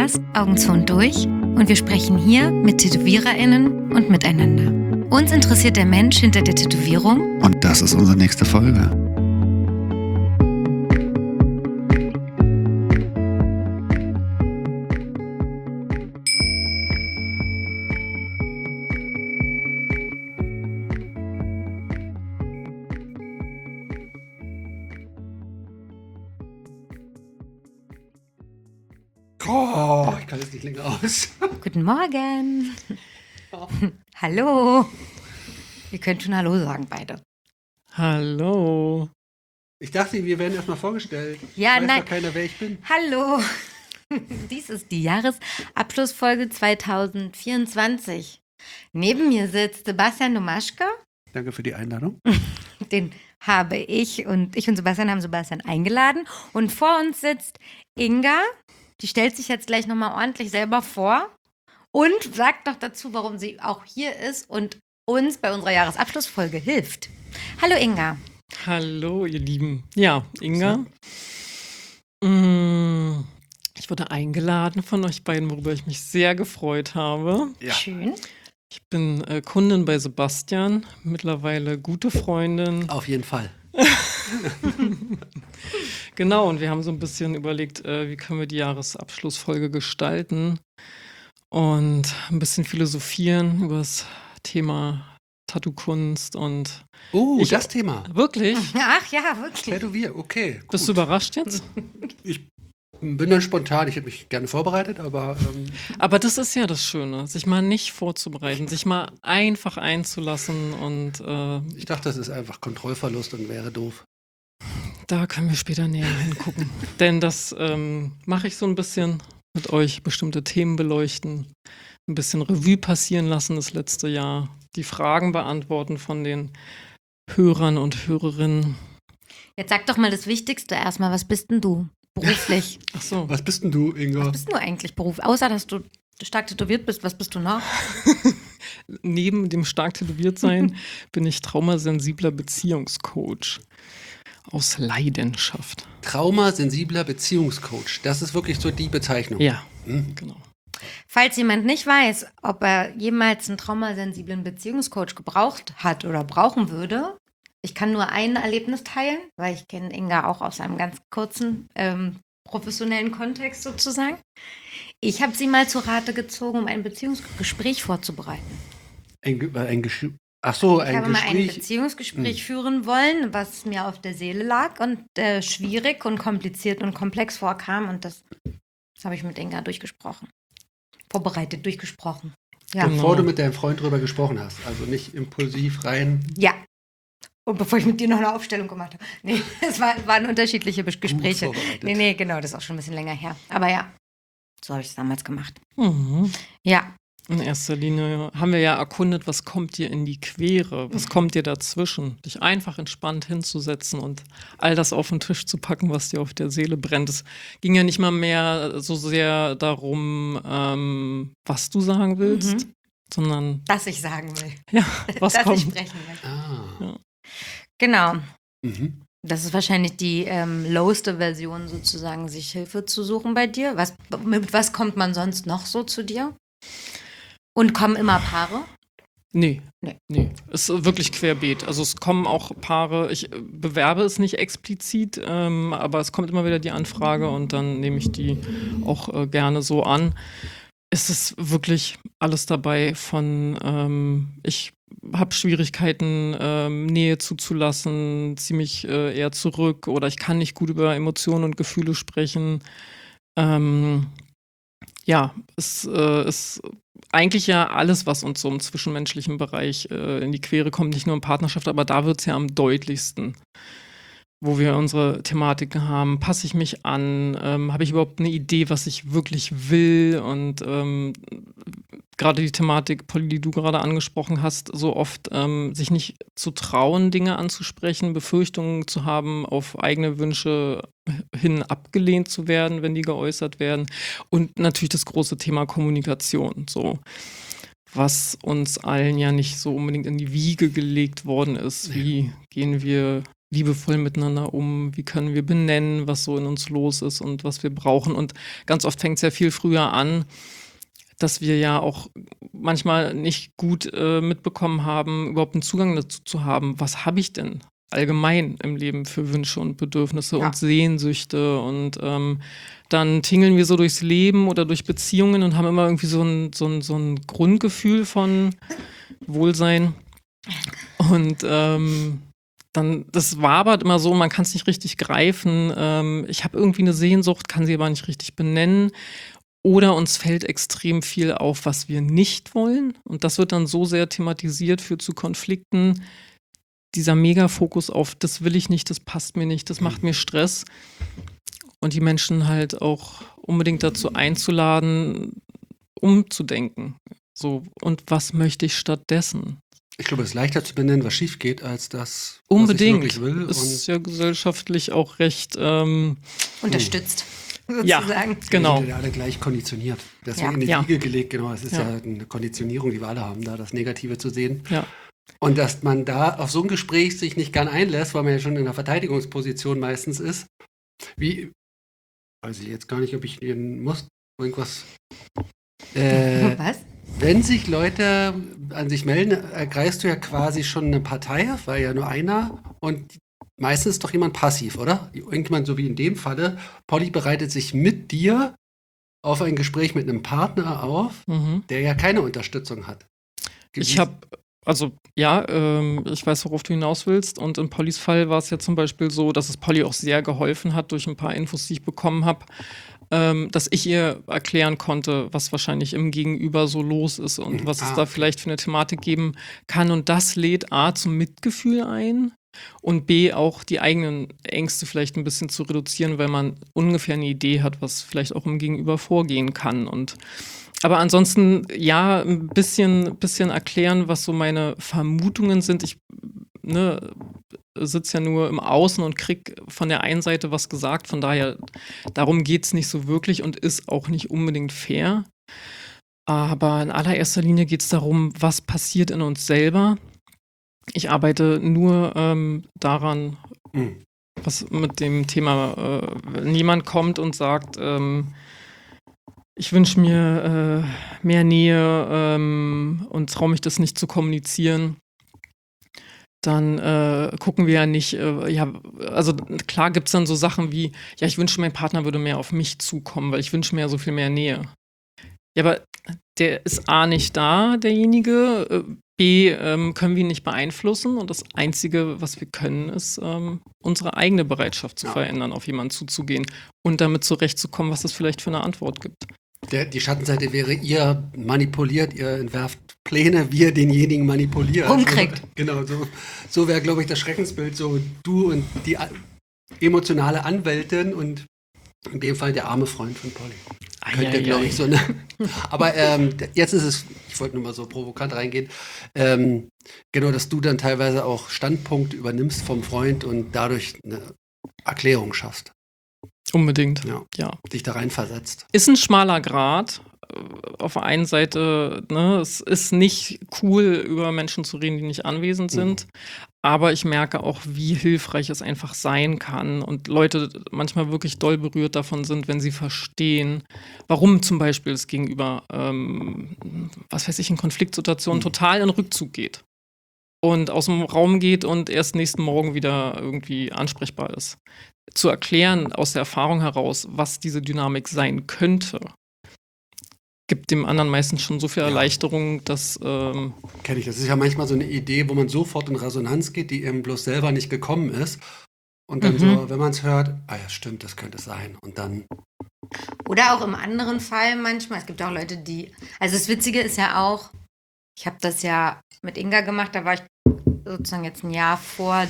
Podcast Augen zu und durch und wir sprechen hier mit TätowiererInnen und miteinander. Uns interessiert der Mensch hinter der Tätowierung. Und das ist unsere nächste Folge. Oh, ich kann jetzt nicht länger aus. Guten Morgen. Hallo. Ihr könnt schon Hallo sagen, beide. Hallo. Ich dachte, wir werden erstmal vorgestellt. Ja, weiß nein. doch keiner, wer ich bin. Hallo. Dies ist die Jahresabschlussfolge 2024. Neben mir sitzt Sebastian Domaschke. Danke für die Einladung. Den habe ich und Sebastian haben Sebastian eingeladen. Und vor uns sitzt Inga. Die stellt sich jetzt gleich nochmal ordentlich selber vor und sagt noch dazu, warum sie auch hier ist und uns bei unserer Jahresabschlussfolge hilft. Hallo Inga. Hallo, ihr Lieben. Ja, Inga. Ich wurde eingeladen von euch beiden, worüber ich mich sehr gefreut habe. Ja. Schön. Ich bin Kundin bei Sebastian, mittlerweile gute Freundin. Auf jeden Fall. Genau, und wir haben so ein bisschen überlegt, wie können wir die Jahresabschlussfolge gestalten und ein bisschen philosophieren über das Thema Tattoo-Kunst und Das Thema. wirklich? Ach ja, wirklich. Tätowier, okay. Bist du überrascht jetzt? Ich bin dann spontan. Ich hätte mich gerne vorbereitet, aber Aber das ist ja das Schöne, sich mal nicht vorzubereiten, sich mal einfach einzulassen und ich dachte, das ist einfach Kontrollverlust und wäre doof. da können wir später näher hingucken. Denn das mache ich so ein bisschen mit euch, bestimmte Themen beleuchten, ein bisschen Revue passieren lassen das letzte Jahr, die Fragen beantworten von den Hörern und Hörerinnen. Jetzt sag doch mal das Wichtigste erstmal. Was bist denn du beruflich? Ach so. Was bist denn du, Inga? Was bist denn du eigentlich beruflich? Außer, dass du stark tätowiert bist, was bist du noch? Neben dem stark tätowiert sein bin ich traumasensibler Beziehungscoach aus Leidenschaft. Traumasensibler Beziehungscoach. Das ist wirklich so die Bezeichnung. Ja, Hm? genau. Falls jemand nicht weiß, ob er jemals einen traumasensiblen Beziehungscoach gebraucht hat oder brauchen würde, ich kann nur ein Erlebnis teilen, weil ich kenne Inga auch aus einem ganz kurzen professionellen Kontext sozusagen. Ich habe sie mal zu Rate gezogen, um ein Beziehungsgespräch vorzubereiten. Ein Ich habe mal ein Gespräch. Beziehungsgespräch führen wollen, was mir auf der Seele lag und schwierig und kompliziert und komplex vorkam. Und das habe ich mit Inga durchgesprochen. Vorbereitet, durchgesprochen. Ja. Genau. Bevor du mit deinem Freund drüber gesprochen hast. Also nicht impulsiv rein. Ja. Und bevor ich mit dir noch eine Aufstellung gemacht habe. Nee, es waren unterschiedliche Gespräche. vorbereitet. Nee, genau, das ist auch schon ein bisschen länger her. Aber ja, so habe ich es damals gemacht. Mhm. Ja, In erster Linie haben wir ja erkundet, was kommt dir in die Quere, was kommt dir dazwischen, dich einfach entspannt hinzusetzen und all das auf den Tisch zu packen, was dir auf der Seele brennt. Es ging ja nicht mal mehr so sehr darum, was du sagen willst, sondern dass ich sagen will. ja, was dass ich kommt. sprechen will. Ah. Genau. Mhm. Das ist wahrscheinlich die loweste Version sozusagen, sich Hilfe zu suchen bei dir. Mit was kommt man sonst noch so zu dir? Und kommen immer Paare? Nee. Nee. Es ist wirklich querbeet. Also es kommen auch Paare, ich bewerbe es nicht explizit, aber es kommt immer wieder die Anfrage und dann nehme ich die auch gerne so an. Es ist wirklich alles dabei von, ich habe Schwierigkeiten, Nähe zuzulassen, ziehe mich eher zurück oder ich kann nicht gut über Emotionen und Gefühle sprechen. Ja, es ist eigentlich ja alles, was uns so im zwischenmenschlichen Bereich in die Quere kommt, nicht nur in Partnerschaft, aber da wird es ja am deutlichsten, wo wir unsere Thematiken haben. Passe ich mich an? Habe ich überhaupt eine Idee, was ich wirklich will? Und gerade die Thematik, Polly, die du gerade angesprochen hast, so oft sich nicht zu trauen, Dinge anzusprechen, Befürchtungen zu haben, auf eigene Wünsche hin abgelehnt zu werden, wenn die geäußert werden. Und natürlich das große Thema Kommunikation, so was uns allen ja nicht so unbedingt in die Wiege gelegt worden ist. Wie gehen wir liebevoll miteinander um? Wie können wir benennen, was so in uns los ist und was wir brauchen? Und ganz oft fängt es ja viel früher an, dass wir ja auch manchmal nicht gut mitbekommen haben, überhaupt einen Zugang dazu zu haben. Was habe ich denn allgemein im Leben für Wünsche und Bedürfnisse Ja. und Sehnsüchte? Und dann tingeln wir so durchs Leben oder durch Beziehungen und haben immer irgendwie so ein Grundgefühl von Wohlsein. Und dann, das wabert immer so, man kann es nicht richtig greifen. Ich habe irgendwie eine Sehnsucht, kann sie aber nicht richtig benennen. Oder uns fällt extrem viel auf, was wir nicht wollen. Und das wird dann so sehr thematisiert, führt zu Konflikten. Dieser Megafokus auf, das will ich nicht, das passt mir nicht, das macht mir Stress. Und die Menschen halt auch unbedingt dazu einzuladen, umzudenken. So, und was möchte ich stattdessen? Ich glaube, es ist leichter zu benennen, was schief geht, als das, Unbedingt. was ich wirklich will. Ist ja gesellschaftlich auch recht Unterstützt, ja, sozusagen. genau. Wir sind ja alle gleich konditioniert. Deswegen Ja. in die Ja. Wiege gelegt, genau. Es ist Ja. ja eine Konditionierung, die wir alle haben, da das Negative zu sehen. Ja. Und dass man da auf so ein Gespräch sich nicht gern einlässt, weil man ja schon in einer Verteidigungsposition meistens ist. Wie, weiß ich jetzt gar nicht, ob ich muss, irgendwas. Was? Wenn sich Leute an sich melden, ergreifst du ja quasi schon eine Partei, weil ja nur einer und meistens ist doch jemand passiv, oder? Irgendjemand, so wie in dem Falle, Polly bereitet sich mit dir auf ein Gespräch mit einem Partner auf, Mhm. der ja keine Unterstützung hat. Ich habe, also ja, ich weiß, worauf du hinaus willst. Und in Pollys Fall war es ja zum Beispiel so, dass es Polly auch sehr geholfen hat durch ein paar Infos, die ich bekommen habe, dass ich ihr erklären konnte, was wahrscheinlich im Gegenüber so los ist und was es da vielleicht für eine Thematik geben kann. Und das lädt A zum Mitgefühl ein und B auch die eigenen Ängste vielleicht ein bisschen zu reduzieren, weil man ungefähr eine Idee hat, was vielleicht auch im Gegenüber vorgehen kann. Aber ansonsten, ja, ein bisschen erklären, was so meine Vermutungen sind. Ich sitze ja nur im Außen und krieg von der einen Seite was gesagt. Von daher, darum geht's nicht so wirklich und ist auch nicht unbedingt fair. Aber in allererster Linie geht's darum, was passiert in uns selber. Ich arbeite nur daran, was mit dem Thema, wenn jemand kommt und sagt, ich wünsche mir mehr Nähe und traue mich das nicht zu kommunizieren, dann gucken wir ja nicht, ja, also klar gibt es dann so Sachen wie, ja, ich wünsche, mein Partner würde mehr auf mich zukommen, weil ich wünsche mir ja so viel mehr Nähe. Ja, aber der ist A nicht da, derjenige, B können wir ihn nicht beeinflussen und das Einzige, was wir können, ist unsere eigene Bereitschaft zu verändern, auf jemanden zuzugehen und damit zurechtzukommen, was es vielleicht für eine Antwort gibt. Die Schattenseite wäre, ihr manipuliert, ihr entwerft Pläne, wir denjenigen manipulieren. Rumkriegt. Also, genau, so wäre, glaube ich, das Schreckensbild. So du und die emotionale Anwältin und in dem Fall der arme Freund von Polly. Könnte, glaube ich, so eine. Aber jetzt ist es, ich wollte nur mal so provokant reingehen, genau, dass du dann teilweise auch Standpunkt übernimmst vom Freund und dadurch eine Erklärung schaffst. Unbedingt, Ja. ja. Dich da rein versetzt. Ist ein schmaler Grat. Auf der einen Seite, ne, es ist nicht cool, über Menschen zu reden, die nicht anwesend sind. Aber ich merke auch, wie hilfreich es einfach sein kann und Leute manchmal wirklich doll berührt davon sind, wenn sie verstehen, warum zum Beispiel das Gegenüber, was weiß ich, in Konfliktsituationen total in Rückzug geht und aus dem Raum geht und erst nächsten Morgen wieder irgendwie ansprechbar ist. Zu erklären aus der Erfahrung heraus, was diese Dynamik sein könnte, gibt dem anderen meistens schon so viel Erleichterung, dass Kenne ich. Das ist ja manchmal so eine Idee, wo man sofort in Resonanz geht, die eben bloß selber nicht gekommen ist. Und dann so, wenn man es hört, ah ja, stimmt, das könnte sein. Und dann. Oder auch im anderen Fall manchmal. Es gibt auch Leute, die. Also das Witzige ist ja auch, ich habe das ja mit Inga gemacht, da war ich sozusagen jetzt ein Jahr vor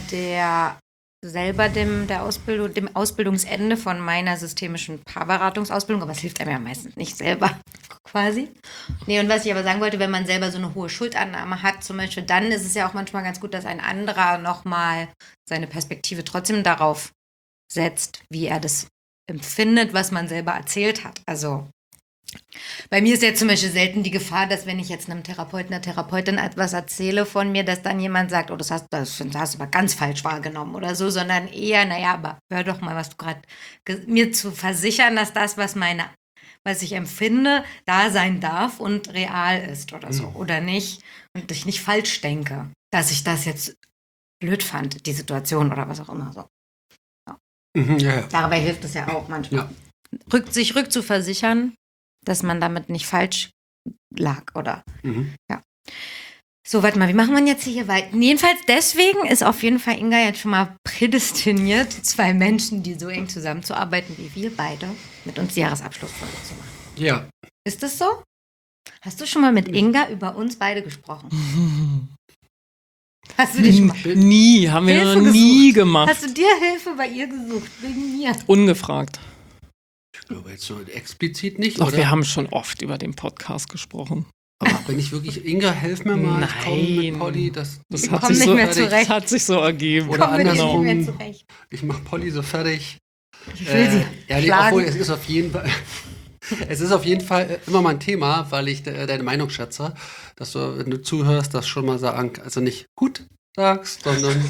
dem Ausbildungsende von meiner systemischen Paarberatungsausbildung, aber es hilft einem ja meistens nicht selber quasi. Nee, und was ich aber sagen wollte, wenn man selber so eine hohe Schuldannahme hat zum Beispiel, dann ist es ja auch manchmal ganz gut, dass ein anderer nochmal seine Perspektive trotzdem darauf setzt, wie er das empfindet, was man selber erzählt hat. Also Bei mir ist ja zum Beispiel selten die Gefahr, dass wenn ich jetzt einem Therapeuten, einer Therapeutin etwas erzähle von mir, dass dann jemand sagt, oh, das hast du aber ganz falsch wahrgenommen oder so, sondern eher, naja, aber hör doch mal, was du gerade, mir zu versichern, dass das, was ich empfinde, da sein darf und real ist oder so, oder nicht, und ich nicht falsch denke, dass ich das jetzt blöd fand, die Situation oder was auch immer so. Ja. Dabei hilft es ja auch manchmal. Ja. Sich rückzuversichern, dass man damit nicht falsch lag, oder? Ja. So, warte mal, wie machen wir jetzt hier weiter? Jedenfalls deswegen ist auf jeden Fall Inga jetzt schon mal prädestiniert, 2 Menschen, die so eng zusammenzuarbeiten wie wir beide, mit uns die Jahresabschlussfolge zu machen. Ja. Ist das so? Hast du schon mal mit Inga über uns beide gesprochen? Hast du dich schon mal Nie, haben wir noch nie gemacht. Hast du dir Hilfe bei ihr gesucht, wegen mir? Ungefragt. Ich glaube jetzt so explizit nicht, Doch, oder? wir haben schon oft über den Podcast gesprochen. Aber wenn ich wirklich, Inga, helf mir mal, ich komme mit Polly, das hat komm sich nicht so, mehr zurecht. das hat sich so ergeben. Oder Komm mit ihr nicht andersrum. mehr zurecht. Ich mache Polly so fertig. Ich will sie Ja, nee, schlagen. obwohl es ist auf jeden Fall immer mal ein Thema, weil ich deine Meinung schätze, dass du, wenn du zuhörst, das schon mal sagen, also nicht gut sagst, sondern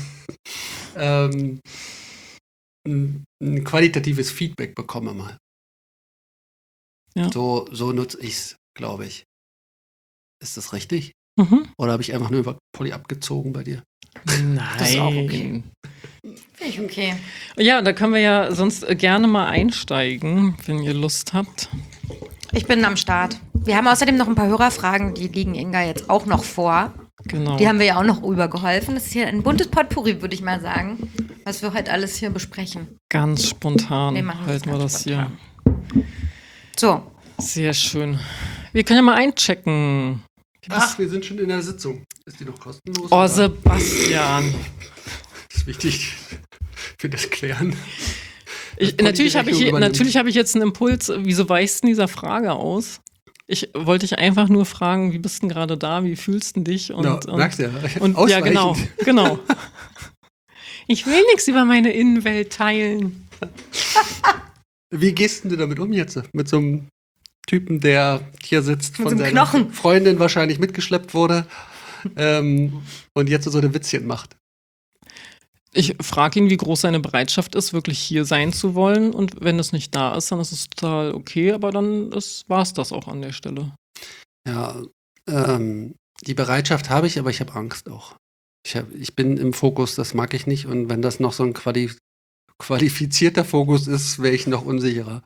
ein qualitatives Feedback bekomme mal. Ja. So nutze ich es, glaube ich. Ist das richtig? Mhm. Oder habe ich einfach nur über Polly abgezogen bei dir? Nein. Das ist auch okay. Finde ich okay. Ja, da können wir ja sonst gerne mal einsteigen, wenn ihr Lust habt. Ich bin am Start. Wir haben außerdem noch ein paar Hörerfragen, die liegen Inga jetzt auch noch vor. Genau. Die haben wir ja auch noch übergeholfen. Das ist hier ein buntes Potpourri, würde ich mal sagen, was wir heute alles hier besprechen. Ganz spontan Wir machen halten wir ganz das hier. So, Sehr schön. Wir können ja mal einchecken. Ach, wir sind schon in der Sitzung. Ist die noch kostenlos? Oh, oder? Sebastian. Das ist wichtig für das Klären. Natürlich habe ich, übernimmt. hab ich jetzt einen Impuls. Wieso weichst du dieser Frage aus? Ich wollte dich einfach nur fragen, wie bist du denn gerade da? Wie fühlst du dich? Merkst du ja. Und ja, genau. Ich will nichts über meine Innenwelt teilen. Wie gehst denn du damit um jetzt? Mit so einem Typen, der hier sitzt, Mit von so einem seiner Knochen. Freundin wahrscheinlich mitgeschleppt wurde und jetzt so eine Witzchen macht. Ich frage ihn, wie groß seine Bereitschaft ist, wirklich hier sein zu wollen. Und wenn es nicht da ist, dann ist es total okay, aber dann war es das auch an der Stelle. Ja, die Bereitschaft habe ich, aber ich habe Angst auch. Ich bin im Fokus, das mag ich nicht. Und wenn das noch so ein qualifizierter Fokus ist, wäre ich noch unsicherer.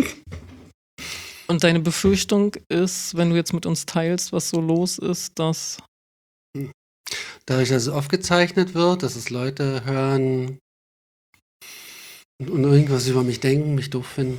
Und deine Befürchtung ist, wenn du jetzt mit uns teilst, was so los ist, dass... Dadurch, dass es aufgezeichnet wird, dass es Leute hören und irgendwas über mich denken, mich doof finden.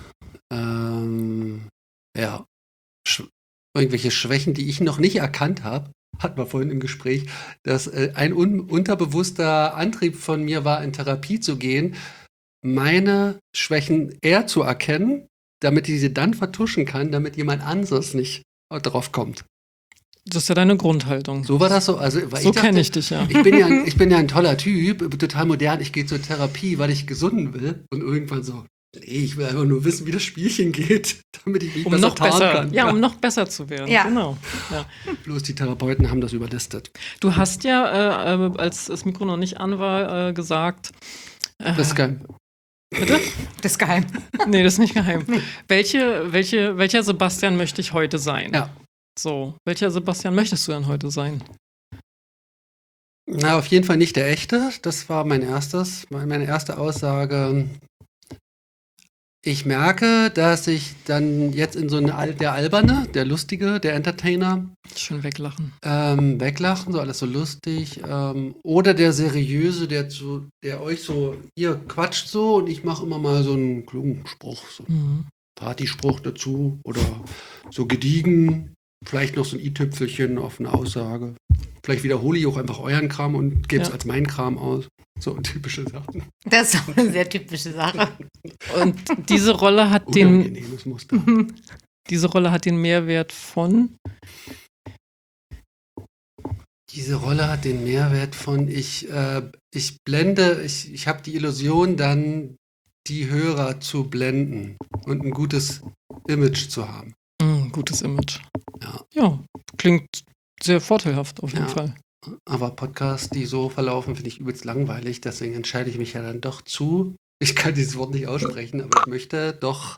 Ja, irgendwelche Schwächen, die ich noch nicht erkannt habe, hatten wir vorhin im Gespräch, dass ein unterbewusster Antrieb von mir war, in Therapie zu gehen, meine Schwächen eher zu erkennen, damit ich sie dann vertuschen kann, damit jemand anderes nicht drauf kommt. Das ist ja deine Grundhaltung. So war das so. Also, weil So ich dachte, kenne ich dich, ja. Ich bin ja ein toller Typ, total modern. Ich gehe zur Therapie, weil ich gesunden will. Und irgendwann so, nee, ich will einfach nur wissen, wie das Spielchen geht, damit ich mich besser tarnen kann. Ja, um noch besser zu werden. Ja. Genau. Ja. Bloß die Therapeuten haben das überlistet. Du hast ja, als das Mikro noch nicht an war, gesagt. Das ist geil. Bitte? das ist geheim. Nee, das ist nicht geheim. Welcher Sebastian möchte ich heute sein? Ja. So, welcher Sebastian möchtest du denn heute sein? Na, auf jeden Fall nicht der echte. Das war meine erste Aussage. Ich merke, dass ich dann jetzt in so der Alberne, der Lustige, der Entertainer Schön weglachen. weglachen, so alles so lustig. Oder der Seriöse, der euch so, ihr quatscht so und ich mache immer mal so einen klugen Spruch, so einen Partyspruch dazu oder so gediegen. Vielleicht noch so ein i-Tüpfelchen auf eine Aussage. Vielleicht wiederhole ich auch einfach euren Kram und gebe es als meinen Kram aus. So typische Sachen. Das ist auch eine sehr typische Sache. Und diese Rolle hat Unangenehmes Muster. diese Rolle hat den Mehrwert von. Diese Rolle hat den Mehrwert von, ich habe die Illusion, dann die Hörer zu blenden und ein gutes Image zu haben. gutes Image. Ja. Ja, klingt sehr vorteilhaft auf jeden Ja. Fall. Aber Podcasts, die so verlaufen, finde ich übelst langweilig. Deswegen entscheide ich mich ja dann doch zu. Ich kann dieses Wort nicht aussprechen, aber ich möchte doch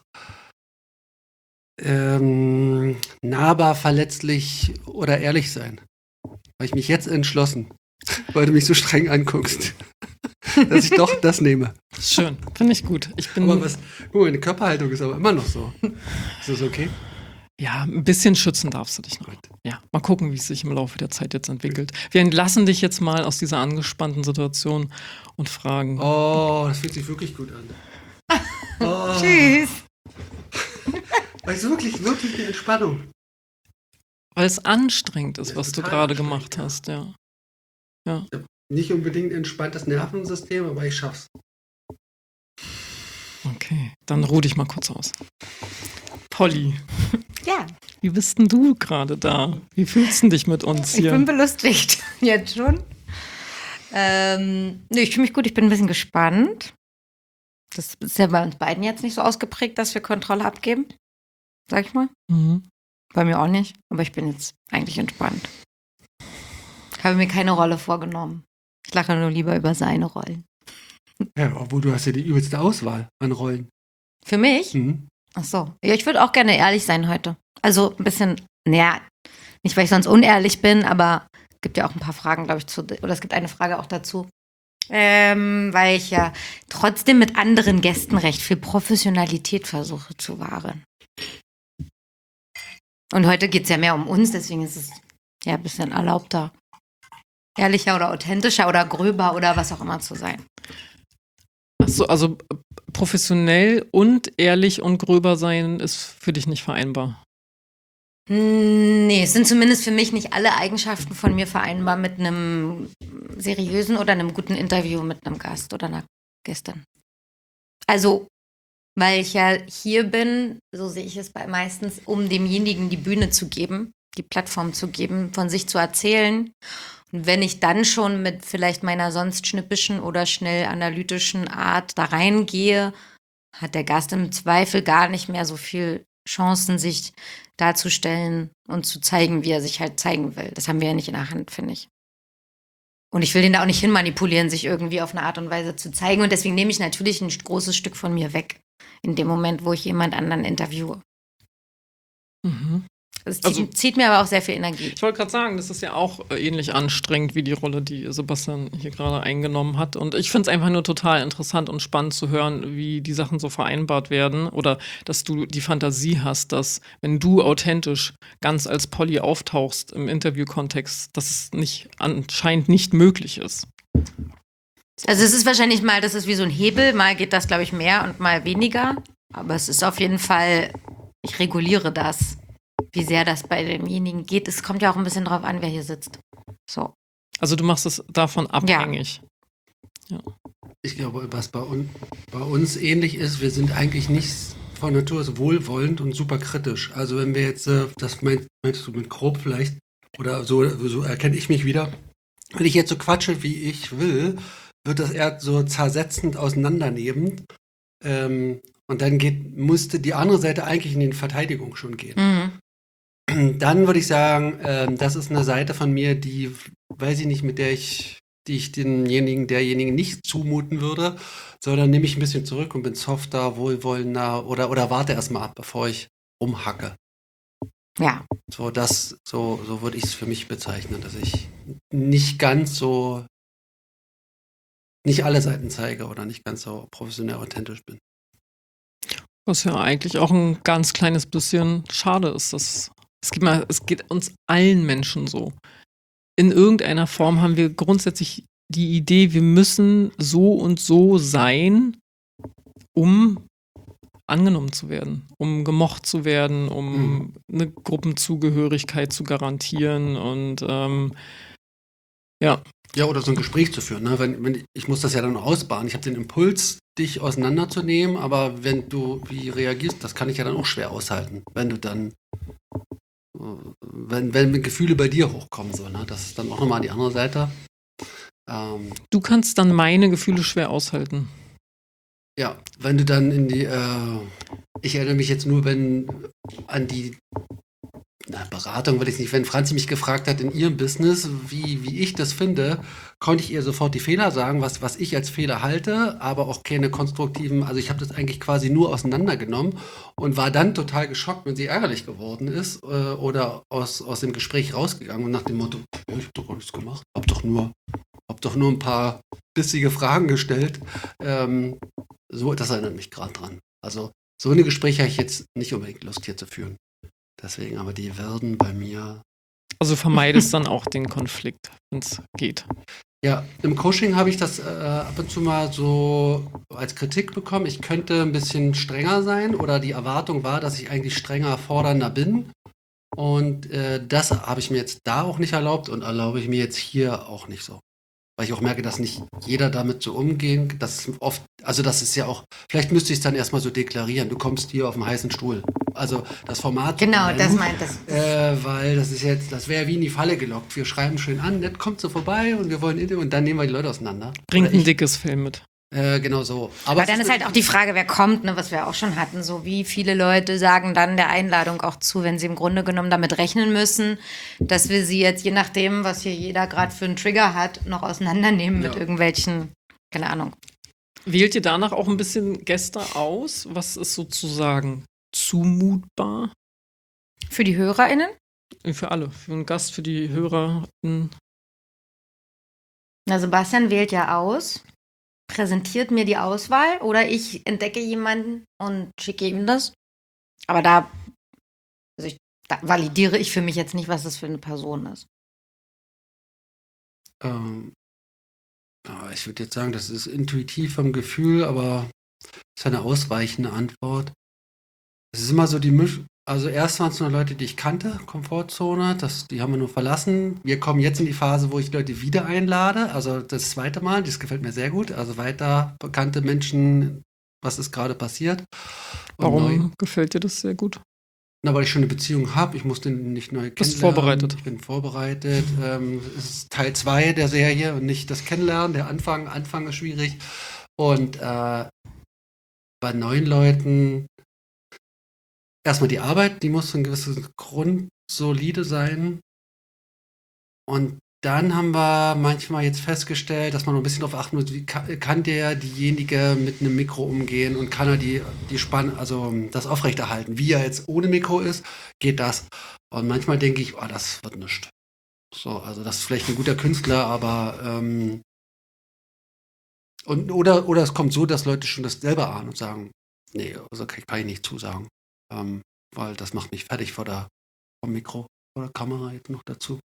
nahbar, verletzlich oder ehrlich sein. Habe ich mich jetzt entschlossen, weil du mich so streng anguckst, dass ich doch das nehme. Schön, finde ich gut. Aber guck mal, meine Körperhaltung ist aber immer noch so. Ist das okay? Ja, ein bisschen schützen darfst du dich noch. Gut. Ja, mal gucken, wie es sich im Laufe der Zeit jetzt entwickelt. Wir entlassen dich jetzt mal aus dieser angespannten Situation und fragen. Oh, das fühlt sich wirklich gut an. Oh, Tschüss. das ist wirklich eine Entspannung. Weil es anstrengend ist, Ja, was du total gerade anstrengend, gemacht hast, ja. Nicht unbedingt ein entspanntes Nervensystem, aber ich schaff's. Okay, dann ruh dich mal kurz aus. Polly, Ja, wie bist denn du gerade da? Wie fühlst du dich mit uns ich bin hier? belustigt. Jetzt schon. Nee, ich fühle mich gut. Ich bin ein bisschen gespannt. Das ist ja bei uns beiden jetzt nicht so ausgeprägt, dass wir Kontrolle abgeben. Sag ich mal. Mhm. Bei mir auch nicht. Aber ich bin jetzt eigentlich entspannt. Ich habe mir keine Rolle vorgenommen. Ich lache nur lieber über seine Rollen. Ja, obwohl du hast ja die übelste Auswahl an Rollen. Für mich? Mhm. Ach so. Ja, ich würde auch gerne ehrlich sein heute. Also ein bisschen, naja, nicht weil ich sonst unehrlich bin, aber es gibt ja auch ein paar Fragen, glaube ich, oder es gibt eine Frage auch dazu. Weil ich ja trotzdem mit anderen Gästen recht viel Professionalität versuche zu wahren. Und heute geht es ja mehr um uns, deswegen ist es ja ein bisschen erlaubter, ehrlicher oder authentischer oder gröber oder was auch immer zu sein. Achso, also professionell und ehrlich und gröber sein ist für dich nicht vereinbar. Nee, es sind zumindest für mich nicht alle Eigenschaften von mir vereinbar mit einem seriösen oder einem guten Interview mit einem Gast oder einer Gästin. Also, weil ich ja hier bin, so sehe ich es bei meistens, um demjenigen die Bühne zu geben, die Plattform zu geben, von sich zu erzählen. Und wenn ich dann schon mit vielleicht meiner sonst schnippischen oder schnell analytischen Art da reingehe, hat der Gast im Zweifel gar nicht mehr so viel Chancen, sich darzustellen und zu zeigen, wie er sich halt zeigen will. Das haben wir ja nicht in der Hand, finde ich. Und ich will den da auch nicht hinmanipulieren, sich irgendwie auf eine Art und Weise zu zeigen. Und deswegen nehme ich natürlich ein großes Stück von mir weg, in dem Moment, wo ich jemand anderen interviewe. Mhm. Das Also- zieht mir aber auch sehr viel Energie. Ich wollte gerade sagen, das ist ja auch ähnlich anstrengend wie die Rolle, die Sebastian hier gerade eingenommen hat. Und ich finde es einfach nur total interessant und spannend zu hören, wie die Sachen so vereinbart werden. Oder dass du die Fantasie hast, dass, wenn du authentisch ganz als Polly auftauchst im Interviewkontext, dass es anscheinend nicht möglich ist. Also es ist wahrscheinlich mal, das ist wie so ein Hebel, mal geht das, glaube ich, mehr und mal weniger. Aber es ist auf jeden Fall, ich reguliere das, wie sehr das bei demjenigen geht. Es kommt ja auch ein bisschen drauf an, wer hier sitzt. So. Also du machst es davon abhängig. Ich glaube, was bei uns ähnlich ist, wir sind eigentlich nicht von Natur aus wohlwollend und super kritisch. Also wenn wir jetzt, das meinst du mit grob vielleicht, oder so erkenne ich mich wieder, wenn ich jetzt so quatsche, wie ich will, wird das eher so zersetzend auseinandernehmen. Und dann musste die andere Seite eigentlich in die Verteidigung schon gehen. Mhm. Dann würde ich sagen, das ist eine Seite von mir, die, weiß ich nicht, die ich derjenigen nicht zumuten würde, sondern nehme ich ein bisschen zurück und bin softer, wohlwollender oder warte erstmal ab, bevor ich rumhacke. Ja. So würde ich es für mich bezeichnen, dass ich nicht alle Seiten zeige oder nicht ganz so professionell authentisch bin. Was ja eigentlich auch ein ganz kleines bisschen schade ist. Es geht uns allen Menschen so. In irgendeiner Form haben wir grundsätzlich die Idee, wir müssen so und so sein, um angenommen zu werden, um gemocht zu werden, um eine Gruppenzugehörigkeit zu garantieren und ja. Ja, oder so ein Gespräch zu führen. Ne? Ich muss das ja dann ausbauen. Ich habe den Impuls, dich auseinanderzunehmen, aber wie reagierst, das kann ich ja dann auch schwer aushalten, wenn du dann, wenn Gefühle bei dir hochkommen, so, ne? Das ist dann auch nochmal die andere Seite. Du kannst dann meine Gefühle schwer aushalten. Ja, wenn du dann ich erinnere mich jetzt nur, an die Beratung will ich nicht. Wenn Franzi mich gefragt hat in ihrem Business, wie ich das finde, konnte ich ihr sofort die Fehler sagen, was ich als Fehler halte, aber auch keine konstruktiven, also ich habe das eigentlich quasi nur auseinandergenommen und war dann total geschockt, wenn sie ärgerlich geworden ist oder aus dem Gespräch rausgegangen und nach dem Motto, oh, ich habe doch gar nichts gemacht, hab doch nur ein paar bissige Fragen gestellt. So, das erinnert mich gerade dran. Also so eine Gespräche habe ich jetzt nicht unbedingt Lust hier zu führen. Deswegen, aber die werden bei mir. Also vermeidest dann auch den Konflikt, wenn es geht. Ja, im Coaching habe ich das ab und zu mal so als Kritik bekommen. Ich könnte ein bisschen strenger sein oder die Erwartung war, dass ich eigentlich strenger fordernder bin. Und das habe ich mir jetzt da auch nicht erlaubt und erlaube ich mir jetzt hier auch nicht so. Weil ich auch merke, dass nicht jeder damit so umgehen, das ist oft, also das ist ja auch, vielleicht müsste ich es dann erstmal so deklarieren, du kommst hier auf dem heißen Stuhl. Also das Format. Genau, das meint das. Weil das wäre wie in die Falle gelockt. Wir schreiben schön an, nett kommt so vorbei und wir wollen und dann nehmen wir die Leute auseinander. Bringt ein dickes Fell mit. Genau so. Aber dann ist halt auch die Frage, wer kommt, ne, was wir auch schon hatten. So wie viele Leute sagen dann der Einladung auch zu, wenn sie im Grunde genommen damit rechnen müssen, dass wir sie jetzt, je nachdem, was hier jeder gerade für einen Trigger hat, noch auseinandernehmen mit irgendwelchen, keine Ahnung. Wählt ihr danach auch ein bisschen Gäste aus? Was ist sozusagen zumutbar? Für die HörerInnen? Für alle. Für einen Gast, für die HörerInnen. Na, Sebastian wählt ja aus. Präsentiert mir die Auswahl oder ich entdecke jemanden und schicke ihm das. Aber da validiere ich für mich jetzt nicht, was das für eine Person ist. Ich würde jetzt sagen, das ist intuitiv vom Gefühl, aber das ist eine ausweichende Antwort. Es ist immer so die Mischung. Also erst waren es nur Leute, die ich kannte, Komfortzone, die haben wir nur verlassen. Wir kommen jetzt in die Phase, wo ich Leute wieder einlade, also das zweite Mal, das gefällt mir sehr gut. Also weiter bekannte Menschen, was ist gerade passiert. Und warum gefällt dir das sehr gut? Na, weil ich schon eine Beziehung habe, ich musste nicht neu kennenlernen. Bist vorbereitet. Ich bin vorbereitet. Es ist Teil 2 der Serie und nicht das Kennenlernen. Der Anfang ist schwierig. Und bei neuen Leuten erstmal die Arbeit, die muss so ein gewisses Grund solide sein. Und dann haben wir manchmal jetzt festgestellt, dass man noch ein bisschen darauf achten muss, wie kann diejenige mit einem Mikro umgehen und kann er die also das aufrechterhalten. Wie er jetzt ohne Mikro ist, geht das. Und manchmal denke ich, oh, das wird nichts. So, also das ist vielleicht ein guter Künstler, aber oder es kommt so, dass Leute schon das selber ahnen und sagen, nee, also kann ich nicht zusagen. Weil das macht mich fertig vom Mikro oder Kamera jetzt noch dazu.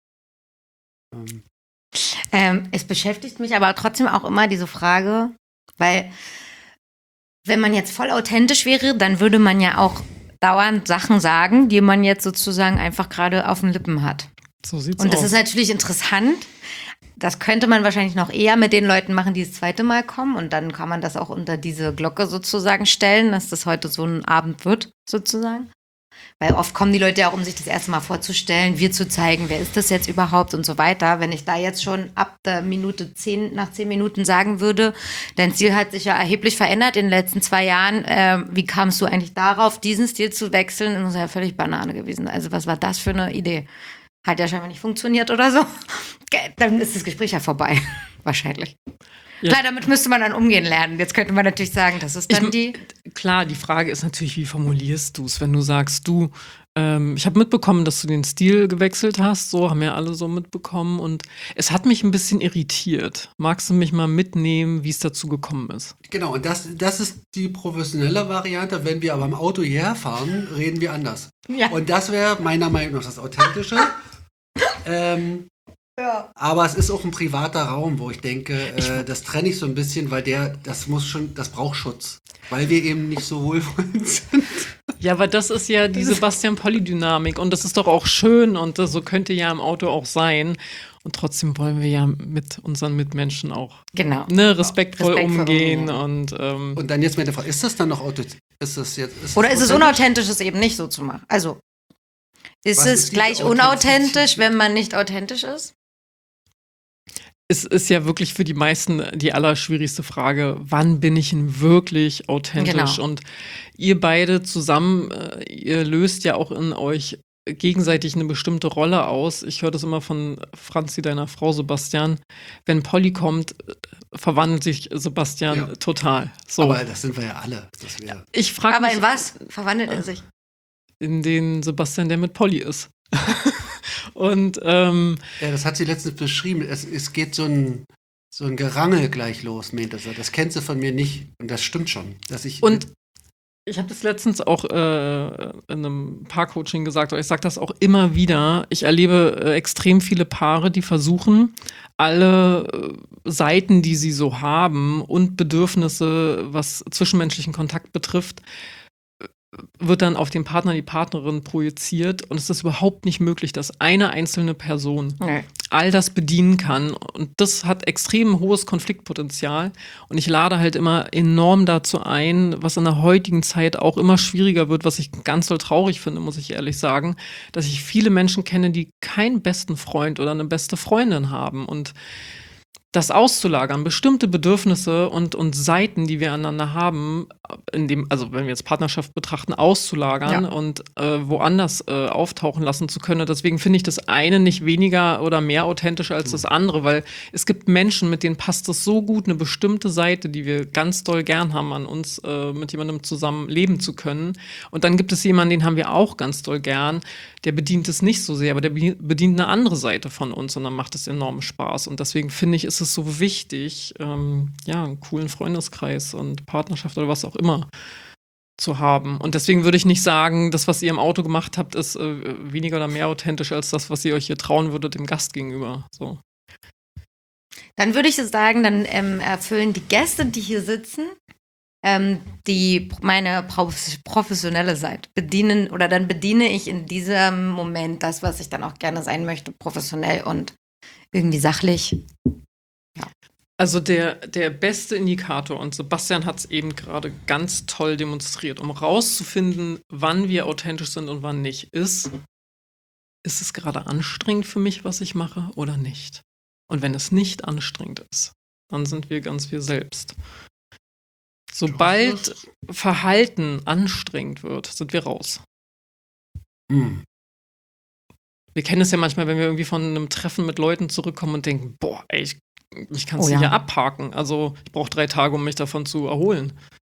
Es beschäftigt mich aber trotzdem auch immer diese Frage, weil wenn man jetzt voll authentisch wäre, dann würde man ja auch dauernd Sachen sagen, die man jetzt sozusagen einfach gerade auf den Lippen hat. So sieht's aus. Und das ist natürlich interessant. Das könnte man wahrscheinlich noch eher mit den Leuten machen, die das zweite Mal kommen. Und dann kann man das auch unter diese Glocke sozusagen stellen, dass das heute so ein Abend wird, sozusagen. Weil oft kommen die Leute ja auch, um sich das erste Mal vorzustellen, wir zu zeigen, wer ist das jetzt überhaupt und so weiter. Wenn ich da jetzt schon ab der Minute 10, nach 10 Minuten sagen würde, dein Stil hat sich ja erheblich verändert in den letzten 2 Jahren. Wie kamst du eigentlich darauf, diesen Stil zu wechseln? Das ist ja völlig Banane gewesen. Also was war das für eine Idee? Hat ja scheinbar nicht funktioniert oder so. Dann ist das Gespräch ja vorbei, wahrscheinlich. Ja. Klar, damit müsste man dann umgehen lernen. Jetzt könnte man natürlich sagen, das ist dann Klar, die Frage ist natürlich, wie formulierst du es? Wenn du sagst, ich habe mitbekommen, dass du den Stil gewechselt hast, so haben ja alle so mitbekommen und es hat mich ein bisschen irritiert. Magst du mich mal mitnehmen, wie es dazu gekommen ist? Genau, und das ist die professionelle Variante. Wenn wir aber im Auto hierher fahren, reden wir anders. Ja. Und das wäre meiner Meinung nach das Authentische. Ja. Aber es ist auch ein privater Raum, wo ich denke, das trenne ich so ein bisschen, weil das braucht Schutz. Weil wir eben nicht so wohlwollend sind. Ja, aber das ist ja die Sebastian-Polly-Dynamik und das ist doch auch schön und so könnte ja im Auto auch sein. Und trotzdem wollen wir ja mit unseren Mitmenschen auch respektvoll umgehen. Und dann jetzt mit der Frage, ist das dann noch authentisch? Oder ist es unauthentisch, es eben nicht so zu machen? Also, ist es gleich unauthentisch, wenn man nicht authentisch ist? Es ist ja wirklich für die meisten die allerschwierigste Frage, wann bin ich denn wirklich authentisch? Genau. Und ihr beide zusammen, ihr löst ja auch in euch gegenseitig eine bestimmte Rolle aus. Ich höre das immer von Franzi, deiner Frau, Sebastian. Wenn Polly kommt, verwandelt sich Sebastian total. So. Aber das sind wir ja alle. Ich frage Aber mich, in was verwandelt er sich? in den Sebastian, der mit Polly ist. Und das hat sie letztens beschrieben. Es geht so ein Gerangel gleich los, meint er. Das kennt sie von mir nicht. Und das stimmt schon. Ich habe das letztens auch in einem Paarcoaching gesagt, aber ich sage das auch immer wieder. Ich erlebe extrem viele Paare, die versuchen, alle Seiten, die sie so haben und Bedürfnisse, was zwischenmenschlichen Kontakt betrifft, wird dann auf den Partner, die Partnerin projiziert. Und es ist überhaupt nicht möglich, dass eine einzelne Person all das bedienen kann. Und das hat extrem hohes Konfliktpotenzial. Und ich lade halt immer enorm dazu ein, was in der heutigen Zeit auch immer schwieriger wird, was ich ganz doll traurig finde, muss ich ehrlich sagen, dass ich viele Menschen kenne, die keinen besten Freund oder eine beste Freundin haben. Und das auszulagern, bestimmte Bedürfnisse und Seiten, die wir aneinander haben, also wenn wir jetzt Partnerschaft betrachten, auszulagern und woanders auftauchen lassen zu können. Und deswegen finde ich das eine nicht weniger oder mehr authentisch als das andere, weil es gibt Menschen, mit denen passt es so gut, eine bestimmte Seite, die wir ganz doll gern haben, an uns mit jemandem zusammen leben zu können. Und dann gibt es jemanden, den haben wir auch ganz doll gern, der bedient es nicht so sehr, aber der bedient eine andere Seite von uns und dann macht es enormen Spaß. Und deswegen finde ich, ist es so wichtig, einen coolen Freundeskreis und Partnerschaft oder was auch immer zu haben. Und deswegen würde ich nicht sagen, das, was ihr im Auto gemacht habt, ist weniger oder mehr authentisch als das, was ihr euch hier trauen würdet dem Gast gegenüber. So. Dann würde ich sagen, dann erfüllen die Gäste, die hier sitzen, meine professionelle Seite bedienen, oder dann bediene ich in diesem Moment das, was ich dann auch gerne sein möchte, professionell und irgendwie sachlich. Ja. Also der beste Indikator, und Sebastian hat es eben gerade ganz toll demonstriert, um rauszufinden, wann wir authentisch sind und wann nicht, ist es gerade anstrengend für mich, was ich mache oder nicht? Und wenn es nicht anstrengend ist, dann sind wir ganz wir selbst. Sobald Verhalten anstrengend wird, sind wir raus. Wir kennen es ja manchmal, wenn wir irgendwie von einem Treffen mit Leuten zurückkommen und denken, boah, ey, ich kann es hier abhaken. Also ich brauche 3 Tage, um mich davon zu erholen.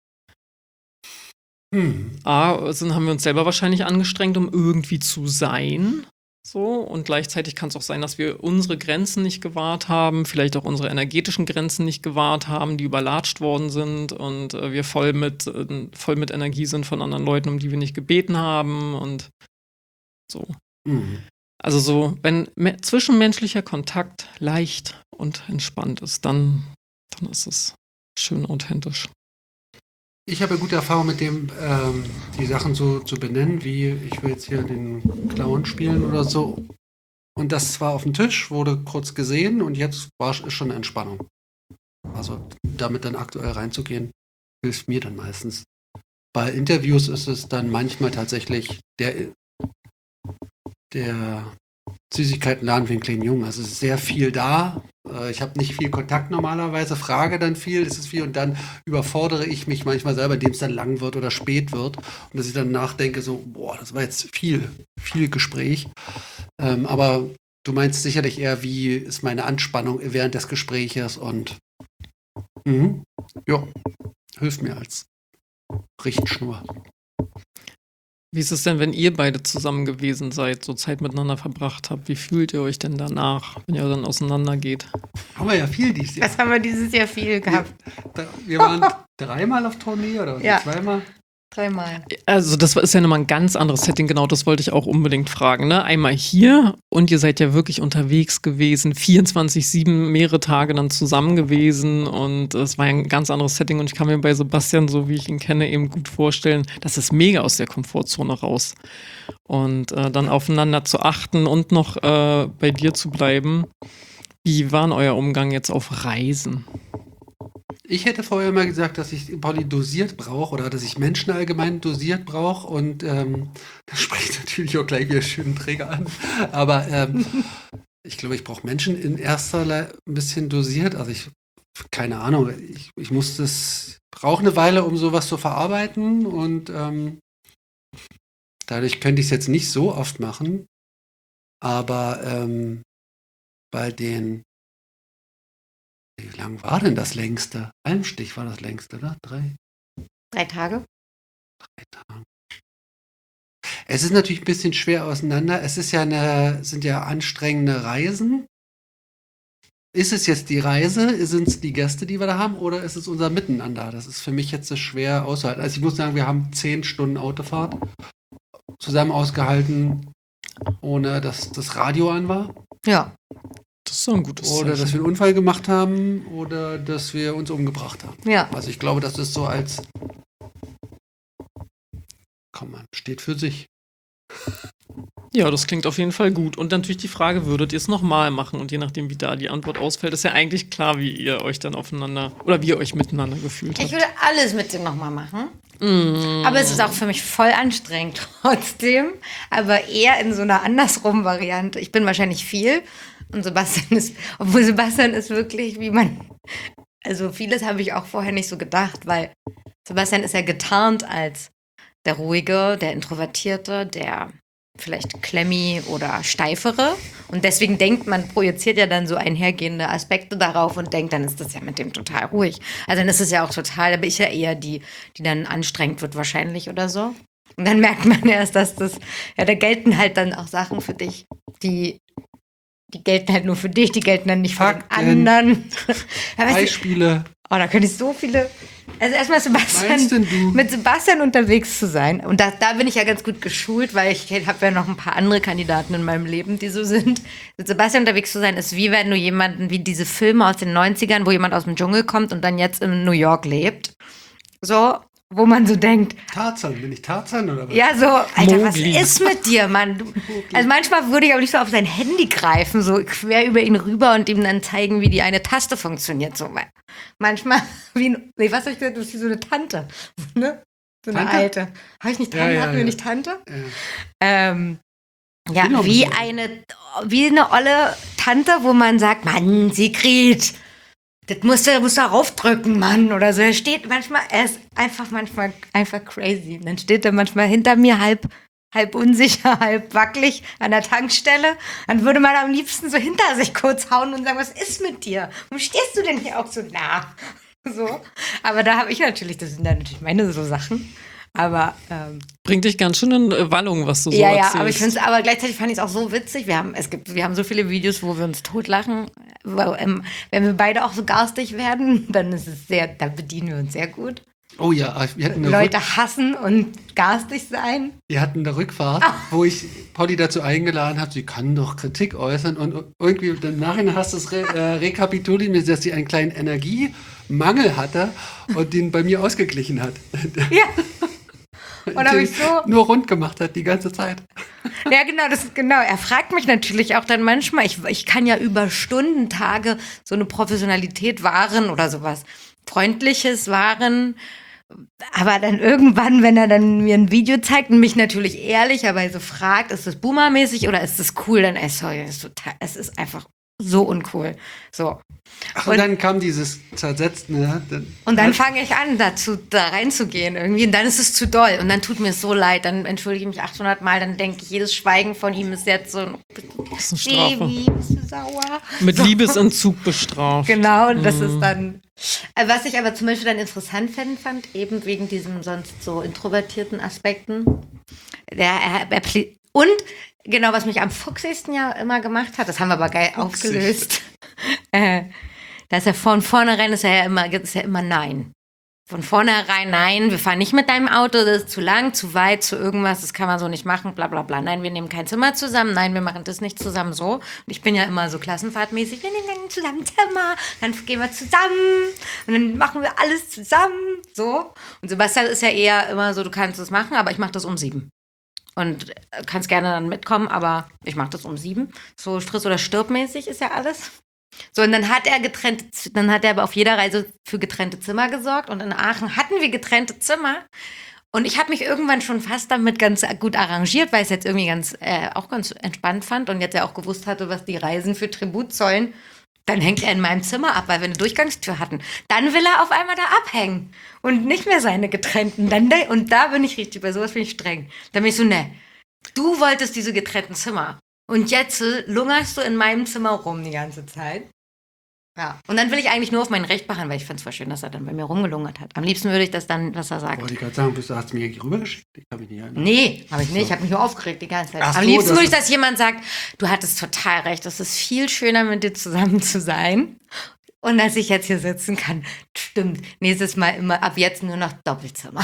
Also haben wir uns selber wahrscheinlich angestrengt, um irgendwie zu sein. So, und gleichzeitig kann es auch sein, dass wir unsere Grenzen nicht gewahrt haben, vielleicht auch unsere energetischen Grenzen nicht gewahrt haben, die überlatscht worden sind und wir voll mit Energie sind von anderen Leuten, um die wir nicht gebeten haben und so. Also so, wenn zwischenmenschlicher Kontakt leicht und entspannt ist, dann ist es schön authentisch. Ich habe gute Erfahrung mit dem, die Sachen so zu benennen, wie ich will jetzt hier den Clown spielen oder so. Und das war auf dem Tisch, wurde kurz gesehen und jetzt ist schon eine Entspannung. Also damit dann aktuell reinzugehen, hilft mir dann meistens. Bei Interviews ist es dann manchmal tatsächlich der Süßigkeitenladen wie ein kleinen Jungen. Also es ist sehr viel da. Ich habe nicht viel Kontakt normalerweise, frage dann viel, ist es viel und dann überfordere ich mich manchmal selber, indem es dann lang wird oder spät wird und dass ich dann nachdenke, so, boah, das war jetzt viel Gespräch. Aber du meinst sicherlich eher, wie ist meine Anspannung während des Gespräches und hilft mir als Richtschnur. Wie ist es denn, wenn ihr beide zusammen gewesen seid, so Zeit miteinander verbracht habt? Wie fühlt ihr euch denn danach, wenn ihr dann auseinander geht? Haben wir ja viel dieses Jahr. Das haben wir dieses Jahr viel gehabt. Wir waren 3-mal auf Tournee oder 2-mal? 3-mal. Also das ist ja nochmal ein ganz anderes Setting, genau, das wollte ich auch unbedingt fragen. Ne? Einmal hier und ihr seid ja wirklich unterwegs gewesen, 24/7, mehrere Tage dann zusammen gewesen und es war ein ganz anderes Setting und ich kann mir bei Sebastian, so wie ich ihn kenne, eben gut vorstellen, das ist mega aus der Komfortzone raus. Und dann aufeinander zu achten und noch bei dir zu bleiben. Wie war denn euer Umgang jetzt auf Reisen? Ich hätte vorher mal gesagt, dass ich Polly dosiert brauche oder dass ich Menschen allgemein dosiert brauche und das spricht natürlich auch gleich wieder schönen Träger an. Aber ich glaube, ich brauche Menschen in erster Linie ein bisschen dosiert. Also keine Ahnung, ich brauche eine Weile, um sowas zu verarbeiten und Dadurch könnte ich es jetzt nicht so oft machen, aber bei den, wie lang war denn das längste? Almstich war das längste, oder? 3 Tage? 3 Tage. Es ist natürlich ein bisschen schwer auseinander. Es ist sind ja anstrengende Reisen. Ist es jetzt die Reise? Sind es die Gäste, die wir da haben? Oder ist es unser Miteinander? Das ist für mich jetzt so schwer auszuhalten. Also ich muss sagen, wir haben 10 Stunden Autofahrt zusammen ausgehalten, ohne dass das Radio an war. Ja. Das ist so ein gutes Oder dass wir einen Unfall gemacht haben. Oder dass wir uns umgebracht haben. Ja. Also ich glaube, das ist so als... Komm mal, steht für sich. Ja, das klingt auf jeden Fall gut. Und natürlich die Frage, würdet ihr es nochmal machen? Und je nachdem, wie da die Antwort ausfällt, ist ja eigentlich klar, wie ihr euch dann aufeinander oder wie ihr euch miteinander gefühlt habt. Ich würde alles mit dem nochmal machen. Aber es ist auch für mich voll anstrengend trotzdem. Aber eher in so einer andersrum Variante. Ich bin wahrscheinlich viel. Und Sebastian ist wirklich, also vieles habe ich auch vorher nicht so gedacht, weil Sebastian ist ja getarnt als der Ruhige, der Introvertierte, der vielleicht Klemmi oder Steifere. Und deswegen projiziert ja dann so einhergehende Aspekte darauf und denkt, dann ist das ja mit dem total ruhig. Also dann ist es ja auch total, da bin ich ja eher die dann anstrengend wird wahrscheinlich oder so. Und dann merkt man erst, dass da gelten halt dann auch Sachen für dich, die gelten halt nur für dich, die gelten dann nicht für den anderen. Beispiele. Da könnte ich so viele... Also erstmal mit Sebastian unterwegs zu sein. Und da bin ich ja ganz gut geschult, weil ich habe ja noch ein paar andere Kandidaten in meinem Leben, die so sind. Mit Sebastian unterwegs zu sein, ist wie wenn du wie diese Filme aus den 90ern, wo jemand aus dem Dschungel kommt und dann jetzt in New York lebt. So, wo man so denkt... Tarzan, bin ich Tarzan oder was? Ja, so, Alter, Mowgli. Was ist mit dir, Mann? Also manchmal würde ich auch nicht so auf sein Handy greifen, so quer über ihn rüber und ihm dann zeigen, wie die eine Taste funktioniert. So, manchmal, was habe ich gesagt, du bist wie so eine Tante, ne? So eine Tante? alte. Habe ich nicht Tante? Ja, Hatten wir ja. nicht Tante? Ja. Ja, wie eine olle Tante, wo man sagt, Mann, Sigrid, das musst du raufdrücken, Mann, oder so. Er steht manchmal einfach crazy. Und dann steht er manchmal hinter mir halb unsicher, halb wackelig an der Tankstelle. Dann würde man am liebsten so hinter sich kurz hauen und sagen, was ist mit dir? Warum stehst du denn hier auch so nah? So. Aber da habe ich das sind dann natürlich meine so Sachen. Aber Bringt dich ganz schön in Wallung, was du so ja, erzählst. aber gleichzeitig fand ich es auch so witzig. Wir haben so viele Videos, wo wir uns totlachen. Wenn wir beide auch so garstig werden, dann da bedienen wir uns sehr gut. Oh ja, wir hatten Leute hassen und garstig sein. Wir hatten eine Rückfahrt, wo ich Polly dazu eingeladen habe, sie kann doch Kritik äußern und irgendwie im Nachhinein hast du es rekapituliert, dass sie einen kleinen Energiemangel hatte und den bei mir ausgeglichen hat. Ja. Und habe ich so nur rund gemacht hat die ganze Zeit. Ja, genau. Er fragt mich natürlich auch dann manchmal, ich kann ja über Stunden, Tage so eine Professionalität wahren oder sowas. Freundliches wahren. Aber dann irgendwann, wenn er dann mir ein Video zeigt und mich natürlich ehrlicherweise fragt, ist das boomermäßig oder ist das cool, dann sorry, es ist einfach so uncool. So. Ach, und dann kam dieses Zersetzte. Ne? Und dann fange ich an, da reinzugehen irgendwie. Und dann ist es zu doll. Und dann tut mir es so leid. Dann entschuldige ich mich 800 Mal. Dann denke ich, jedes Schweigen von ihm ist jetzt so ein Baby, bist du sauer? Mit Liebesentzug bestraft. Genau, und das ist dann... Was ich aber zum Beispiel dann interessant fand, eben wegen diesen sonst so introvertierten Aspekten. Und genau, was mich am fuchsigsten ja immer gemacht hat, das haben wir aber geil aufgelöst. Dass er von vornherein ist ja immer Nein. Von vornherein, nein, wir fahren nicht mit deinem Auto, das ist zu lang, zu weit, zu irgendwas, das kann man so nicht machen, bla bla bla. Nein, wir nehmen kein Zimmer zusammen, nein, wir machen das nicht zusammen so. Und ich bin ja immer so klassenfahrtmäßig, wir nehmen dann zusammen ein Zimmer, dann gehen wir zusammen und dann machen wir alles zusammen, so. Und Sebastian ist ja eher immer so, du kannst das machen, aber ich mache das um 7. Und kannst gerne dann mitkommen, aber ich mache das um 7. So friss- oder stirbmäßig ist ja alles. So, und dann hat er aber auf jeder Reise für getrennte Zimmer gesorgt. Und in Aachen hatten wir getrennte Zimmer. Und ich habe mich irgendwann schon fast damit ganz gut arrangiert, weil ich es jetzt irgendwie auch ganz entspannt fand und jetzt ja auch gewusst hatte, was die Reisen für Tribut zollen. Dann hängt er in meinem Zimmer ab, weil wir eine Durchgangstür hatten. Dann will er auf einmal da abhängen und nicht mehr seine getrennten. Und da bin ich richtig, bei sowas bin ich streng. Dann bin ich so, ne, du wolltest diese getrennten Zimmer. Und jetzt lungerst du in meinem Zimmer rum die ganze Zeit. Ja, und dann will ich eigentlich nur auf mein Recht beharren, weil ich finde es voll schön, dass er dann bei mir rumgelungert hat. Am liebsten würde ich das dann, was er sagt. Wollte ich gerade sagen, hast du mir eigentlich rübergeschickt? Ich kann mich nicht erinnern. Nee, habe ich nicht. Ich habe mich nur aufgeregt die ganze Zeit. Ach so, Am liebsten das würde ich, ist- dass jemand sagt, du hattest total recht, es ist viel schöner, mit dir zusammen zu sein. Und dass ich jetzt hier sitzen kann. Stimmt, nächstes Mal immer ab jetzt nur noch Doppelzimmer.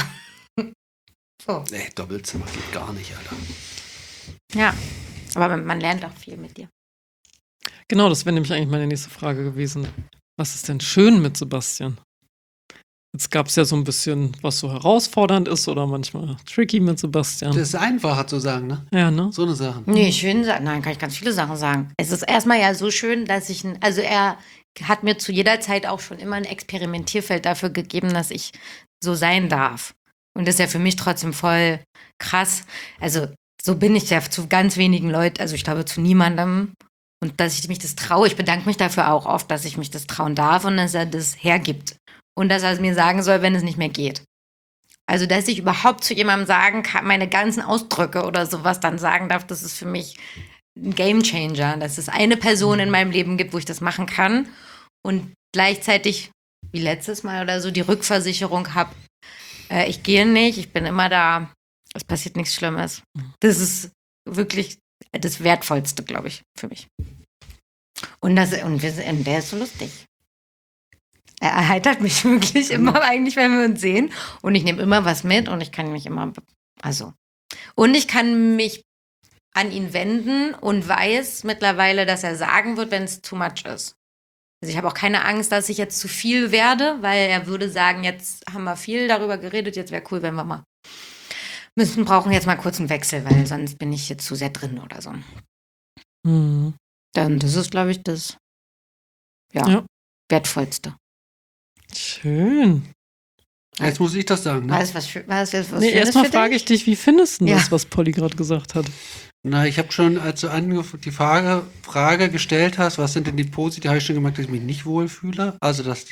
So. Nee, Doppelzimmer geht gar nicht, Alter. Ja, aber man lernt auch viel mit dir. Genau, das wäre nämlich eigentlich meine nächste Frage gewesen. Was ist denn schön mit Sebastian? Jetzt gab es ja so ein bisschen, was so herausfordernd ist oder manchmal tricky mit Sebastian. Das ist einfacher zu sagen, ne? Ja, ne? So eine Sache. Nee, schön sagen. Nein, kann ich ganz viele Sachen sagen. Es ist erstmal ja so schön, dass also er hat mir zu jeder Zeit auch schon immer ein Experimentierfeld dafür gegeben, dass ich so sein darf. Und das ist ja für mich trotzdem voll krass. Also so bin ich ja zu ganz wenigen Leuten, also ich glaube zu niemandem. Und dass ich mich das traue, ich bedanke mich dafür auch oft, dass ich mich das trauen darf und dass er das hergibt. Und dass er es mir sagen soll, wenn es nicht mehr geht. Also, dass ich überhaupt zu jemandem sagen kann, meine ganzen Ausdrücke oder sowas dann sagen darf, das ist für mich ein Gamechanger. Dass es eine Person in meinem Leben gibt, wo ich das machen kann und gleichzeitig, wie letztes Mal oder so, die Rückversicherung habe, ich gehe nicht, ich bin immer da, es passiert nichts Schlimmes. Das ist wirklich das Wertvollste, glaube ich, für mich. Und der ist so lustig. Er erheitert mich wirklich immer eigentlich, wenn wir uns sehen. Und ich nehme immer was mit und ich kann mich immer, und ich kann mich an ihn wenden und weiß mittlerweile, dass er sagen wird, wenn es too much ist. Also ich habe auch keine Angst, dass ich jetzt zu viel werde, weil er würde sagen, jetzt haben wir viel darüber geredet, jetzt wäre cool, wenn wir mal brauchen jetzt mal kurz einen Wechsel, weil sonst bin ich jetzt zu sehr drin oder so. Mhm. Dann, das ist, glaube ich, das Wertvollste. Schön. Jetzt muss ich das sagen, ne? War es was Schönes Erstmal für frage dich? ich dich, wie findest du Ja. das, was Polly gerade gesagt hat? Na, ich habe schon, als du die Frage gestellt hast, was sind denn die Positive, habe ich schon gemerkt, dass ich mich nicht wohlfühle. Also, dass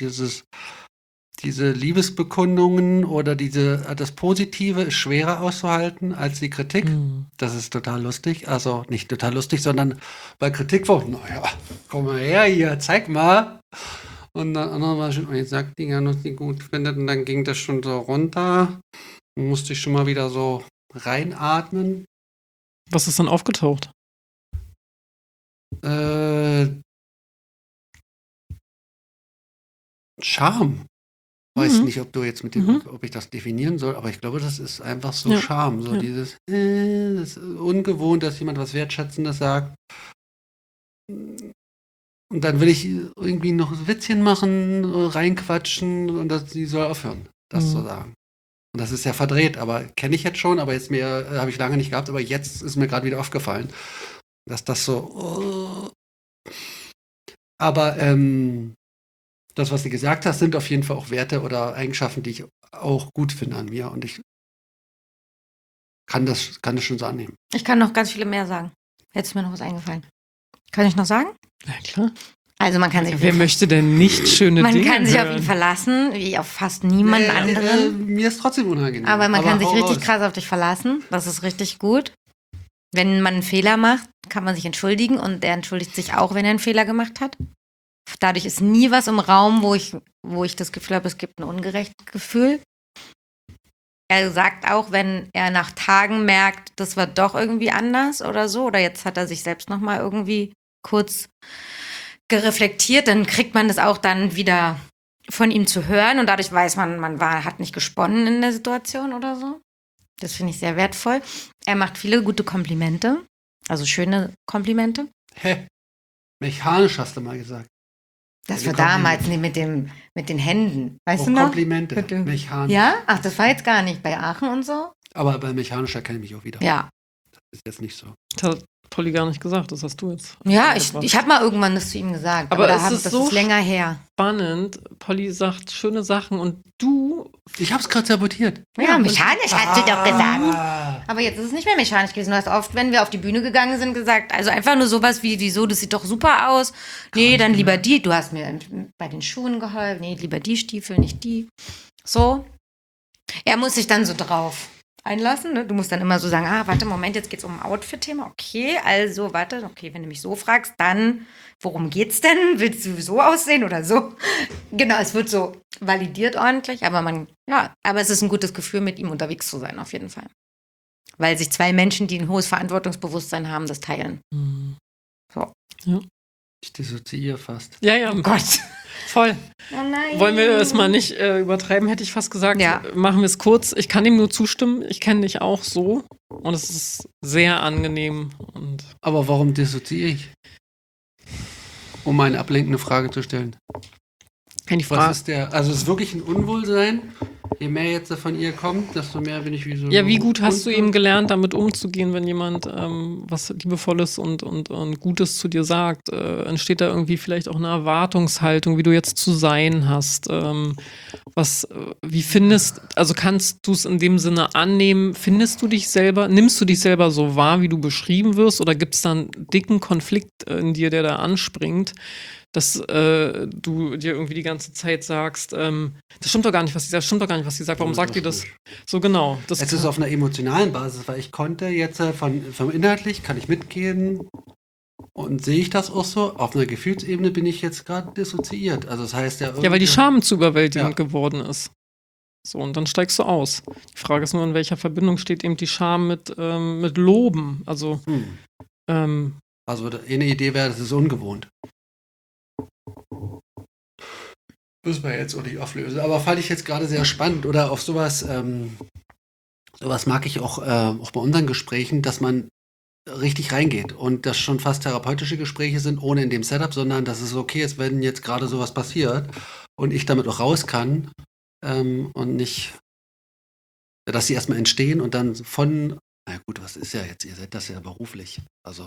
diese Liebesbekundungen oder das Positive ist schwerer auszuhalten als die Kritik. Mhm. Das ist total lustig. Also nicht total lustig, sondern bei Kritik war, naja, komm mal her hier, zeig mal. Und dann andere war schon, jetzt sagt die ja, was die gut findet. Und dann ging das schon so runter. Dann musste ich schon mal wieder so reinatmen. Was ist dann aufgetaucht? Scham. Weiß Mhm. nicht, ob du jetzt ob ich das definieren soll, aber ich glaube, das ist einfach so Ja. Scham. So Ja. dieses, das ist ungewohnt, dass jemand was Wertschätzendes sagt. Und dann will ich irgendwie noch ein Witzchen machen, reinquatschen und sie soll aufhören, das zu sagen. Und das ist ja verdreht, aber kenne ich jetzt schon, aber jetzt habe ich lange nicht gehabt, aber jetzt ist mir gerade wieder aufgefallen, dass das so. Aber das, was du gesagt hast, sind auf jeden Fall auch Werte oder Eigenschaften, die ich auch gut finde an mir. Und ich kann das schon so annehmen. Ich kann noch ganz viele mehr sagen. Jetzt ist mir noch was eingefallen. Kann ich noch sagen? Ja, klar. Also man kann sich, Wer möchte denn nicht schöne Dinge man kann sich auf hören? ihn verlassen, wie auf fast niemanden anderen. Mir ist trotzdem unangenehm. Aber man kann sich hau richtig raus. krass auf dich verlassen. Das ist richtig gut. Wenn man einen Fehler macht, kann man sich entschuldigen und er entschuldigt sich auch, wenn er einen Fehler gemacht hat. Dadurch ist nie was im Raum, wo ich das Gefühl habe, es gibt ein ungerechtes Gefühl. Er sagt auch, wenn er nach Tagen merkt, das war doch irgendwie anders oder so, oder jetzt hat er sich selbst nochmal irgendwie kurz gereflektiert, dann kriegt man das auch dann wieder von ihm zu hören und dadurch weiß man, hat nicht gesponnen in der Situation oder so. Das finde ich sehr wertvoll. Er macht viele gute Komplimente, also schöne Komplimente. Hä? Mechanisch hast du mal gesagt. Das Ja, war die Komplimente. damals mit den Händen. Weißt Auch du noch? Komplimente. Mit dem- Mechanisch. Ja? Ach, das war jetzt gar nicht bei Aachen und so? Aber bei mechanischer kenne ich mich auch wieder. Ja. Ist jetzt nicht so. Polly gar nicht gesagt, das hast du jetzt. Ja, ich habe mal irgendwann das zu ihm gesagt, aber das ist länger her. Spannend. Polly sagt schöne Sachen und du. Ich hab's gerade sabotiert. Ja, mechanisch hast du doch gesagt. Aber jetzt ist es nicht mehr mechanisch gewesen. Du hast oft, wenn wir auf die Bühne gegangen sind, gesagt, also einfach nur sowas wie, wieso, das sieht doch super aus. Nee, dann lieber die. Du hast mir bei den Schuhen geholfen. Nee, lieber die Stiefel, nicht die. So. Er muss sich dann so drauf einlassen. Ne? Du musst dann immer so sagen, warte, Moment, jetzt geht's um ein Outfit-Thema. Okay, also, warte, okay, wenn du mich so fragst, dann, worum geht's denn? Willst du so aussehen oder so? Genau, es wird so validiert ordentlich, aber aber es ist ein gutes Gefühl, mit ihm unterwegs zu sein, auf jeden Fall. Weil sich zwei Menschen, die ein hohes Verantwortungsbewusstsein haben, das teilen. So. Ja. Ich dissoziiere fast. Ja. Oh Gott. Voll. Oh nein. Wollen wir es mal nicht übertreiben, hätte ich fast gesagt. Ja. Machen wir es kurz. Ich kann ihm nur zustimmen. Ich kenne dich auch so. Und es ist sehr angenehm. Aber warum dissoziiere ich? Um eine ablenkende Frage zu stellen. Was ist also es ist wirklich ein Unwohlsein? Je mehr jetzt von ihr kommt, desto mehr bin ich wie so. Ja, wie gut hast du eben gelernt, damit umzugehen, wenn jemand was Liebevolles und Gutes zu dir sagt? Entsteht da irgendwie vielleicht auch eine Erwartungshaltung, wie du jetzt zu sein hast? Also kannst du es in dem Sinne annehmen? Nimmst du dich selber so wahr, wie du beschrieben wirst? Oder gibt es da einen dicken Konflikt in dir, der da anspringt? Dass du dir irgendwie die ganze Zeit sagst, das stimmt doch gar nicht, was sie sagt, warum sagt ihr das? So genau. Es ist auf einer emotionalen Basis, weil ich konnte jetzt vom Inhaltlich, kann ich mitgehen und sehe ich das auch so. Auf einer Gefühlsebene bin ich jetzt gerade dissoziiert. Also das heißt ja... Ja, weil die Scham zu überwältigend geworden ist. So, und dann steigst du aus. Die Frage ist nur, in welcher Verbindung steht eben die Scham mit Loben. Also, also eine Idee wäre, das ist ungewohnt. Müssen wir jetzt auch nicht auflösen. Aber fand ich jetzt gerade sehr spannend. Oder auf sowas mag ich auch bei unseren Gesprächen, dass man richtig reingeht und das schon fast therapeutische Gespräche sind, ohne in dem Setup, sondern dass es okay ist, wenn jetzt gerade sowas passiert und ich damit auch raus kann und nicht, dass sie erstmal entstehen und dann na gut, was ist ja jetzt, ihr seid das ja beruflich. Also,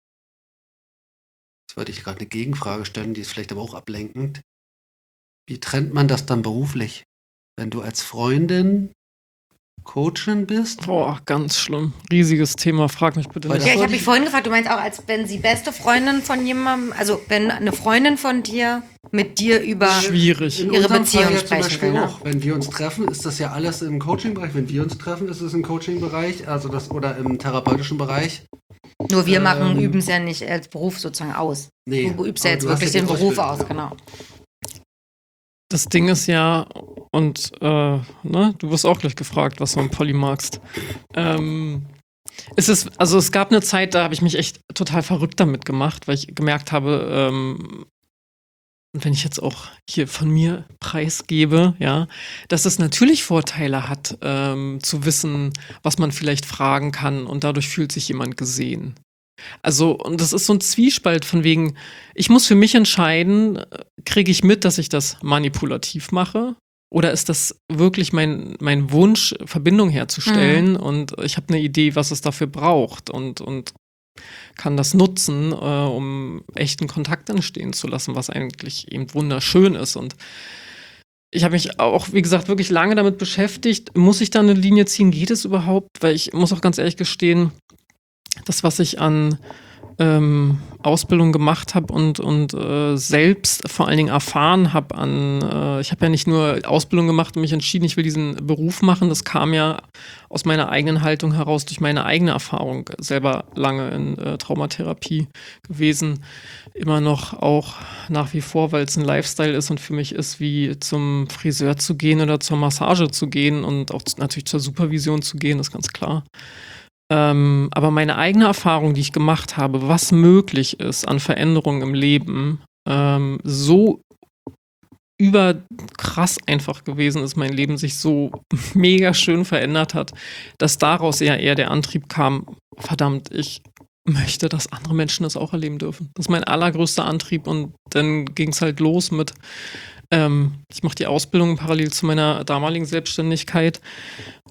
jetzt wollte ich gerade eine Gegenfrage stellen, die ist vielleicht aber auch ablenkend. Wie trennt man das dann beruflich? Wenn du als Freundin Coachin bist? Boah, ganz schlimm. Riesiges Thema, frag mich bitte nicht. Ja, ich habe mich vorhin gefragt, du meinst auch, als wenn sie beste Freundin von jemandem, also wenn eine Freundin von dir mit dir über schwierig in ihre Fall Beziehung ja sprechen will. Ne? Auch. Wenn wir uns treffen, ist das ja alles im Coaching-Bereich. Wenn wir uns treffen, ist es im Coaching-Bereich, also oder im therapeutischen Bereich. Nur wir üben es ja nicht als Beruf sozusagen aus. Nee, du übst ja jetzt wirklich den Beruf aus, genau. Das Ding ist ja, und du wirst auch gleich gefragt, was du an Polly magst. Es gab eine Zeit, da habe ich mich echt total verrückt damit gemacht, weil ich gemerkt habe, wenn ich jetzt auch hier von mir preisgebe, ja, dass es natürlich Vorteile hat, zu wissen, was man vielleicht fragen kann und dadurch fühlt sich jemand gesehen. Also, und das ist so ein Zwiespalt von wegen, ich muss für mich entscheiden, kriege ich mit, dass ich das manipulativ mache? Oder ist das wirklich mein Wunsch, Verbindung herzustellen? Und ich habe eine Idee, was es dafür braucht und kann das nutzen, um echten Kontakt entstehen zu lassen, was eigentlich eben wunderschön ist. Und ich habe mich auch, wie gesagt, wirklich lange damit beschäftigt. Muss ich da eine Linie ziehen? Geht es überhaupt? Weil ich muss auch ganz ehrlich gestehen, das, was ich an Ausbildung gemacht habe und selbst vor allen Dingen erfahren habe ich habe ja nicht nur Ausbildung gemacht und mich entschieden, ich will diesen Beruf machen, das kam ja aus meiner eigenen Haltung heraus, durch meine eigene Erfahrung, selber lange in Traumatherapie gewesen, immer noch auch nach wie vor, weil es ein Lifestyle ist und für mich ist, wie zum Friseur zu gehen oder zur Massage zu gehen und auch natürlich zur Supervision zu gehen, ist ganz klar. Aber meine eigene Erfahrung, die ich gemacht habe, was möglich ist an Veränderungen im Leben, so überkrass einfach gewesen ist, mein Leben sich so mega schön verändert hat, dass daraus eher der Antrieb kam, verdammt, ich möchte, dass andere Menschen das auch erleben dürfen. Das ist mein allergrößter Antrieb und dann ging es halt los mit, ich mache die Ausbildung parallel zu meiner damaligen Selbstständigkeit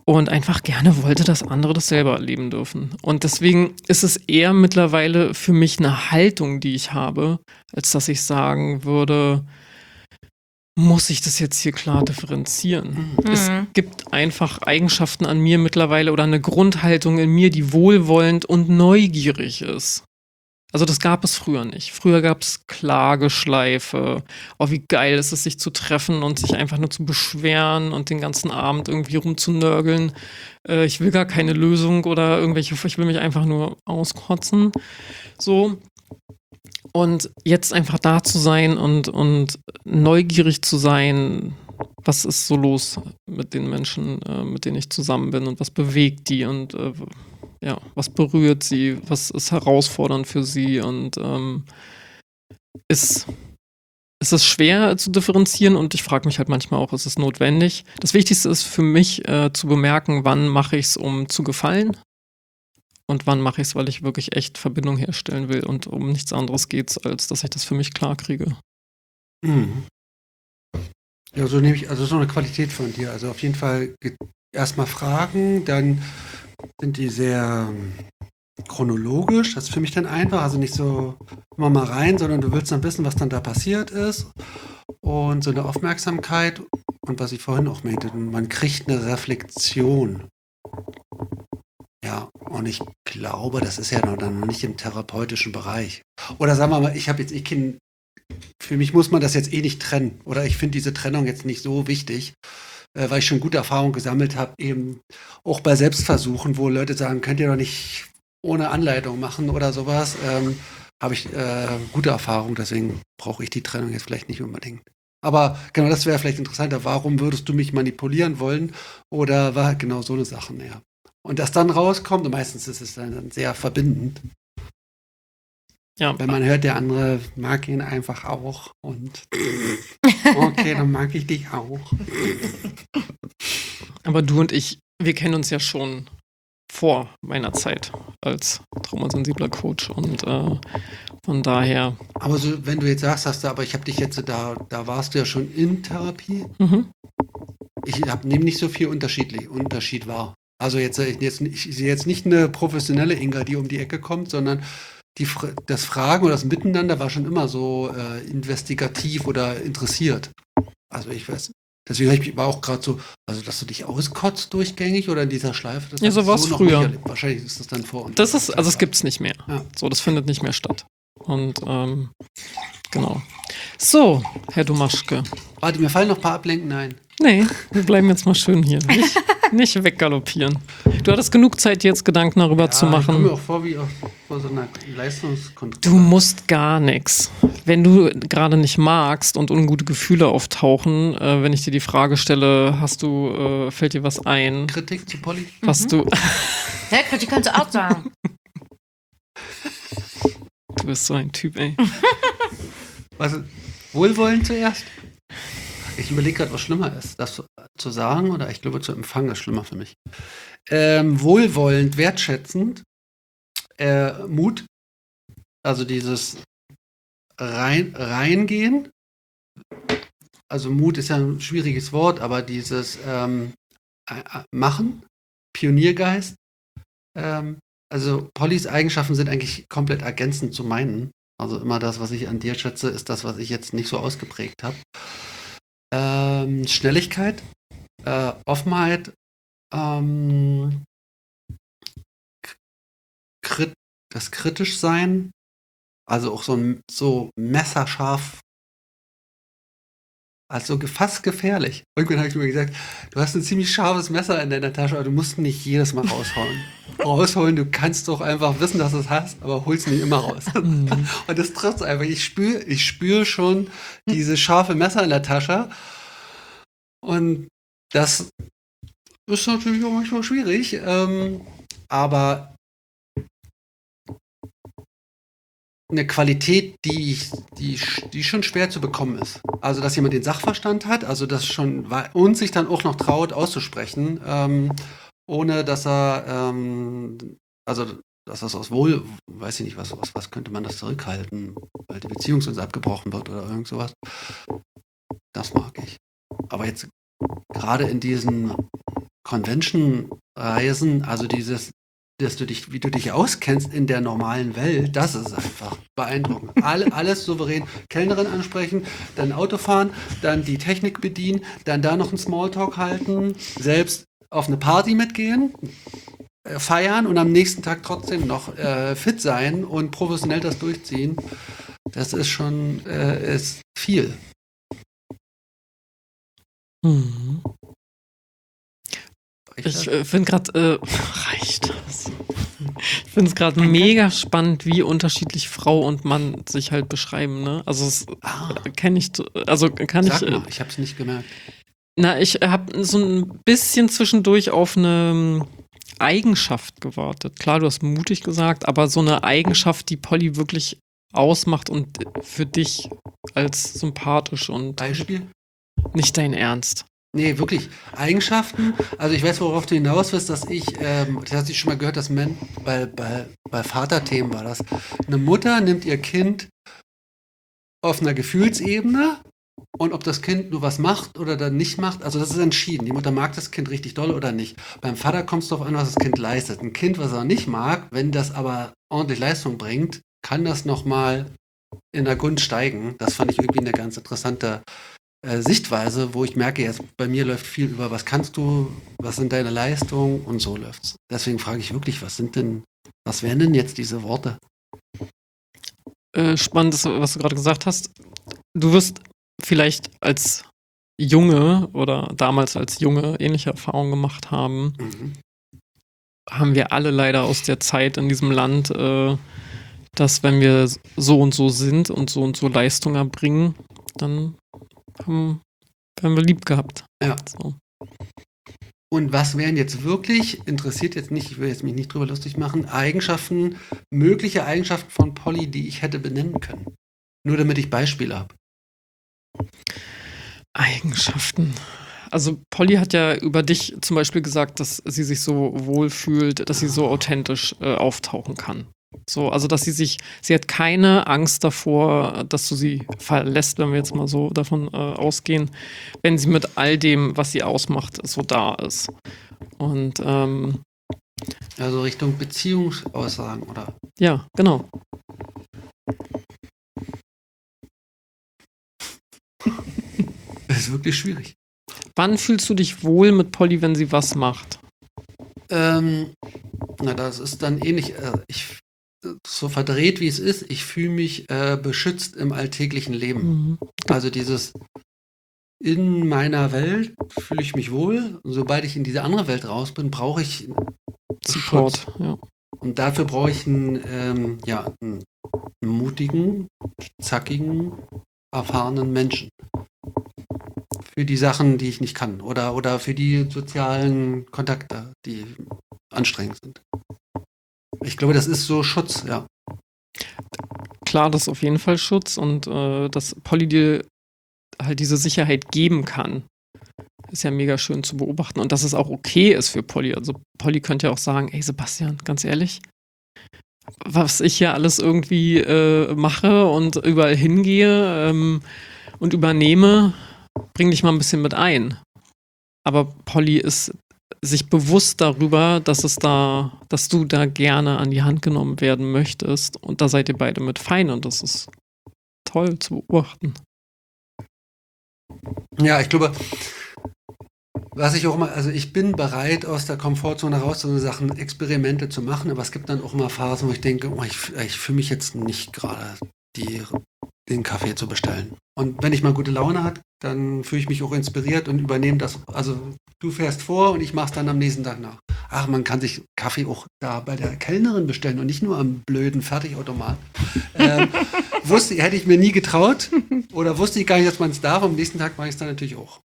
und einfach gerne wollte, dass andere das selber erleben dürfen. Und deswegen ist es eher mittlerweile für mich eine Haltung, die ich habe, als dass ich sagen würde, muss ich das jetzt hier klar differenzieren. Es gibt einfach Eigenschaften an mir mittlerweile oder eine Grundhaltung in mir, die wohlwollend und neugierig ist. Also das gab es früher nicht. Früher gab es Klageschleife. Oh, wie geil ist es, sich zu treffen und sich einfach nur zu beschweren und den ganzen Abend irgendwie rumzunörgeln. Ich will gar keine Lösung oder ich will mich einfach nur auskotzen. So. Und jetzt einfach da zu sein und neugierig zu sein, was ist so los mit den Menschen, mit denen ich zusammen bin und was bewegt die und was berührt sie, was ist herausfordernd für sie und ist es schwer zu differenzieren und ich frage mich halt manchmal auch, ist es notwendig? Das Wichtigste ist für mich zu bemerken, wann mache ich es, um zu gefallen und wann mache ich es, weil ich wirklich echt Verbindung herstellen will und um nichts anderes geht's, als dass ich das für mich klar kriege. Ja, so nehme ich, also so eine Qualität von dir. Also auf jeden Fall erstmal fragen, dann sind die sehr chronologisch. Das ist für mich dann einfach, also nicht so immer mal rein, sondern du willst dann wissen, was dann da passiert ist. Und so eine Aufmerksamkeit und was ich vorhin auch meinte, man kriegt eine Reflexion. Ja, und ich glaube, das ist ja dann noch nicht im therapeutischen Bereich. Oder sagen wir mal, für mich muss man das jetzt eh nicht trennen. Oder ich finde diese Trennung jetzt nicht so wichtig, weil ich schon gute Erfahrungen gesammelt habe, eben auch bei Selbstversuchen, wo Leute sagen, könnt ihr doch nicht ohne Anleitung machen oder sowas, habe ich gute Erfahrungen, deswegen brauche ich die Trennung jetzt vielleicht nicht unbedingt. Aber genau, das wäre vielleicht interessanter. Warum würdest du mich manipulieren wollen? Oder war genau so eine Sache, ja. Und das dann rauskommt, und meistens ist es dann sehr verbindend. Ja. Wenn man hört, der andere mag ihn einfach auch und okay, dann mag ich dich auch. Aber du und ich, wir kennen uns ja schon vor meiner Zeit als traumasensibler Coach und von daher. Aber so, wenn du jetzt sagst, aber ich habe dich jetzt, da warst du ja schon in Therapie. Ich nehme nicht so viel Unterschied wahr. Also ich sehe jetzt nicht eine professionelle Inga, die um die Ecke kommt, sondern das Fragen oder das Miteinander war schon immer so investigativ oder interessiert. Also ich weiß, deswegen war auch gerade so, also dass du dich auskotzt durchgängig oder in dieser Schleife. Das ja, so war es früher. Wahrscheinlich ist das dann vor uns. Also es gibt's nicht mehr. Ja. So, das findet nicht mehr statt. Und genau. So, Herr Domaschke. Warte, mir fallen noch ein paar Ablenken ein. Nee, wir bleiben jetzt mal schön hier. Nicht weggaloppieren. Du hattest genug Zeit, jetzt Gedanken darüber zu machen. Ich komme mir auch vor wie vor so einer Leistungskontrolle. Du musst gar nichts. Wenn du gerade nicht magst und ungute Gefühle auftauchen, wenn ich dir die Frage stelle, fällt dir was ein? Kritik zu Polly? Ja, Kritik kannst du auch sagen. Du bist so ein Typ, ey. Was? Wohlwollen zuerst? Ich überlege gerade, was schlimmer ist. Das zu sagen oder ich glaube, zu empfangen ist schlimmer für mich. Wohlwollend, wertschätzend, Mut, also dieses Reingehen. Also Mut ist ja ein schwieriges Wort, aber dieses Machen, Pioniergeist. Also Pollys Eigenschaften sind eigentlich komplett ergänzend zu meinen. Also immer das, was ich an dir schätze, ist das, was ich jetzt nicht so ausgeprägt habe. Schnelligkeit, Offenheit, das Kritischsein, also auch so messerscharf, also fast gefährlich. Irgendwann habe ich mir gesagt, du hast ein ziemlich scharfes Messer in deiner Tasche, aber du musst nicht jedes Mal rausholen. Du kannst doch einfach wissen, dass du es hast, aber holst nicht immer raus. Und das trifft einfach. Ich spüre schon diese scharfe Messer in der Tasche. Und das ist natürlich auch manchmal schwierig. Aber eine Qualität, die schon schwer zu bekommen ist. Also, dass jemand den Sachverstand hat, also das schon und sich dann auch noch traut, auszusprechen, ohne dass er, dass das weiß ich nicht, was könnte man das zurückhalten, weil die Beziehung sonst abgebrochen wird oder irgend sowas. Das mag ich. Aber jetzt gerade in diesen Convention-Reisen, also wie du dich auskennst in der normalen Welt, das ist einfach beeindruckend. Alles souverän. Kellnerin ansprechen, dann Auto fahren, dann die Technik bedienen, dann da noch einen Smalltalk halten, selbst auf eine Party mitgehen, feiern und am nächsten Tag trotzdem noch fit sein und professionell das durchziehen. Das ist schon ist viel. Mhm. Ich finde gerade, reicht das? Ich finde es gerade mega spannend, wie unterschiedlich Frau und Mann sich halt beschreiben, ne? Also das kenne ich, also kann Sag ich. mal, ich habe es nicht gemerkt. Na, ich habe so ein bisschen zwischendurch auf eine Eigenschaft gewartet. Klar, du hast mutig gesagt, aber so eine Eigenschaft, die Polly wirklich ausmacht und für dich als sympathisch und Beispiel? nicht dein Ernst. Nee, wirklich. Eigenschaften. Also ich weiß, worauf du hinaus willst, dass das hast du schon mal gehört, dass bei Vaterthemen war das. Eine Mutter nimmt ihr Kind auf einer Gefühlsebene und ob das Kind nur was macht oder dann nicht macht, also das ist entschieden. Die Mutter mag das Kind richtig doll oder nicht. Beim Vater kommt es darauf an, was das Kind leistet. Ein Kind, was er nicht mag, wenn das aber ordentlich Leistung bringt, kann das nochmal in der Gunst steigen. Das fand ich irgendwie eine ganz interessante Sichtweise, wo ich merke, jetzt bei mir läuft viel über, was kannst du, was sind deine Leistungen und so läuft's. Deswegen frage ich wirklich, was wären denn jetzt diese Worte? Spannend ist, was du gerade gesagt hast. Du wirst vielleicht als Junge oder damals als Junge ähnliche Erfahrungen gemacht haben. Mhm. Haben wir alle leider aus der Zeit in diesem Land, dass wenn wir so und so sind und so Leistung erbringen, dann werden wir lieb gehabt. Ja. So. Und was wären jetzt wirklich, interessiert jetzt nicht, ich will jetzt mich nicht drüber lustig machen, mögliche Eigenschaften von Polly, die ich hätte benennen können? Nur damit ich Beispiele habe. Eigenschaften. Also Polly hat ja über dich zum Beispiel gesagt, dass sie sich so wohl fühlt, dass sie so authentisch auftauchen kann. So, also dass sie hat keine Angst davor, dass du sie verlässt, wenn wir jetzt mal so davon ausgehen, wenn sie mit all dem, was sie ausmacht, so da ist. Und Also Richtung Beziehungsaussagen, oder? ja, genau. Das ist wirklich schwierig. Wann fühlst du dich wohl mit Polly, wenn sie was macht? Das ist dann ähnlich. So verdreht wie es ist, ich fühle mich beschützt im alltäglichen Leben. Mhm. Also dieses in meiner Welt fühle ich mich wohl. Und sobald ich in diese andere Welt raus bin, brauche ich Support. Schutz. Ja. Und dafür brauche ich einen mutigen, zackigen, erfahrenen Menschen. Für die Sachen, die ich nicht kann. Oder für die sozialen Kontakte, die anstrengend sind. Ich glaube, das ist so Schutz, ja. Klar, das ist auf jeden Fall Schutz und dass Polly dir halt diese Sicherheit geben kann, ist ja mega schön zu beobachten und dass es auch okay ist für Polly. Also Polly könnte ja auch sagen, ey Sebastian, ganz ehrlich, was ich hier alles irgendwie mache und überall hingehe und übernehme, bring dich mal ein bisschen mit ein. Aber Polly ist sich bewusst darüber, dass du da gerne an die Hand genommen werden möchtest und da seid ihr beide mit fein und das ist toll zu beobachten. Ja, ich glaube, was ich auch immer, also ich bin bereit, aus der Komfortzone raus so Sachen, Experimente zu machen, aber es gibt dann auch immer Phasen, wo ich denke, ich fühle mich jetzt nicht gerade, den Kaffee zu bestellen. Und wenn ich mal gute Laune habe, dann fühle ich mich auch inspiriert und übernehme das. Also du fährst vor und ich mache es dann am nächsten Tag nach. Ach, man kann sich Kaffee auch da bei der Kellnerin bestellen und nicht nur am blöden Fertigautomat. Hätte ich mir nie getraut oder wusste ich gar nicht, dass man es darf. Am nächsten Tag mache ich es dann natürlich auch.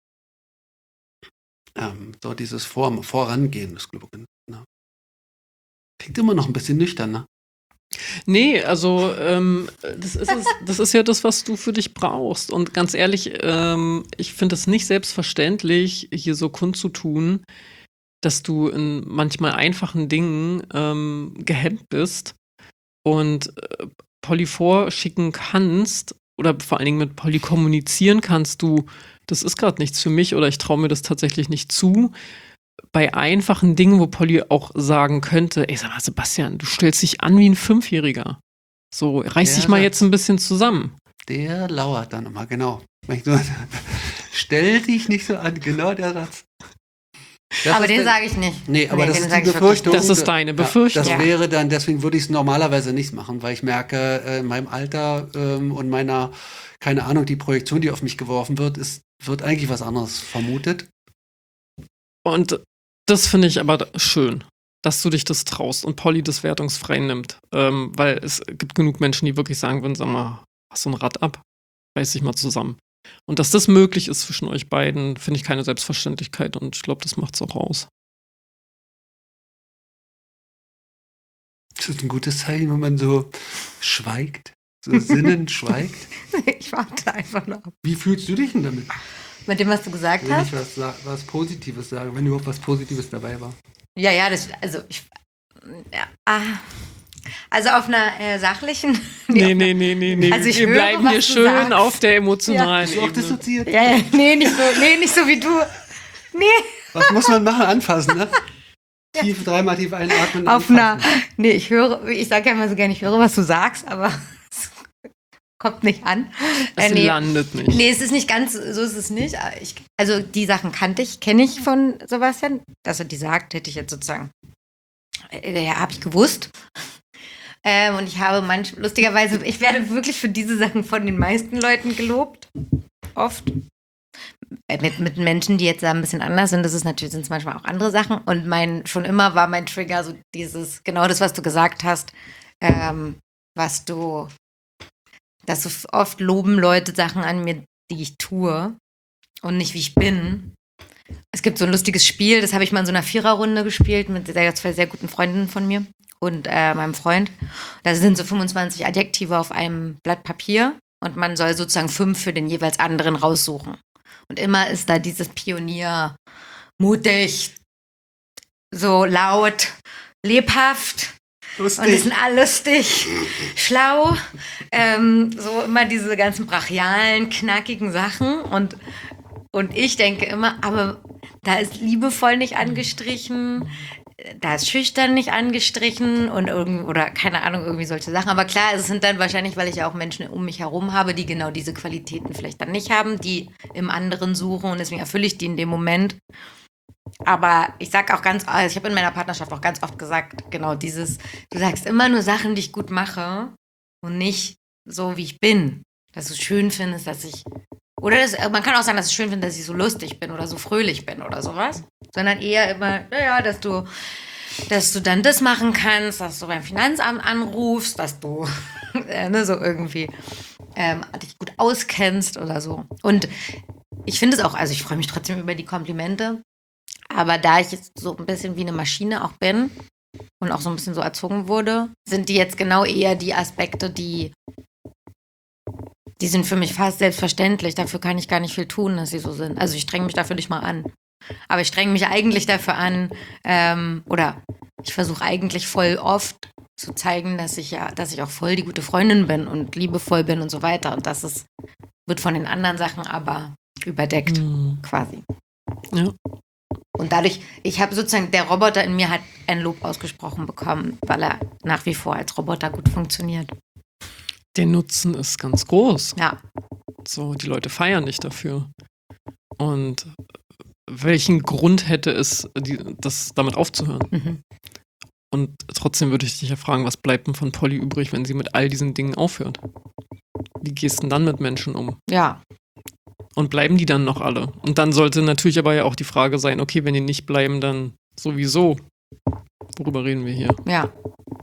So dieses Vorangehen, das glaube ich. Ne? Klingt immer noch ein bisschen nüchtern, ne? Nee, also das ist ja das, was du für dich brauchst. Und ganz ehrlich, ich finde es nicht selbstverständlich, hier so kundzutun, dass du in manchmal einfachen Dingen gehemmt bist und Polly vorschicken kannst oder vor allen Dingen mit Polly kommunizieren kannst, das ist gerade nichts für mich oder ich traue mir das tatsächlich nicht zu. bei einfachen Dingen, wo Polly auch sagen könnte, ey, sag mal, Sebastian, du stellst dich an wie ein 5-Jähriger. So, reiß dich mal jetzt ein bisschen zusammen. Der lauert dann immer, genau. Stell dich nicht so an, genau der Satz. Aber den sage ich nicht. Nee, aber das den ist sag die ich wirklich Befürchtung. Das ist deine Befürchtung. Das wäre dann, deswegen würde ich es normalerweise nicht machen, weil ich merke, in meinem Alter und meiner, keine Ahnung, die Projektion, die auf mich geworfen wird, wird eigentlich was anderes vermutet. Und das finde ich aber schön, dass du dich das traust und Polly das wertungsfrei nimmt. Weil es gibt genug Menschen, die wirklich sagen würden, sag mal, hast du ein Rad ab? Reiß dich mal zusammen. Und dass das möglich ist zwischen euch beiden, finde ich keine Selbstverständlichkeit und ich glaube, das macht es auch aus. Das ist ein gutes Zeichen, wenn man so schweigt, so sinnend schweigt. Ich warte einfach noch. Wie fühlst du dich denn damit? Mit dem, was du gesagt Wenn hast? ich was Positives sage, wenn überhaupt was Positives dabei war. Ja, also auf einer sachlichen. Nee. Also ich wir höre, bleiben was hier du schön sagst. auf der emotionalen Bist du auch Ebene. dissoziiert? Ja, nee, nicht so wie du. Nee. Was muss man machen? Anfassen, ne? Dreimal tief einatmen. Auf einer. Nee, ich sage ja immer so gerne, ich höre, was du sagst, aber es kommt nicht an. Es landet nicht. Nee, es ist nicht ganz, so ist es nicht. Also die Sachen kenne ich von Sebastian. Dass er die sagt, hätte ich jetzt sozusagen, ja, habe ich gewusst. Und ich habe lustigerweise, ich werde wirklich für diese Sachen von den meisten Leuten gelobt. Oft. Mit Menschen, die jetzt da ein bisschen anders sind, sind es manchmal auch andere Sachen. Und schon immer war mein Trigger so genau das, was du gesagt hast, dass so oft loben Leute Sachen an mir, die ich tue und nicht, wie ich bin. Es gibt so ein lustiges Spiel, das habe ich mal in so einer 4er-Runde gespielt mit zwei sehr guten Freundinnen von mir und meinem Freund. Da sind so 25 Adjektive auf einem Blatt Papier und man soll sozusagen 5 für den jeweils anderen raussuchen. Und immer ist da dieses Pionier, mutig, so laut, lebhaft. Lustig. Und die sind alle lustig, schlau. So immer diese ganzen brachialen, knackigen Sachen. Und ich denke immer, aber da ist liebevoll nicht angestrichen, da ist schüchtern nicht angestrichen oder keine Ahnung, irgendwie solche Sachen. Aber klar, es sind dann wahrscheinlich, weil ich ja auch Menschen um mich herum habe, die genau diese Qualitäten vielleicht dann nicht haben, die im anderen suchen und deswegen erfülle ich die in dem Moment. Aber ich sag auch ich habe in meiner Partnerschaft auch ganz oft gesagt, genau du sagst immer nur Sachen, die ich gut mache und nicht so, wie ich bin. Dass du schön findest, man kann auch sagen, dass ich schön finde, dass ich so lustig bin oder so fröhlich bin oder sowas. Sondern eher immer, dass du dann das machen kannst, dass du beim Finanzamt anrufst, dass du so irgendwie dich gut auskennst oder so. Und ich finde es auch, also ich freue mich trotzdem über die Komplimente, aber da ich jetzt so ein bisschen wie eine Maschine auch bin und auch so ein bisschen so erzogen wurde, sind die jetzt genau eher die Aspekte, die sind für mich fast selbstverständlich. Dafür kann ich gar nicht viel tun, dass sie so sind. Also ich strenge mich dafür nicht mal an. Aber ich strenge mich eigentlich dafür an, oder ich versuche eigentlich voll oft zu zeigen, dass ich auch voll die gute Freundin bin und liebevoll bin und so weiter. Und wird von den anderen Sachen aber überdeckt, quasi. Ja. Und dadurch, ich habe sozusagen, der Roboter in mir hat ein Lob ausgesprochen bekommen, weil er nach wie vor als Roboter gut funktioniert. Der Nutzen ist ganz groß. Ja. So, die Leute feiern dich dafür. Und welchen Grund hätte es, das damit aufzuhören? Mhm. Und trotzdem würde ich dich ja fragen, was bleibt denn von Polly übrig, wenn sie mit all diesen Dingen aufhört? Wie gehst du denn dann mit Menschen um? Ja. Und bleiben die dann noch alle? Und dann sollte natürlich aber ja auch die Frage sein, okay, wenn die nicht bleiben, dann sowieso. Worüber reden wir hier? Ja.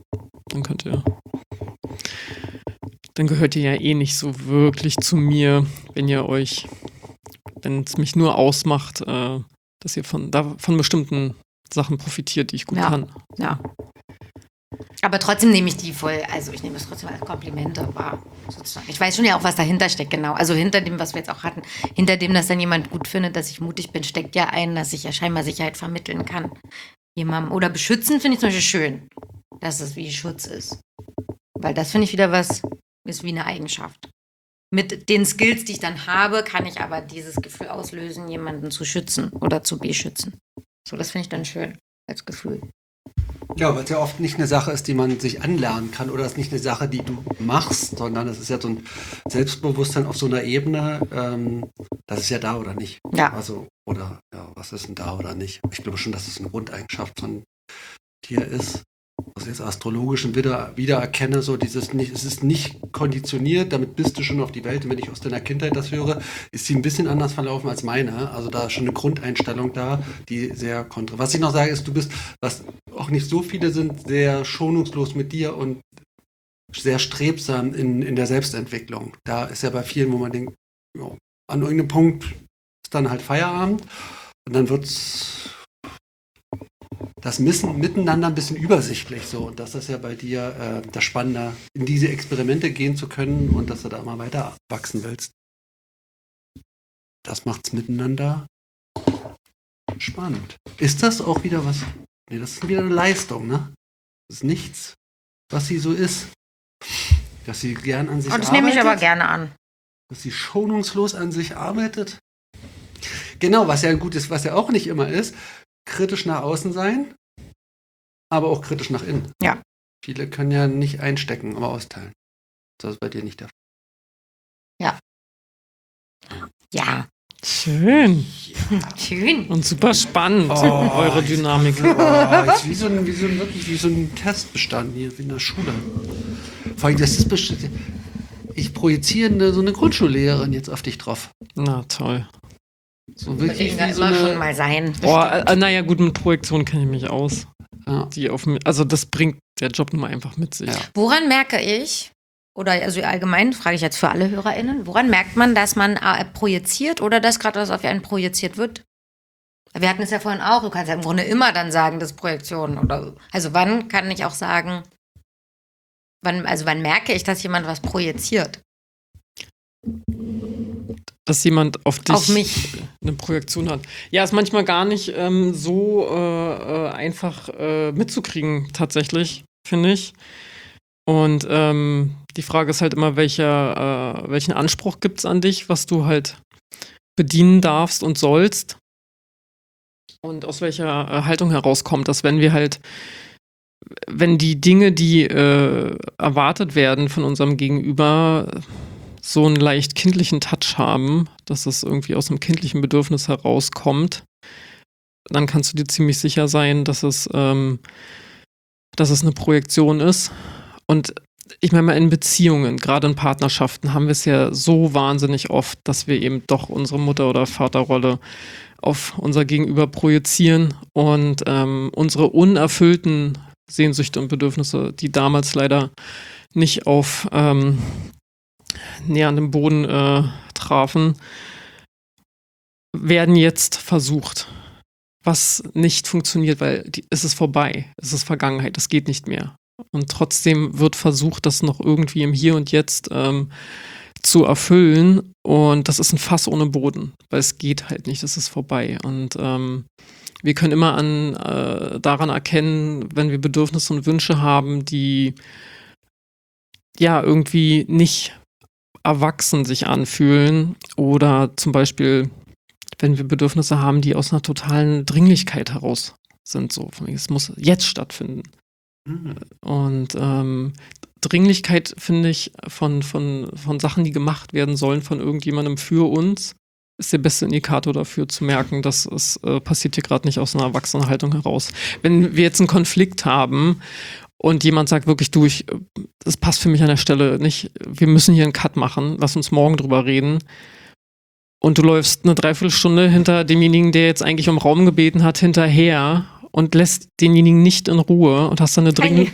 Dann gehört ihr ja eh nicht so wirklich zu mir, wenn es mich nur ausmacht, dass ihr von bestimmten Sachen profitiert, die ich gut kann. Ja. Aber trotzdem nehme ich die voll, also ich nehme es trotzdem als Komplimente wahr, sozusagen. Ich weiß schon ja auch, was dahinter steckt, genau. Also hinter dem, was wir jetzt auch hatten, hinter dem, dass dann jemand gut findet, dass ich mutig bin, steckt ja ein, dass ich ja scheinbar Sicherheit vermitteln kann. Jemandem. Oder beschützen finde ich zum Beispiel schön, dass es wie Schutz ist. Weil das finde ich wieder ist wie eine Eigenschaft. Mit den Skills, die ich dann habe, kann ich aber dieses Gefühl auslösen, jemanden zu schützen oder zu beschützen. So, das finde ich dann schön als Gefühl. Ja, weil es ja oft nicht eine Sache ist, die man sich anlernen kann oder es ist nicht eine Sache, die du machst, sondern es ist ja so ein Selbstbewusstsein auf so einer Ebene, das ist ja da oder nicht. Ja. Also, oder ja, was ist denn da oder nicht? Ich glaube schon, dass es eine Grundeigenschaft von dir ist. Was ich jetzt astrologisch wieder erkenne, so dieses nicht, es ist nicht konditioniert, damit bist du schon auf die Welt. Und wenn ich aus deiner Kindheit das höre, ist sie ein bisschen anders verlaufen als meine. Also da ist schon eine Grundeinstellung da, die sehr kontra. Was ich noch sage, ist, du bist, was auch nicht so viele sind, sehr schonungslos mit dir und sehr strebsam in der Selbstentwicklung. Da ist ja bei vielen, wo man denkt, jo, an irgendeinem Punkt ist dann halt Feierabend und dann wird's das Miteinander ein bisschen übersichtlich so. Und das ist ja bei dir das Spannende, in diese Experimente gehen zu können und dass du da immer weiter wachsen willst. Das macht's miteinander spannend. Ist das auch wieder was? Nee, das ist wieder eine Leistung, ne? Das ist nichts, was sie so ist. Dass sie gern an sich arbeitet. Das nehme ich aber gerne an. Dass sie schonungslos an sich arbeitet. Genau, was ja gut ist, was ja auch nicht immer ist, kritisch nach außen sein, aber auch kritisch nach innen. Ja. Viele können ja nicht einstecken, aber austeilen. Das ist bei dir nicht der Fall. Ja. Schön. Schön. Und super spannend, eure Dynamik. Ist wie so ein Test bestanden hier, wie in der Schule. Vor allem, ich projiziere so eine Grundschullehrerin jetzt auf dich drauf. Na toll. So wirklich Wird wie so immer schon eine, mal sein. Naja, gut, mit Projektion kenne ich mich aus. ja. Also das bringt der Job nun mal einfach mit sich. Ja. Woran merke ich, oder also allgemein frage ich jetzt für alle HörerInnen, woran merkt man, dass man projiziert oder dass gerade was auf einen projiziert wird? Wir hatten es ja vorhin auch, du kannst ja im Grunde immer dann sagen, das ist Projektion oder so. Also wann kann ich auch sagen, wann merke ich, dass jemand was projiziert? Dass jemand auf dich Auf mich. eine Projektion hat. Ja, ist manchmal gar nicht so einfach mitzukriegen, tatsächlich, finde ich. Und die Frage ist halt immer, welchen Anspruch gibt es an dich, was du halt bedienen darfst und sollst. Und aus welcher Haltung herauskommt das, wenn die Dinge, die erwartet werden von unserem Gegenüber, so einen leicht kindlichen Touch haben, dass es irgendwie aus einem kindlichen Bedürfnis herauskommt, dann kannst du dir ziemlich sicher sein, dass es eine Projektion ist. Und ich meine mal, in Beziehungen, gerade in Partnerschaften, haben wir es ja so wahnsinnig oft, dass wir eben doch unsere Mutter- oder Vaterrolle auf unser Gegenüber projizieren und unsere unerfüllten Sehnsüchte und Bedürfnisse, die damals leider nicht auf näherndem Boden trafen, werden jetzt versucht. Was nicht funktioniert, weil es ist vorbei, es ist Vergangenheit, es geht nicht mehr. Und trotzdem wird versucht, das noch irgendwie im Hier und Jetzt zu erfüllen. Und das ist ein Fass ohne Boden, weil es geht halt nicht, es ist vorbei. Und wir können immer daran erkennen, wenn wir Bedürfnisse und Wünsche haben, die ja irgendwie nicht erwachsen sich anfühlen oder zum Beispiel, wenn wir Bedürfnisse haben, die aus einer totalen Dringlichkeit heraus sind, so, es muss jetzt stattfinden. Mhm. Und Dringlichkeit, finde ich, von Sachen, die gemacht werden sollen von irgendjemandem für uns, ist der beste Indikator dafür zu merken, dass es passiert hier gerade nicht aus einer erwachsenen Haltung heraus. Wenn wir jetzt einen Konflikt haben und jemand sagt wirklich, das passt für mich an der Stelle nicht, wir müssen hier einen Cut machen, lass uns morgen drüber reden. Und du läufst eine Dreiviertelstunde hinter demjenigen, der jetzt eigentlich um Raum gebeten hat, hinterher und lässt denjenigen nicht in Ruhe und hast dann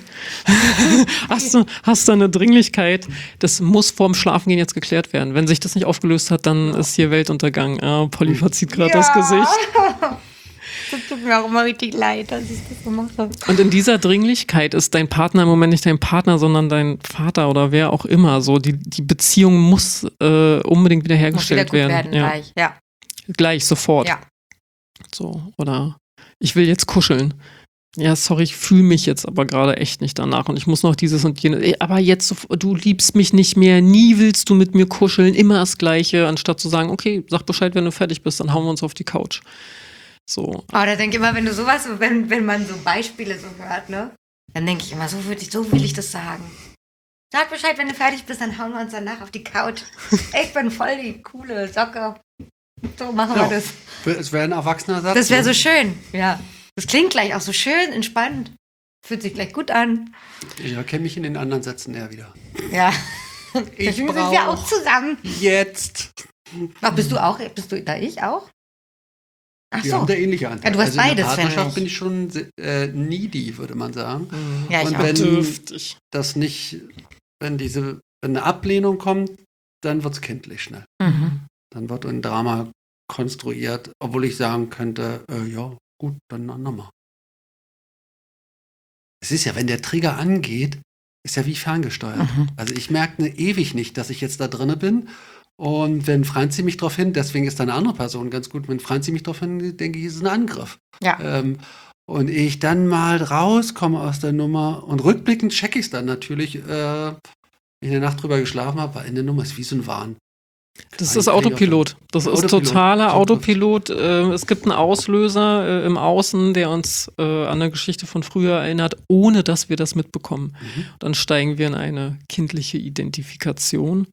eine Dringlichkeit, das muss vorm Schlafengehen jetzt geklärt werden. Wenn sich das nicht aufgelöst hat, dann ist hier Weltuntergang. Polly verzieht gerade das Gesicht. Das tut mir auch immer richtig leid, dass ich das gemacht habe. Und in dieser Dringlichkeit ist dein Partner im Moment nicht dein Partner, sondern dein Vater oder wer auch immer. So, die Beziehung muss unbedingt wiederhergestellt werden. Ja. Gleich, ja. Gleich, sofort. Ja. So, oder ich will jetzt kuscheln. Ja, sorry, ich fühle mich jetzt aber gerade echt nicht danach und ich muss noch dieses und jenes. Aber jetzt, du liebst mich nicht mehr, nie willst du mit mir kuscheln, immer das Gleiche, anstatt zu sagen, okay, sag Bescheid, wenn du fertig bist, dann hauen wir uns auf die Couch. So. Oh, da denke ich immer, wenn du sowas, wenn man so Beispiele so hört, ne? Dann denke ich immer, so will ich das sagen. Sag Bescheid, wenn du fertig bist, dann hauen wir uns danach auf die Couch. Ich bin voll die coole Socke. So machen wir das. Es wäre ein erwachsener Satz. Das wäre so schön, ja. Das klingt gleich auch so schön, entspannt. Fühlt sich gleich gut an. Ich erkenne mich in den anderen Sätzen eher wieder. Ja. Ich Deswegen sind wir auch zusammen. Jetzt. Ach, bist du da ich auch? Ach Wir so. haben da ähnliche Anteile. Ja, du hast also in der beides, Partnerschaft finde bin ich schon needy, würde man sagen. Ja, ich Und auch. wenn Dürftig. das nicht, wenn eine Ablehnung kommt, dann wird es kindlich schnell. Mhm. Dann wird ein Drama konstruiert, obwohl ich sagen könnte, ja, gut, dann nochmal. Es ist ja, wenn der Trigger angeht, ist ja wie ferngesteuert. Mhm. Also ich merke ewig nicht, dass ich jetzt da drinne bin. Und wenn Franzi mich drauf hin, deswegen ist da eine andere Person ganz gut, wenn Franzi mich drauf hin, denke ich, ist es ein Angriff. Ja. Und ich dann mal rauskomme aus der Nummer und rückblickend checke ich es dann natürlich, wenn ich in der Nacht drüber geschlafen habe, weil in der Nummer ist wie so ein Wahn. Das ist Autopilot. Das ist totaler Autopilot. Es gibt einen Auslöser im Außen, der uns an eine Geschichte von früher erinnert, ohne dass wir das mitbekommen. Dann steigen wir in eine kindliche Identifikation,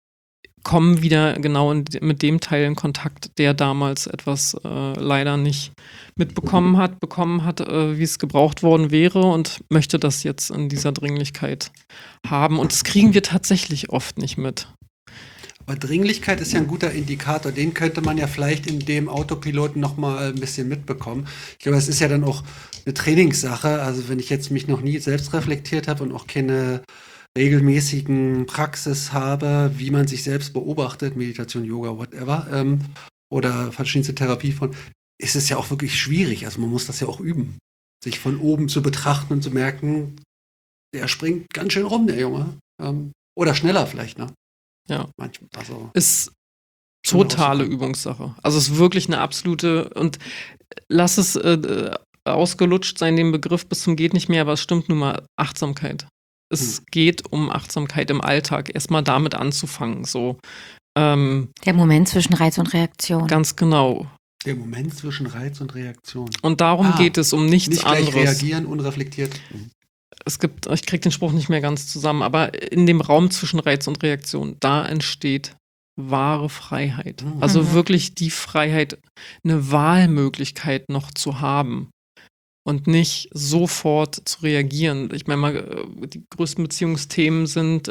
kommen wieder genau mit dem Teil in Kontakt, der damals etwas leider nicht bekommen hat, wie es gebraucht worden wäre und möchte das jetzt in dieser Dringlichkeit haben. Und das kriegen wir tatsächlich oft nicht mit. Aber Dringlichkeit ist ja ein guter Indikator. Den könnte man ja vielleicht in dem Autopiloten noch mal ein bisschen mitbekommen. Ich glaube, es ist ja dann auch eine Trainingssache. Also wenn ich jetzt mich noch nie selbst reflektiert habe und auch keine regelmäßigen Praxis habe, wie man sich selbst beobachtet, Meditation, Yoga, whatever, oder verschiedenste Therapieformen, ist es ja auch wirklich schwierig. Also man muss das ja auch üben, sich von oben zu betrachten und zu merken, der springt ganz schön rum, der Junge. Oder schneller vielleicht, ne? Ja. Manchmal, also ist totale Übungssache. Also es ist wirklich eine absolute, und lass es ausgelutscht sein, den Begriff bis zum geht nicht mehr, aber es stimmt nun mal, Achtsamkeit. Es geht um Achtsamkeit im Alltag, erstmal damit anzufangen. So. Der Moment zwischen Reiz und Reaktion. Ganz genau. der Moment zwischen Reiz und Reaktion. Und darum geht es, um nichts nicht gleich anderes. reagieren, unreflektiert. Ich kriege den Spruch nicht mehr ganz zusammen, aber in dem Raum zwischen Reiz und Reaktion, da entsteht wahre Freiheit. Also wirklich die Freiheit, eine Wahlmöglichkeit noch zu haben und nicht sofort zu reagieren. Ich meine mal, die größten Beziehungsthemen sind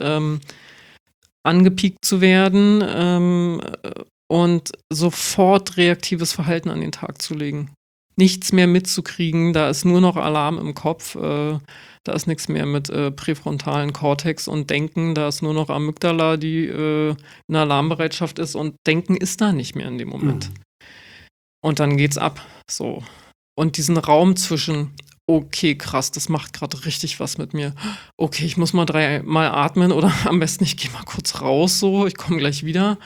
angepiekt zu werden und sofort reaktives Verhalten an den Tag zu legen. Nichts mehr mitzukriegen, da ist nur noch Alarm im Kopf, da ist nichts mehr mit präfrontalen Kortex und Denken, da ist nur noch Amygdala, die in Alarmbereitschaft ist und Denken ist da nicht mehr in dem Moment. Und dann geht's ab, so. Und diesen Raum zwischen, okay, krass, das macht gerade richtig was mit mir. Okay, ich muss mal 3-mal atmen oder am besten ich gehe mal kurz raus, so, ich komme gleich wieder.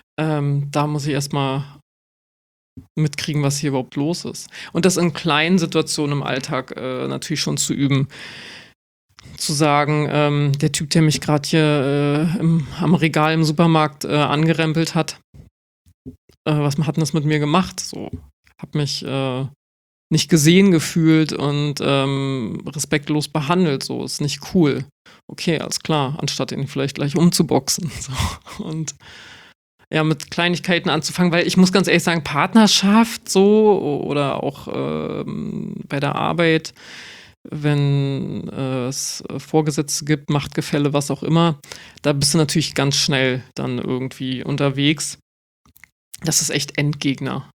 Da muss ich erstmal mitkriegen, was hier überhaupt los ist. Und das in kleinen Situationen im Alltag natürlich schon zu üben. Zu sagen, der Typ, der mich gerade hier am Regal im Supermarkt angerempelt hat, was hat denn das mit mir gemacht? So, hab mich nicht gesehen gefühlt und respektlos behandelt. So, ist nicht cool. Okay, alles klar, anstatt ihn vielleicht gleich umzuboxen. So. Und ja, mit Kleinigkeiten anzufangen, weil ich muss ganz ehrlich sagen, Partnerschaft so oder auch bei der Arbeit, wenn es Vorgesetzte gibt, Machtgefälle, was auch immer, da bist du natürlich ganz schnell dann irgendwie unterwegs. Das ist echt Endgegner.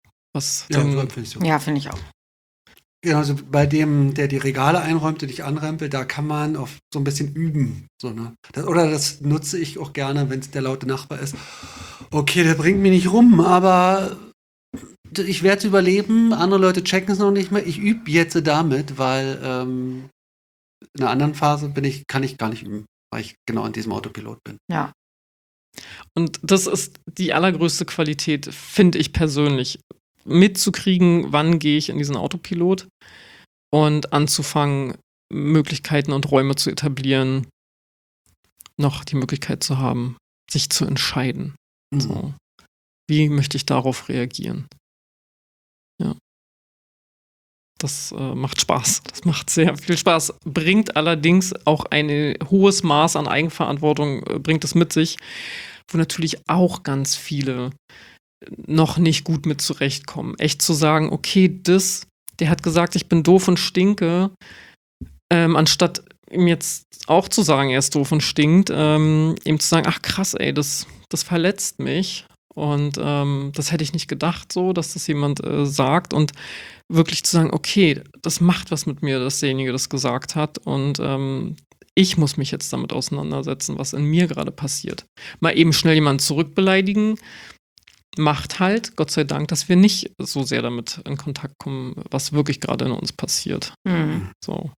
Ja, finde ich auch. Genau, also bei dem, der die Regale einräumt und dich anrempelt, da kann man auf so ein bisschen üben. So, ne? Das nutze ich auch gerne, wenn es der laute Nachbar ist. Okay, der bringt mich nicht rum, aber ich werde es überleben. Andere Leute checken es noch nicht mehr. Ich übe jetzt damit, weil in einer anderen Phase kann ich gar nicht üben, weil ich genau an diesem Autopilot bin. Ja. Und das ist die allergrößte Qualität, finde ich persönlich, mitzukriegen, wann gehe ich in diesen Autopilot und anzufangen, Möglichkeiten und Räume zu etablieren, noch die Möglichkeit zu haben, sich zu entscheiden. So. Wie möchte ich darauf reagieren? Ja. Das macht Spaß. Das macht sehr viel Spaß. Bringt allerdings auch ein hohes Maß an Eigenverantwortung, bringt es mit sich, wo natürlich auch ganz viele noch nicht gut mit zurechtkommen. Echt zu sagen, okay, der hat gesagt, ich bin doof und stinke, anstatt ihm jetzt auch zu sagen, er ist doof und stinkt, ihm zu sagen, ach krass, ey, das verletzt mich. Und das hätte ich nicht gedacht, so, dass das jemand sagt. Und wirklich zu sagen, okay, das macht was mit mir, dass derjenige das gesagt hat. Und ich muss mich jetzt damit auseinandersetzen, was in mir gerade passiert. Mal eben schnell jemanden zurückbeleidigen, macht halt, Gott sei Dank, dass wir nicht so sehr damit in Kontakt kommen, was wirklich gerade in uns passiert. So.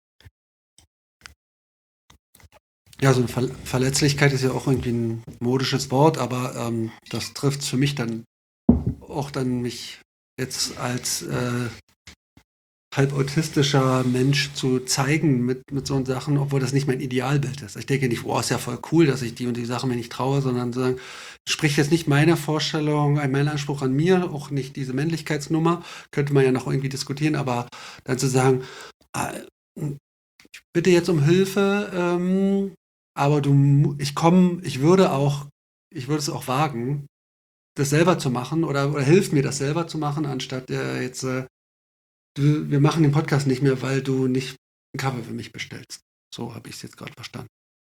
Ja, so eine Verletzlichkeit ist ja auch irgendwie ein modisches Wort, aber das trifft es für mich dann auch mich jetzt als halb autistischer Mensch zu zeigen mit so Sachen, obwohl das nicht mein Idealbild ist. Ich denke nicht, ist ja voll cool, dass ich die und die Sachen mir nicht traue, sondern sagen, spricht jetzt nicht meine Vorstellung, mein Anspruch an mir, auch nicht diese Männlichkeitsnummer, könnte man ja noch irgendwie diskutieren, aber dann zu sagen, ich bitte jetzt um Hilfe, aber ich würde es auch wagen, das selber zu machen oder hilf mir, das selber zu machen, anstatt jetzt, wir machen den Podcast nicht mehr, weil du nicht einen Kaffee für mich bestellst. So habe ich es jetzt gerade verstanden.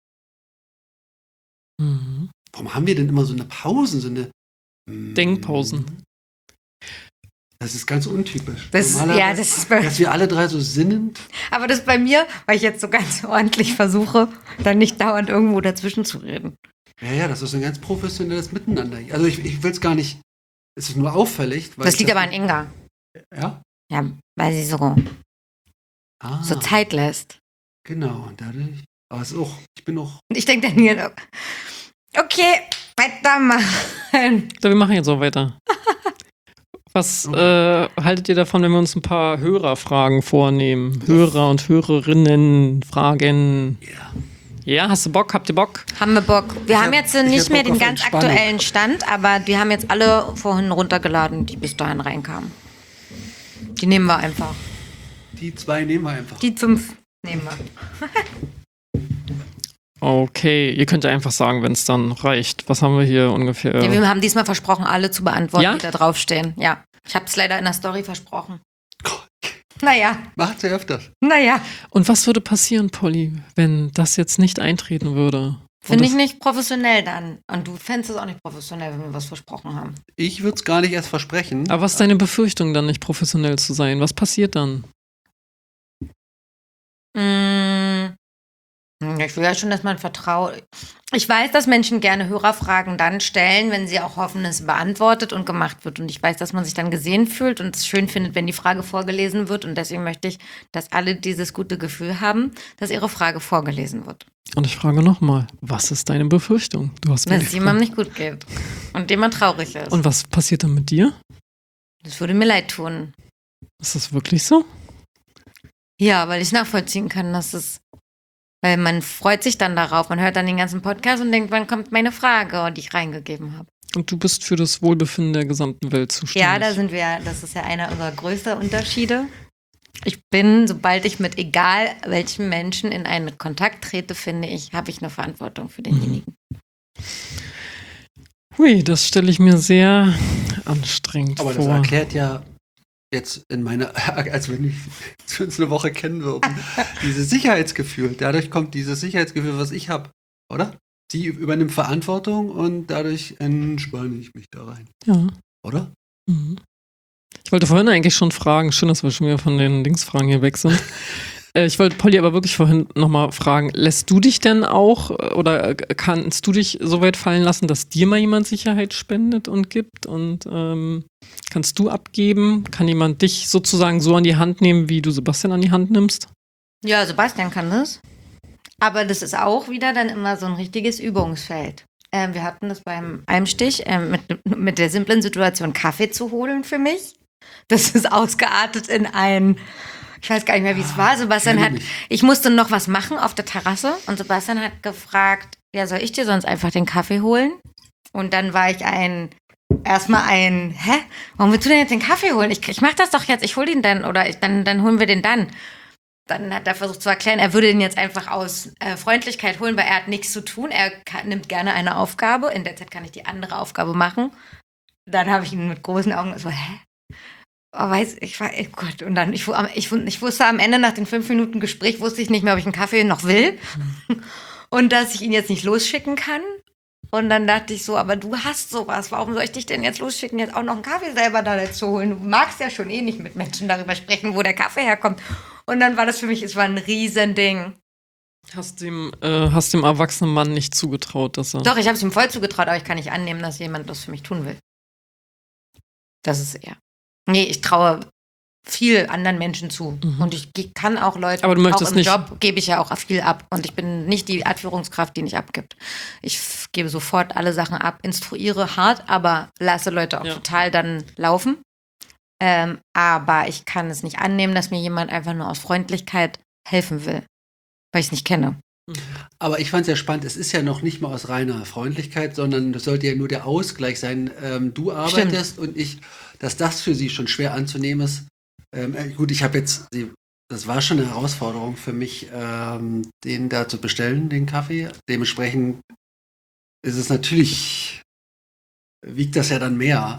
Mhm. Warum haben wir denn immer so eine Pausen, so eine Denkpausen? Das ist ganz untypisch. Das ist dass wir alle drei so sinnend. Aber das ist bei mir, weil ich jetzt so ganz ordentlich versuche, dann nicht dauernd irgendwo dazwischen zu reden. Ja, das ist ein ganz professionelles Miteinander. Also ich will es gar nicht, es ist nur auffällig. Das liegt aber an Inga. Ja? Ja, weil sie so Zeit lässt. Genau, und dadurch, aber ich bin auch. Und ich denke dann hier, okay, weitermachen. So, wir machen jetzt auch weiter. Was haltet ihr davon, wenn wir uns ein paar Hörerfragen vornehmen? Hörer und Hörerinnen fragen. Ja. Ja, hast du Bock? Habt ihr Bock? Haben wir Bock. Wir haben jetzt nicht mehr den ganz aktuellen Stand, aber wir haben jetzt alle vorhin runtergeladen, die bis dahin reinkamen. Die nehmen wir einfach. Die 2 nehmen wir einfach. Die 5 nehmen wir. Okay, ihr könnt ja einfach sagen, wenn es dann reicht. Was haben wir hier ungefähr? Ja, wir haben diesmal versprochen, alle zu beantworten, die da draufstehen. Ja, ich habe es leider in der Story versprochen. Naja. Macht sie öfters. Naja. Und was würde passieren, Polly, wenn das jetzt nicht eintreten würde? Finde ich nicht professionell dann. Und du fändest es auch nicht professionell, wenn wir was versprochen haben. Ich würde es gar nicht erst versprechen. Aber was ist deine Befürchtung, dann nicht professionell zu sein? Was passiert dann? Ich will ja schon, dass man vertraut. Ich weiß, dass Menschen gerne Hörerfragen dann stellen, wenn sie auch hoffen, es beantwortet und gemacht wird. Und ich weiß, dass man sich dann gesehen fühlt und es schön findet, wenn die Frage vorgelesen wird. Und deswegen möchte ich, dass alle dieses gute Gefühl haben, dass ihre Frage vorgelesen wird. Und ich frage nochmal, was ist deine Befürchtung? Dass es jemandem nicht gut geht und jemand traurig ist. Und was passiert dann mit dir? Das würde mir leid tun. Ist das wirklich so? Ja, weil ich nachvollziehen kann, weil man freut sich dann darauf, man hört dann den ganzen Podcast und denkt, wann kommt meine Frage, die ich reingegeben habe. Und du bist für das Wohlbefinden der gesamten Welt zuständig. Ja, das ist ja einer unserer größten Unterschiede. Ich bin, sobald ich mit egal welchen Menschen in einen Kontakt trete, finde ich, habe ich eine Verantwortung für denjenigen. Hui, das stelle ich mir sehr anstrengend vor. Aber das erklärt ja jetzt als wenn wir uns eine Woche kennen würden, dieses Sicherheitsgefühl. Dadurch kommt dieses Sicherheitsgefühl, was ich habe, oder? Sie übernimmt Verantwortung und dadurch entspanne ich mich da rein. Ja. Oder? Mhm. Ich wollte vorhin eigentlich schon fragen, schön, dass wir schon wieder von den Dingsfragen hier weg sind. Ich wollte Polly aber wirklich vorhin nochmal fragen, lässt du dich denn auch oder kannst du dich so weit fallen lassen, dass dir mal jemand Sicherheit spendet und gibt und kannst du abgeben? Kann jemand dich sozusagen so an die Hand nehmen, wie du Sebastian an die Hand nimmst? Ja, Sebastian kann das. Aber das ist auch wieder dann immer so ein richtiges Übungsfeld. Wir hatten das beim Almstich mit der simplen Situation, Kaffee zu holen für mich. Das ist ausgeartet in ich weiß gar nicht mehr, wie es war. Ich musste noch was machen auf der Terrasse und Sebastian hat gefragt, ja, soll ich dir sonst einfach den Kaffee holen? Und dann war ich ein erstmal warum willst du denn jetzt den Kaffee holen? Ich mach das doch jetzt, ich hol den dann oder dann holen wir den dann. Dann hat er versucht zu erklären, er würde den jetzt einfach aus Freundlichkeit holen, weil er hat nichts zu tun. Er nimmt gerne eine Aufgabe. In der Zeit kann ich die andere Aufgabe machen. Dann habe ich ihn mit großen Augen so, Oh Gott. Und dann, ich wusste am Ende nach den 5 Minuten Gespräch, wusste ich nicht mehr, ob ich einen Kaffee noch will. Und dass ich ihn jetzt nicht losschicken kann. Und dann dachte ich so, aber du hast sowas. Warum soll ich dich denn jetzt losschicken, jetzt auch noch einen Kaffee selber da dazu holen? Du magst ja schon nicht mit Menschen darüber sprechen, wo der Kaffee herkommt. Und dann war das für mich, es war ein Riesending. Hast dem erwachsenen Mann nicht zugetraut, dass er... Doch, ich habe es ihm voll zugetraut, aber ich kann nicht annehmen, dass jemand das für mich tun will. Das ist eher. Nee, ich traue viel anderen Menschen zu. Und ich kann auch Leute, aber du möchtest auch im nicht. Job gebe ich ja auch viel ab. Und ich bin nicht die Art Führungskraft, die nicht abgibt. Ich gebe sofort alle Sachen ab, instruiere hart, aber lasse Leute auch total dann laufen. Aber ich kann es nicht annehmen, dass mir jemand einfach nur aus Freundlichkeit helfen will, weil ich es nicht kenne. Aber ich fand es ja spannend, es ist ja noch nicht mal aus reiner Freundlichkeit, sondern das sollte ja nur der Ausgleich sein. Du arbeitest und ich, dass das für sie schon schwer anzunehmen ist. Gut, das war schon eine Herausforderung für mich, den da zu bestellen, den Kaffee. Dementsprechend ist es natürlich, wiegt das ja dann mehr.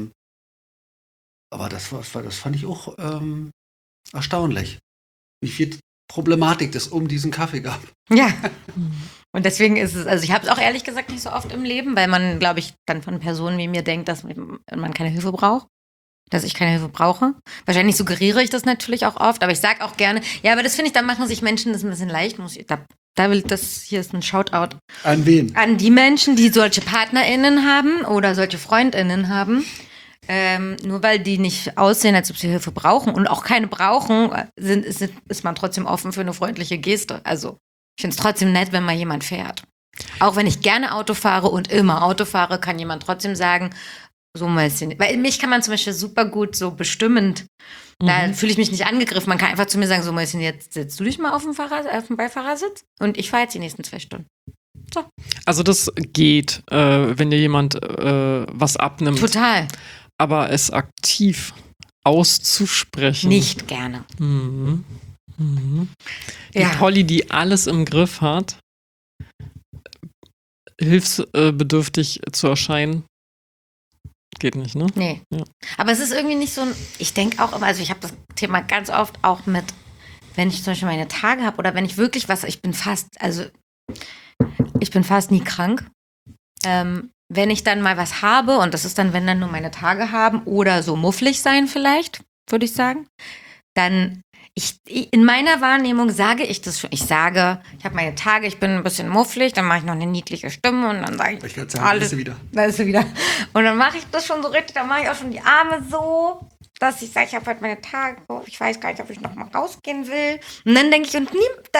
Aber das fand ich auch erstaunlich, wie viel Problematik es um diesen Kaffee gab. Ja. Und deswegen ist es, also ich habe es auch ehrlich gesagt nicht so oft im Leben, weil man, glaube ich, dann von Personen wie mir denkt, dass man keine Hilfe braucht. Dass ich keine Hilfe brauche. Wahrscheinlich suggeriere ich das natürlich auch oft, aber ich sage auch gerne, ja, aber das finde ich, da machen sich Menschen das ein bisschen leicht. Hier ist ein Shoutout. An wen? An die Menschen, die solche PartnerInnen haben oder solche FreundInnen haben. Nur weil die nicht aussehen, als ob sie Hilfe brauchen und auch keine brauchen, ist man trotzdem offen für eine freundliche Geste. Also ich finde es trotzdem nett, wenn mal jemand fährt. Auch wenn ich gerne Auto fahre und immer Auto fahre, kann jemand trotzdem sagen, so mal bisschen. Weil mich kann man zum Beispiel super gut so bestimmend, da fühle ich mich nicht angegriffen. Man kann einfach zu mir sagen, so mal bisschen, jetzt setzt du dich mal auf den Beifahrersitz und ich fahre jetzt die nächsten 2 Stunden. So. Also das geht, wenn dir jemand was abnimmt. Total. Aber es aktiv auszusprechen. Nicht gerne. Die Polly, die alles im Griff hat, hilfsbedürftig zu erscheinen, geht nicht, ne? Nee. Ja. Aber es ist irgendwie nicht so ein, ich denke auch immer, also ich habe das Thema ganz oft auch mit, wenn ich zum Beispiel meine Tage habe oder wenn ich wirklich ich bin fast nie krank. Wenn ich dann mal was habe, und das ist dann, wenn dann nur meine Tage haben oder so mufflig sein vielleicht, würde ich sagen, dann in meiner Wahrnehmung sage ich das schon. Ich sage, ich habe meine Tage, ich bin ein bisschen mufflig, dann mache ich noch eine niedliche Stimme und dann sage ich, da ist sie wieder. Da ist sie wieder. Und dann mache ich das schon so richtig, dann mache ich auch schon die Arme so, dass ich sage, ich habe heute meine Tage, ich weiß gar nicht, ob ich noch mal rausgehen will. Und dann denke ich,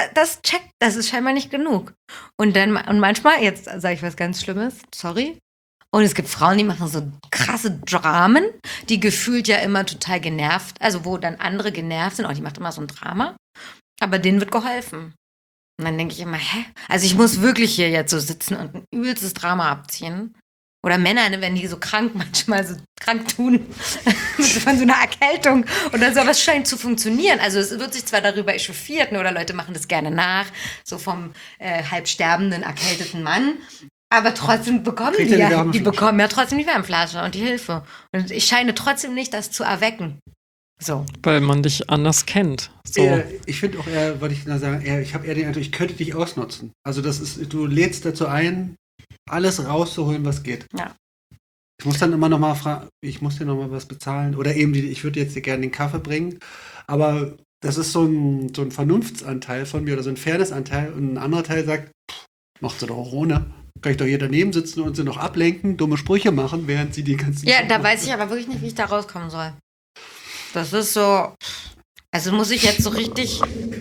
das ist scheinbar nicht genug. Und manchmal, jetzt sage ich was ganz Schlimmes, sorry. Und es gibt Frauen, die machen so krasse Dramen, die gefühlt ja immer total genervt, also wo dann andere genervt sind, die macht immer so ein Drama, aber denen wird geholfen. Und dann denke ich immer, also ich muss wirklich hier jetzt so sitzen und ein übelstes Drama abziehen. Oder Männer, ne, wenn die so manchmal so krank tun, von so einer Erkältung oder so, aber es scheint zu funktionieren. Also es wird sich zwar darüber echauffiert, ne, oder Leute machen das gerne nach, so vom halb sterbenden, erkälteten Mann, aber trotzdem bekommen die bekommen ja trotzdem die Wärmflasche und die Hilfe. Und ich scheine trotzdem nicht, das zu erwecken. So. Weil man dich anders kennt. So. Ich finde auch eher, wollte ich sagen, ich habe eher den Eindruck, ich könnte dich ausnutzen. Also du lädst dazu ein, alles rauszuholen, was geht. Ja. Ich muss dann immer noch mal fragen, ich muss dir noch mal was bezahlen. Oder eben, ich würde jetzt dir gerne den Kaffee bringen. Aber das ist so ein Vernunftsanteil von mir oder so ein Fairnessanteil. Und ein anderer Teil sagt, macht sie doch auch ohne. Kann ich doch hier daneben sitzen und sie noch ablenken, dumme Sprüche machen, während sie die ganzen... Ja, da weiß ich aber wirklich nicht, wie ich da rauskommen soll. Das ist so... Also muss ich jetzt so richtig...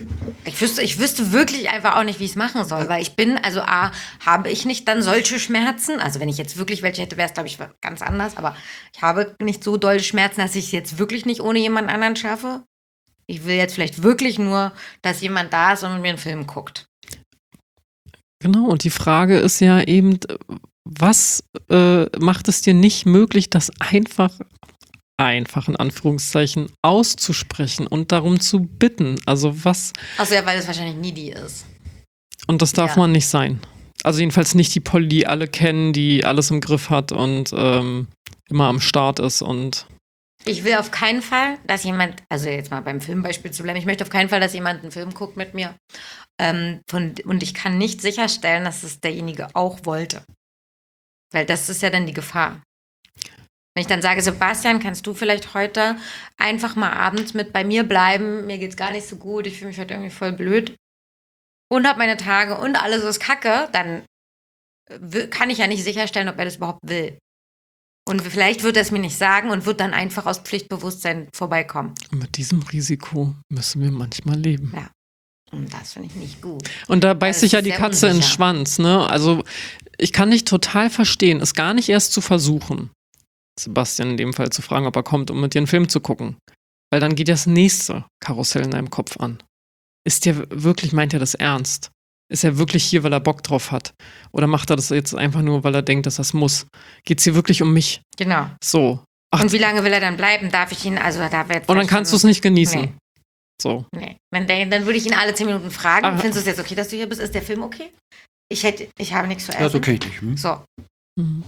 Ich wüsste wirklich einfach auch nicht, wie ich es machen soll, weil ich bin, also habe ich nicht dann solche Schmerzen, also wenn ich jetzt wirklich welche hätte, wäre es, glaube ich, ganz anders, aber ich habe nicht so dolle Schmerzen, dass ich es jetzt wirklich nicht ohne jemand anderen schaffe. Ich will jetzt vielleicht wirklich nur, dass jemand da ist und mit mir einen Film guckt. Genau, und die Frage ist ja eben, was macht es dir nicht möglich, das einfach in Anführungszeichen auszusprechen und darum zu bitten? Also was? Achso, ja, weil es wahrscheinlich needy ist. Und das darf man nicht sein. Also jedenfalls nicht die Polly, die alle kennen, die alles im Griff hat und immer am Start ist und Ich will auf keinen Fall, dass jemand, also jetzt mal beim Filmbeispiel zu bleiben, ich möchte auf keinen Fall, dass jemand einen Film guckt mit mir. Und ich kann nicht sicherstellen, dass es derjenige auch wollte. Weil das ist ja dann die Gefahr. Wenn ich dann sage, Sebastian, kannst du vielleicht heute einfach mal abends mit bei mir bleiben? Mir geht's gar nicht so gut, ich fühle mich heute irgendwie voll blöd und habe meine Tage und alles ist Kacke, dann kann ich ja nicht sicherstellen, ob er das überhaupt will. Und vielleicht wird er es mir nicht sagen und wird dann einfach aus Pflichtbewusstsein vorbeikommen. Und mit diesem Risiko müssen wir manchmal leben. Ja. Und das finde ich nicht gut. Und da beißt sich ja die sehr Katze in den unsicher. Schwanz, ne? Also ich kann dich total verstehen, es gar nicht erst zu versuchen, Sebastian in dem Fall zu fragen, ob er kommt, um mit dir einen Film zu gucken. Weil dann geht das nächste Karussell in deinem Kopf an. Meint er das ernst? Ist er wirklich hier, weil er Bock drauf hat? Oder macht er das jetzt einfach nur, weil er denkt, dass das muss? Geht es hier wirklich um mich? Genau. So. Ach, Und wie lange will er dann bleiben? Darf ich ihn, also da wird und dann kannst du es nicht genießen. Nee. So. Nee. Dann würde ich ihn alle 10 Minuten fragen. Ah. Findest du es jetzt okay, dass du hier bist? Ist der Film okay? Ich habe nichts zu essen. Ja, so kenne ich dich. Hm? So. Mhm.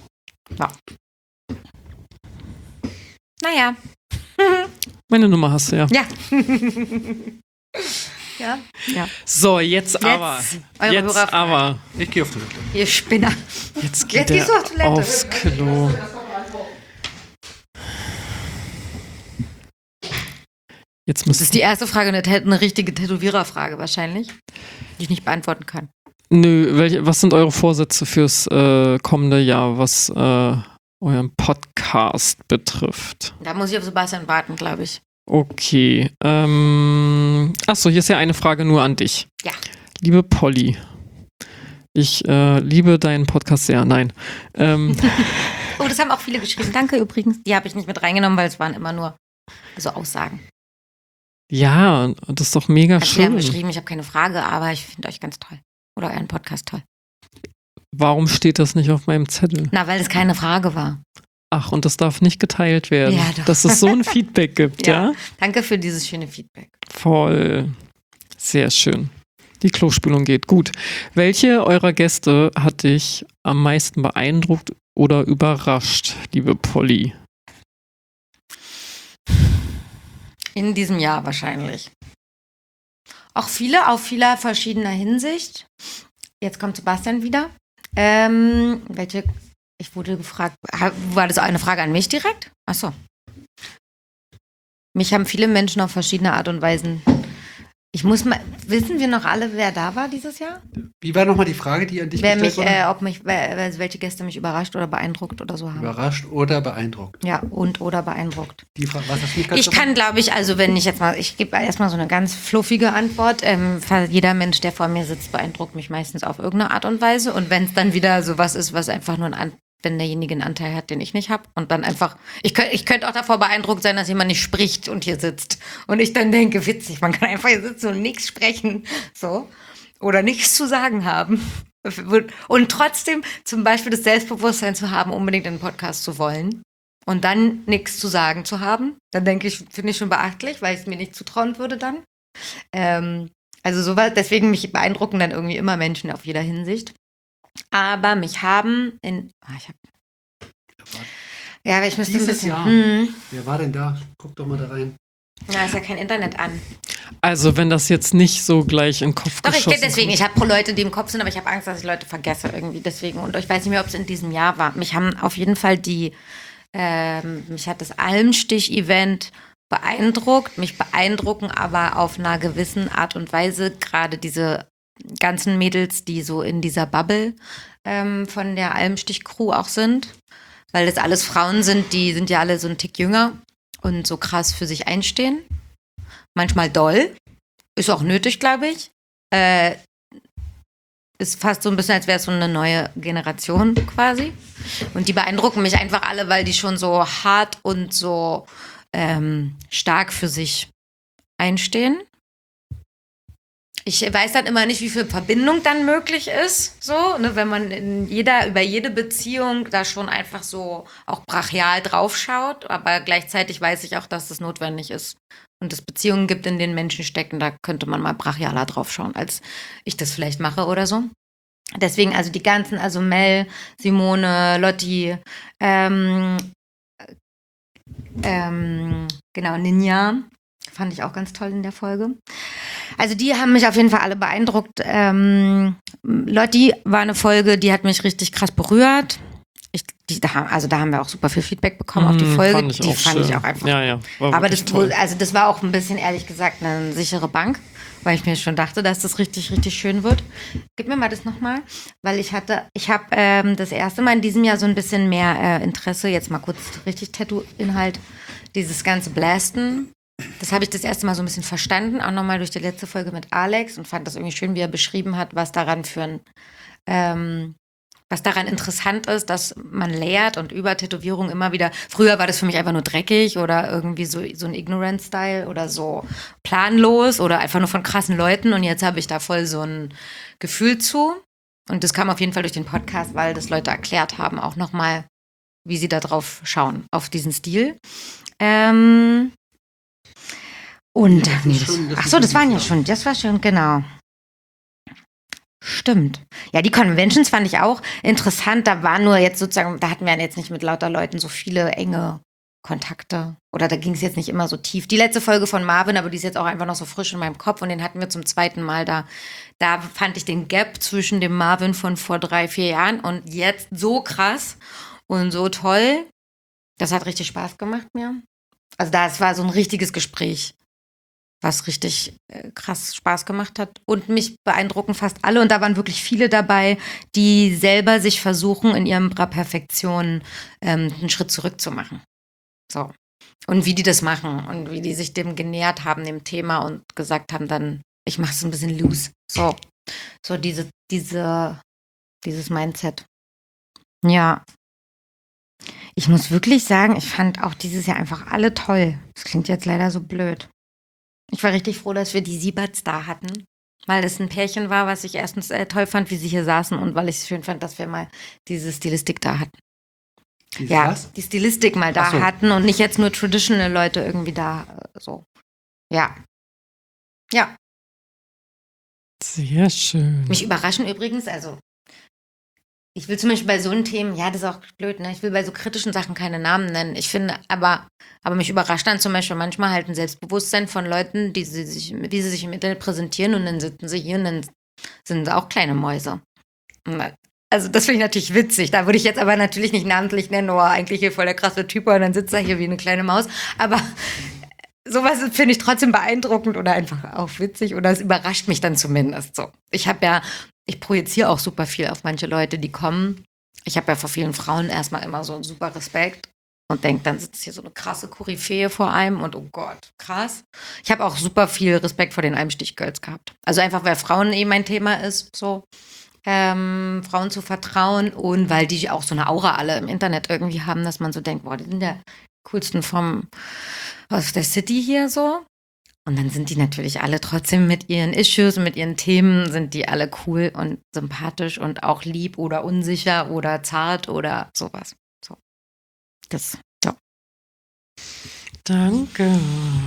Naja. Meine Nummer hast du ja. Ja. Ja. So, jetzt aber. eure Jetzt Hörerfragen. aber. Ich gehe auf Toilette. Ihr Spinner. Jetzt geht Jetzt gehst du er auf Toilette. aufs Klo. Jetzt Das müsste ist die erste Frage, eine richtige Tätowiererfrage wahrscheinlich, die ich nicht beantworten kann. was sind eure Vorsätze fürs kommende Jahr, was euren Podcast betrifft? Da muss ich auf Sebastian warten, glaube ich. Okay. Achso, hier ist ja eine Frage nur an dich. Ja. Liebe Polly, ich liebe deinen Podcast sehr. Nein. Oh, das haben auch viele geschrieben. Danke übrigens. Die habe ich nicht mit reingenommen, weil es waren immer nur so Aussagen. Ja, das ist doch mega Also, wir haben schön. geschrieben, ich habe keine Frage, aber ich finde euch ganz toll. Oder euren Podcast toll. Warum steht das nicht auf meinem Zettel? Na, weil es keine Frage war. Ach, und das darf nicht geteilt werden. Ja, doch. Dass es so ein Feedback gibt, ja? Danke für dieses schöne Feedback. Voll. Sehr schön. Die Klospülung geht. Gut. Welche eurer Gäste hat dich am meisten beeindruckt oder überrascht, liebe Polly? In diesem Jahr wahrscheinlich. Auch viele, auf vieler verschiedener Hinsicht. Jetzt kommt Sebastian wieder. Ich wurde gefragt, war das eine Frage an mich direkt? Achso. Mich haben viele Menschen auf verschiedene Art und Weisen. Wissen wir noch alle, wer da war dieses Jahr? Wie war nochmal die Frage, die an dich gestellt wurde? Welche Gäste mich überrascht oder beeindruckt oder so haben. Überrascht oder beeindruckt? Ja, oder beeindruckt. Die Frage, was hast du nicht ganz Ich kann, glaube ich, also wenn ich gebe erstmal so eine ganz fluffige Antwort. Jeder Mensch, der vor mir sitzt, beeindruckt mich meistens auf irgendeine Art und Weise. Und wenn es dann wieder sowas ist, was einfach nur wenn derjenige einen Anteil hat, den ich nicht habe. Und dann einfach, ich könnte auch davor beeindruckt sein, dass jemand nicht spricht und hier sitzt. Und ich dann denke, witzig, man kann einfach hier sitzen und nichts sprechen. So. Oder nichts zu sagen haben. Und trotzdem zum Beispiel das Selbstbewusstsein zu haben, unbedingt einen Podcast zu wollen. Und dann nichts zu sagen zu haben. Dann denke ich, finde ich schon beachtlich, weil ich es mir nicht zutrauen würde dann. Also sowas, deswegen mich beeindrucken dann irgendwie immer Menschen auf jeder Hinsicht. Aber mich haben aber ich müsste ein Dieses bisschen. Jahr. Wer war denn da? Guck doch mal da rein. Na, ist ja kein Internet an. Also, wenn das jetzt nicht so gleich in den Kopf Doch, geschossen deswegen. kommt. Ich habe Leute, die im Kopf sind, aber ich habe Angst, dass ich Leute vergesse irgendwie. Deswegen. Und ich weiß nicht mehr, ob es in diesem Jahr war. Mich haben auf jeden Fall mich hat das Almstich-Event beeindruckt. Mich beeindrucken aber auf einer gewissen Art und Weise gerade diese ganzen Mädels, die so in dieser Bubble von der Almstich-Crew auch sind. Weil das alles Frauen sind, die sind ja alle so ein Tick jünger und so krass für sich einstehen. Manchmal doll. Ist auch nötig, glaube ich. Ist fast so ein bisschen, als wäre es so eine neue Generation quasi. Und die beeindrucken mich einfach alle, weil die schon so hart und so stark für sich einstehen. Ich weiß dann immer nicht, wie viel Verbindung dann möglich ist, so, ne, wenn man über jede Beziehung da schon einfach so auch brachial draufschaut, aber gleichzeitig weiß ich auch, dass das notwendig ist und es Beziehungen gibt, in denen Menschen stecken, da könnte man mal brachialer draufschauen, als ich das vielleicht mache oder so. Deswegen also die ganzen, also Mel, Simone, Lotti, genau, Ninja, fand ich auch ganz toll in der Folge. Also die haben mich auf jeden Fall alle beeindruckt. Lotti war eine Folge, die hat mich richtig krass berührt. Da haben wir auch super viel Feedback bekommen auf die Folge. Fand ich auch einfach. Ja, aber das war auch ein bisschen, ehrlich gesagt, eine sichere Bank, weil ich mir schon dachte, dass das richtig, richtig schön wird. Gib mir mal das nochmal, weil ich habe das erste Mal in diesem Jahr so ein bisschen mehr Interesse, jetzt mal kurz richtig Tattoo-Inhalt, dieses ganze Blasten. Das habe ich das erste Mal so ein bisschen verstanden, auch nochmal durch die letzte Folge mit Alex und fand das irgendwie schön, wie er beschrieben hat, was daran interessant ist, dass man layert und über Tätowierung immer wieder, früher war das für mich einfach nur dreckig oder irgendwie so ein Ignorant-Style oder so planlos oder einfach nur von krassen Leuten und jetzt habe ich da voll so ein Gefühl zu und das kam auf jeden Fall durch den Podcast, weil das Leute erklärt haben, auch nochmal, wie sie da drauf schauen, auf diesen Stil. Und das war schon, genau. Stimmt. Ja, die Conventions fand ich auch interessant. Da war nur jetzt sozusagen, da hatten wir jetzt nicht mit lauter Leuten so viele enge Kontakte. Oder da ging es jetzt nicht immer so tief. Die letzte Folge von Marvin, aber die ist jetzt auch einfach noch so frisch in meinem Kopf und den hatten wir zum zweiten Mal da. Da fand ich den Gap zwischen dem Marvin von vor 3-4 Jahren und jetzt so krass und so toll. Das hat richtig Spaß gemacht mir. Also das war so ein richtiges Gespräch, was richtig krass Spaß gemacht hat. Und mich beeindrucken fast alle. Und da waren wirklich viele dabei, die selber sich versuchen, in ihrer Perfektion einen Schritt zurück zu machen. So. Und wie die das machen und wie die sich dem genähert haben, dem Thema und gesagt haben, dann, ich mache es ein bisschen loose. So dieses Mindset. Ja. Ich muss wirklich sagen, ich fand auch dieses Jahr einfach alle toll. Das klingt jetzt leider so blöd. Ich war richtig froh, dass wir die Sieberts da hatten, weil es ein Pärchen war, was ich erstens toll fand, wie sie hier saßen und weil ich es schön fand, dass wir mal diese Stilistik da hatten. Die Stilistik mal da hatten und nicht jetzt nur traditional Leute irgendwie da so. Ja. Ja. Sehr schön. Mich überraschen übrigens, also ich will zum Beispiel bei so einen Themen, ja, das ist auch blöd, ne? Ich will bei so kritischen Sachen keine Namen nennen. Ich finde, aber mich überrascht dann zum Beispiel manchmal halt ein Selbstbewusstsein von Leuten, wie sie sich im Internet präsentieren und dann sitzen sie hier und dann sind sie auch kleine Mäuse. Also das finde ich natürlich witzig. Da würde ich jetzt aber natürlich nicht namentlich nennen, eigentlich hier voll der krasse Typ und dann sitzt er hier wie eine kleine Maus. Aber sowas finde ich trotzdem beeindruckend oder einfach auch witzig oder es überrascht mich dann zumindest so. Ich projiziere auch super viel auf manche Leute, die kommen. Ich habe ja vor vielen Frauen erstmal immer so einen super Respekt und denke, dann sitzt hier so eine krasse Koryphäe vor einem und oh Gott, krass. Ich habe auch super viel Respekt vor den Einstich-Girls gehabt. Also einfach, weil Frauen mein Thema ist, so Frauen zu vertrauen und weil die auch so eine Aura alle im Internet irgendwie haben, dass man so denkt, boah, die sind der coolsten aus der City hier so. Und dann sind die natürlich alle trotzdem mit ihren Issues und mit ihren Themen, sind die alle cool und sympathisch und auch lieb oder unsicher oder zart oder sowas. So. Danke.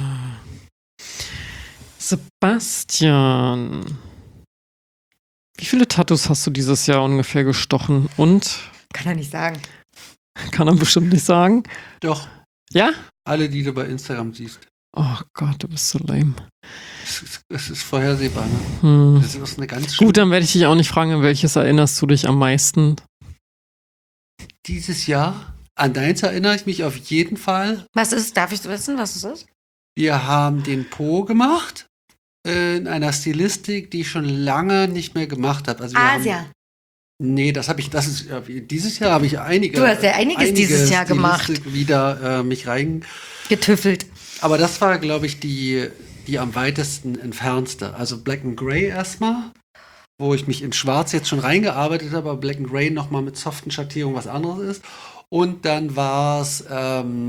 Sebastian, wie viele Tattoos hast du dieses Jahr ungefähr gestochen? Und? Kann er nicht sagen. Kann er bestimmt nicht sagen. Doch. Ja? Alle, die du bei Instagram siehst. Oh Gott, du bist so lame. Es ist vorhersehbar, ne? Das ist eine ganz Gut, dann werde ich dich auch nicht fragen, an welches erinnerst du dich am meisten? Dieses Jahr? An deins erinnere ich mich auf jeden Fall. Was ist, darf ich wissen, was es ist? Wir haben den Po gemacht. In einer Stilistik, die ich schon lange nicht mehr gemacht habe. Also Asia. Dieses Jahr habe ich einige. Du hast ja einiges dieses Jahr gemacht. Wieder mich getüffelt. Aber das war, glaube ich, die am weitesten entfernste. Also Black and Grey erstmal, wo ich mich in Schwarz jetzt schon reingearbeitet habe, aber Black and Grey nochmal mit soften Schattierungen was anderes ist. Und dann war es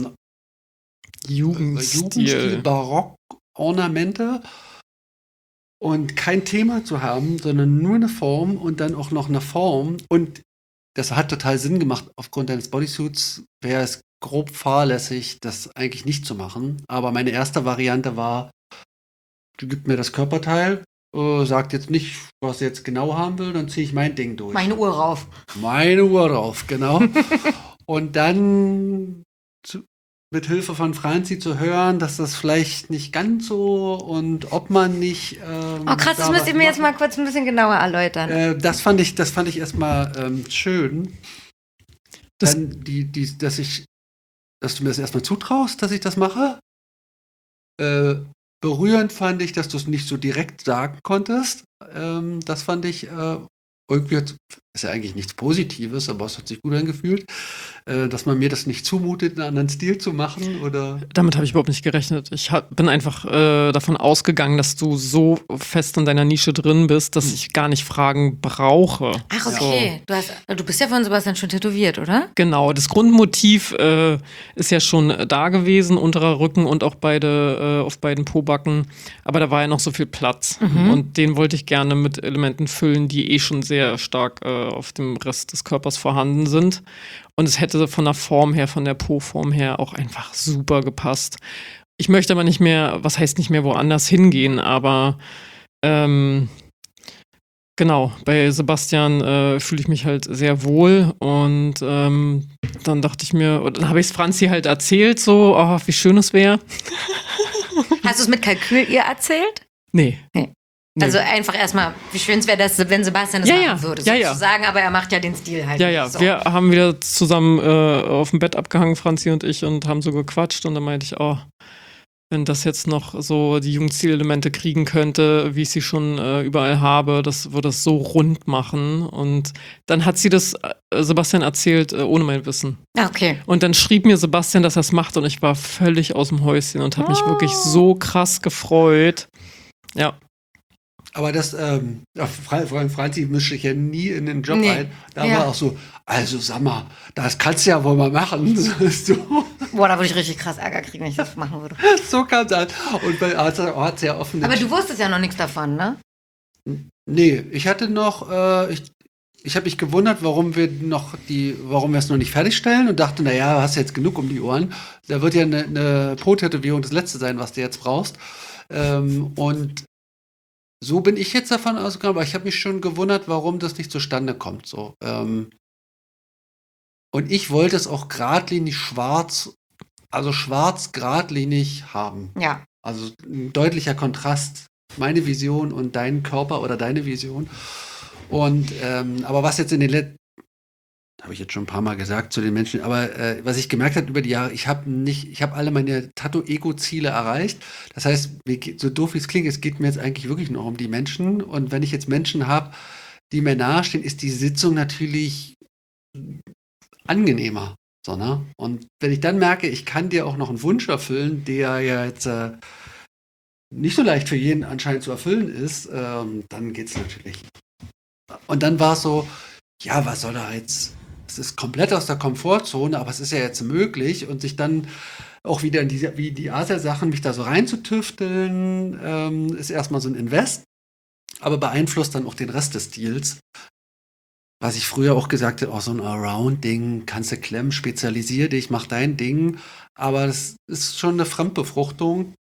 Jugendstil, Barock-Ornamente. und kein Thema zu haben, sondern nur eine Form und dann auch noch eine Form. Und das hat total Sinn gemacht. Aufgrund deines Bodysuits wäre es grob fahrlässig, das eigentlich nicht zu machen. Aber meine erste Variante war, du gibst mir das Körperteil, sagt jetzt nicht, was er jetzt genau haben will, dann ziehe ich mein Ding durch. Meine Uhr rauf. Meine Uhr rauf, genau. Und dann mit Hilfe von Franzi zu hören, dass das vielleicht nicht ganz so und ob man nicht. Oh krass, das müsst ihr mir jetzt mal kurz ein bisschen genauer erläutern. Das fand ich erstmal schön. Dann dass du mir das erstmal zutraust, dass ich das mache. Berührend fand ich, dass du es nicht so direkt sagen konntest. Das fand ich irgendwie ist ja eigentlich nichts Positives, aber es hat sich gut angefühlt, dass man mir das nicht zumutet, einen anderen Stil zu machen oder. Damit habe ich überhaupt nicht gerechnet. Ich bin einfach davon ausgegangen, dass du so fest in deiner Nische drin bist, dass ich gar nicht Fragen brauche. Ach, okay. Du bist ja von Sebastian schon tätowiert, oder? Genau, das Grundmotiv ist ja schon da gewesen, unterer Rücken und auch auf beiden Pobacken. Aber da war ja noch so viel Platz. Und den wollte ich gerne mit Elementen füllen, die schon sehr stark auf dem Rest des Körpers vorhanden sind. Und es hätte von der Form her, von der Po-Form her auch einfach super gepasst. Ich möchte aber nicht mehr, was heißt nicht mehr woanders hingehen, aber genau, bei Sebastian fühle ich mich halt sehr wohl und dann dachte ich mir, dann habe ich es Franzi halt erzählt, so, oh, wie schön es wäre. Hast du es mit Kalkül ihr erzählt? Nee. Also einfach erstmal, wie schön es wäre, wenn Sebastian das machen würde, sozusagen, aber er macht ja den Stil halt nicht. So. Wir haben wieder zusammen auf dem Bett abgehangen, Franzi und ich, und haben so gequatscht und dann meinte ich, oh, wenn das jetzt noch so die Jugendstilelemente kriegen könnte, wie ich sie schon überall habe, das würde es so rund machen. Und dann hat sie das Sebastian erzählt, ohne mein Wissen. Okay. Und dann schrieb mir Sebastian, dass er es macht und ich war völlig aus dem Häuschen und habe mich wirklich so krass gefreut. Ja. Aber das, Franzi mischt sich ja nie in den Job ein. Da war auch so, also sag mal, das kannst du ja wohl mal machen. So. Boah, da würde ich richtig krass Ärger kriegen, wenn ich das machen würde. So kam es an. Und bei Arzt hat es ja offen. Aber du wusstest ja noch nichts davon, ne? Nee, ich hatte noch, ich habe mich gewundert, warum wir es noch nicht fertigstellen und dachte, naja, hast jetzt genug um die Ohren. Da wird ja eine Po-Tätowierung das Letzte sein, was du jetzt brauchst. Und so bin ich jetzt davon ausgegangen, aber ich habe mich schon gewundert, warum das nicht zustande kommt. So. Und ich wollte es auch geradlinig schwarz geradlinig haben. Ja. Also ein deutlicher Kontrast, meine Vision und dein Körper oder deine Vision. Und aber was jetzt in den letzten, habe ich jetzt schon ein paar Mal gesagt zu den Menschen, aber was ich gemerkt habe über die Jahre, ich habe alle meine Tattoo-Ego-Ziele erreicht. Das heißt, so doof wie es klingt, es geht mir jetzt eigentlich wirklich nur um die Menschen. Und wenn ich jetzt Menschen habe, die mir nahestehen, ist die Sitzung natürlich angenehmer. So, ne? Und wenn ich dann merke, ich kann dir auch noch einen Wunsch erfüllen, der ja jetzt nicht so leicht für jeden anscheinend zu erfüllen ist, dann geht's natürlich. Und dann war es so, ja, was soll da jetzt? Es ist komplett aus der Komfortzone, aber es ist ja jetzt möglich und sich dann auch wieder in die Asia-Sachen mich da so reinzutüfteln, ist erstmal so ein Invest, aber beeinflusst dann auch den Rest des Stils. Was ich früher auch gesagt habe, so ein Around-Ding, kannst du klemmen, spezialisier dich, mach dein Ding, aber das ist schon eine Fremdbefruchtung.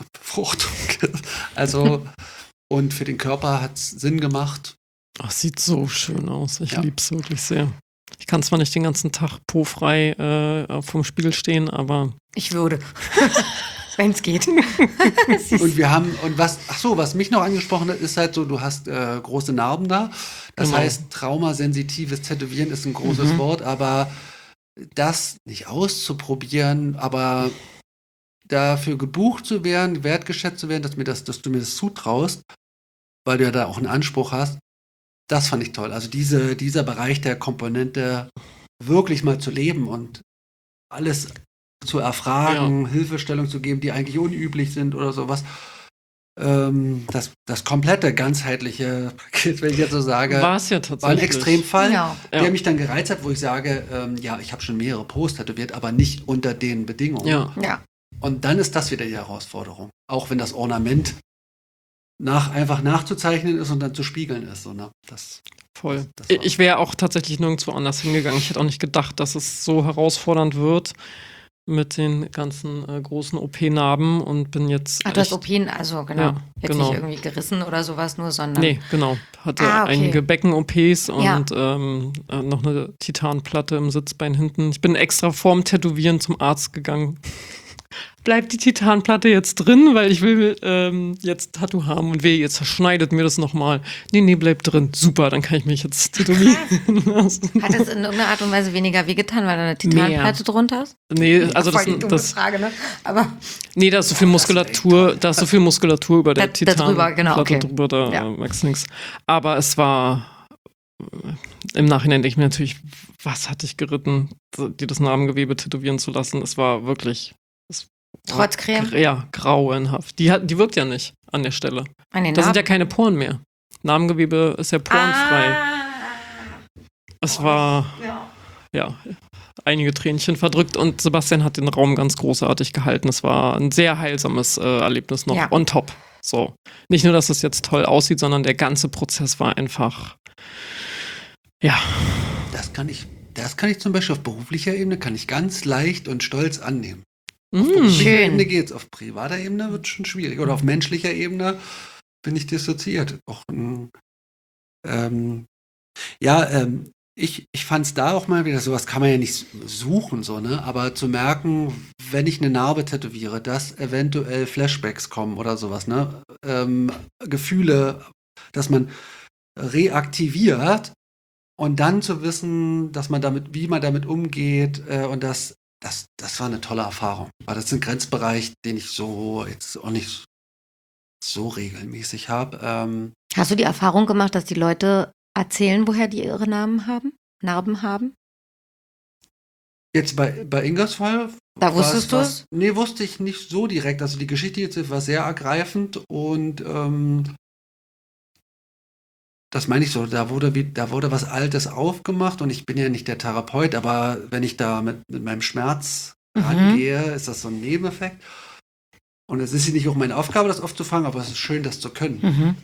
Also, und für den Körper hat es Sinn gemacht. Ach, sieht so schön aus. Ich liebe es wirklich sehr. Ich kann zwar nicht den ganzen Tag po-frei vorm Spiegel stehen, aber ich würde. Wenn es geht. Und wir haben, was mich noch angesprochen hat, ist halt so, du hast große Narben da. Das heißt, traumasensitives Tätowieren ist ein großes Wort, aber das nicht auszuprobieren, aber dafür gebucht zu werden, wertgeschätzt zu werden, dass du mir das zutraust, weil du ja da auch einen Anspruch hast, das fand ich toll. Also dieser Bereich der Komponente wirklich mal zu leben und alles zu erfragen, Hilfestellung zu geben, die eigentlich unüblich sind oder sowas. Das komplette, ganzheitliche Paket, wenn ich jetzt so sage, war es ja tatsächlich. War ein Extremfall, der mich dann gereizt hat, wo ich sage, ich habe schon mehrere Posts tätowiert, aber nicht unter den Bedingungen. Ja. Und dann ist das wieder die Herausforderung. Auch wenn das Ornament einfach nachzuzeichnen ist und dann zu spiegeln ist. So, ne? Voll. Das war- Ich wäre auch tatsächlich nirgendwo anders hingegangen. Ich hätte auch nicht gedacht, dass es so herausfordernd wird mit den ganzen großen OP-Narben und bin jetzt. Ach, du hast OP, also genau. Ja, Jetzt genau. nicht irgendwie gerissen oder sowas nur, sondern. Nee, genau. Hatte okay. einige Becken-OPs und Ja. noch eine Titanplatte im Sitzbein hinten. Ich bin extra vorm Tätowieren zum Arzt gegangen. Bleibt die Titanplatte jetzt drin, weil ich will jetzt Tattoo haben und jetzt zerschneidet mir das nochmal. Nee, bleibt drin. Super, dann kann ich mich jetzt tätowieren lassen. Hat es in irgendeiner Art und Weise weniger wehgetan, weil da eine Titanplatte drunter ist? Nee, also Voll die dumme das Frage, ne? Aber nee, da ist so viel Muskulatur, über der Da drüber, genau, Titanplatte okay. drüber, da Ja. Max nix. Aber es war im Nachhinein denke ich mir natürlich, was hatte ich geritten, dir das Narbengewebe tätowieren zu lassen. Es war wirklich trotz Creme? Ja, grauenhaft. Die wirkt ja nicht an der Stelle. An den Da sind ja Narben? keine Poren mehr. Narbengewebe ist ja porenfrei. Es war, ja, einige Tränchen verdrückt und Sebastian hat den Raum ganz großartig gehalten. Es war ein sehr heilsames Erlebnis noch Ja. on top. So. Nicht nur, dass es jetzt toll aussieht, sondern der ganze Prozess war einfach, ja. Das kann ich zum Beispiel auf beruflicher Ebene kann ich ganz leicht und stolz annehmen. Auf Mm. beruflicher Schön. Ebene geht's. Auf privater Ebene wird es schon schwierig. Oder auf menschlicher Ebene bin ich dissoziiert. Ich fand es da auch mal wieder, sowas kann man ja nicht suchen, so, ne? Aber zu merken, wenn ich eine Narbe tätowiere, dass eventuell Flashbacks kommen oder sowas, ne? Gefühle, dass man reaktiviert und dann zu wissen, wie man damit umgeht, und das war eine tolle Erfahrung. Weil das ist ein Grenzbereich, den ich so jetzt auch nicht so regelmäßig habe. Hast du die Erfahrung gemacht, dass die Leute erzählen, woher die ihre Narben haben? Jetzt bei Ingas Fall. Da wusstest du es? Nee, wusste ich nicht so direkt. Also die Geschichte jetzt war sehr ergreifend und das meine ich so, da wurde was Altes aufgemacht und ich bin ja nicht der Therapeut, aber wenn ich da mit meinem Schmerz rangehe, ist das so ein Nebeneffekt. Und es ist nicht auch meine Aufgabe, das aufzufangen, aber es ist schön, das zu können.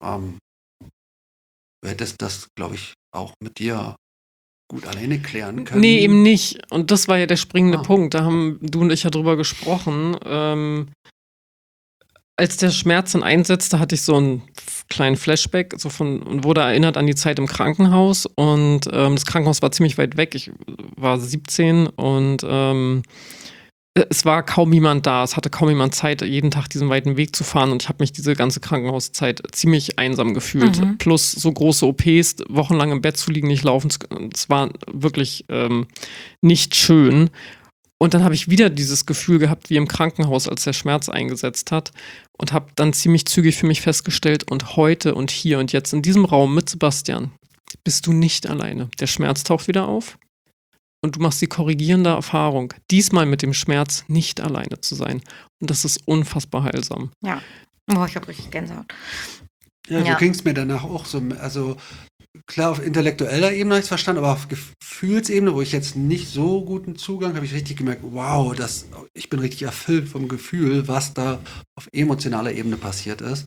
Du hättest das, glaube ich, auch mit dir gut alleine klären können. Nee, eben nicht. Und das war ja der springende Ah. Punkt. Da haben du und ich ja drüber gesprochen. Als der Schmerz dann einsetzte, hatte ich so einen kleinen Flashback und wurde erinnert an die Zeit im Krankenhaus. Und das Krankenhaus war ziemlich weit weg. Ich war 17 und es war kaum jemand da. Es hatte kaum jemand Zeit, jeden Tag diesen weiten Weg zu fahren. Und ich habe mich diese ganze Krankenhauszeit ziemlich einsam gefühlt. Mhm. Plus so große OPs, wochenlang im Bett zu liegen, nicht laufen zu können. Es war wirklich nicht schön. Und dann habe ich wieder dieses Gefühl gehabt, wie im Krankenhaus, als der Schmerz eingesetzt hat. Und habe dann ziemlich zügig für mich festgestellt, und heute und hier und jetzt in diesem Raum mit Sebastian bist du nicht alleine. Der Schmerz taucht wieder auf. Und du machst die korrigierende Erfahrung, diesmal mit dem Schmerz nicht alleine zu sein. Und das ist unfassbar heilsam. Ja. Boah, ich habe richtig Gänsehaut. Ja, Ja. so ging es mir danach auch so. Also klar, auf intellektueller Ebene habe ich es verstanden, aber auf Gefühlsebene, wo ich jetzt nicht so guten Zugang habe, ich richtig gemerkt, wow, ich bin richtig erfüllt vom Gefühl, was da auf emotionaler Ebene passiert ist.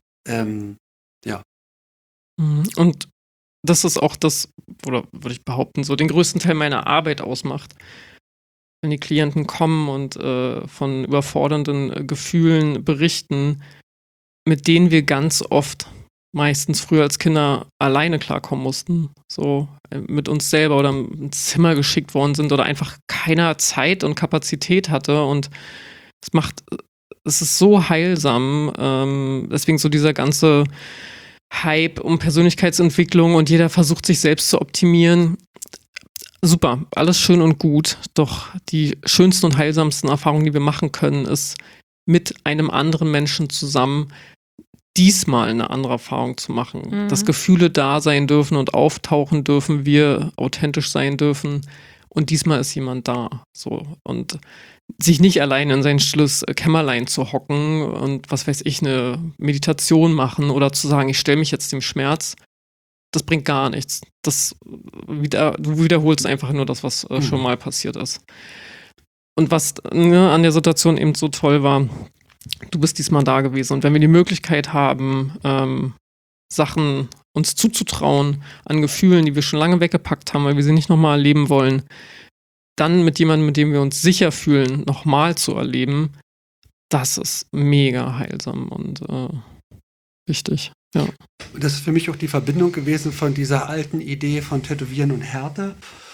Und das ist auch das, oder würde ich behaupten, so den größten Teil meiner Arbeit ausmacht. Wenn die Klienten kommen und von überfordernden Gefühlen berichten, mit denen wir ganz oft meistens früher als Kinder alleine klarkommen mussten, so mit uns selber oder ins Zimmer geschickt worden sind oder einfach keiner Zeit und Kapazität hatte, und es ist so heilsam, deswegen so dieser ganze Hype um Persönlichkeitsentwicklung und jeder versucht sich selbst zu optimieren. Super, alles schön und gut, doch die schönsten und heilsamsten Erfahrungen, die wir machen können, ist mit einem anderen Menschen zusammen diesmal eine andere Erfahrung zu machen. Dass Gefühle da sein dürfen und auftauchen dürfen, wir authentisch sein dürfen, und diesmal ist jemand da. So, und sich nicht alleine in sein stilles Kämmerlein zu hocken und was weiß ich, eine Meditation machen oder zu sagen, ich stelle mich jetzt dem Schmerz, das bringt gar nichts. Du wiederholst einfach nur das, was schon mal passiert ist. Und was an der Situation eben so toll war, du bist diesmal da gewesen. Und wenn wir die Möglichkeit haben, Sachen uns zuzutrauen an Gefühlen, die wir schon lange weggepackt haben, weil wir sie nicht nochmal erleben wollen, dann mit jemandem, mit dem wir uns sicher fühlen, nochmal zu erleben, das ist mega heilsam und wichtig. Ja. Das ist für mich auch die Verbindung gewesen von dieser alten Idee von Tätowieren und Härte,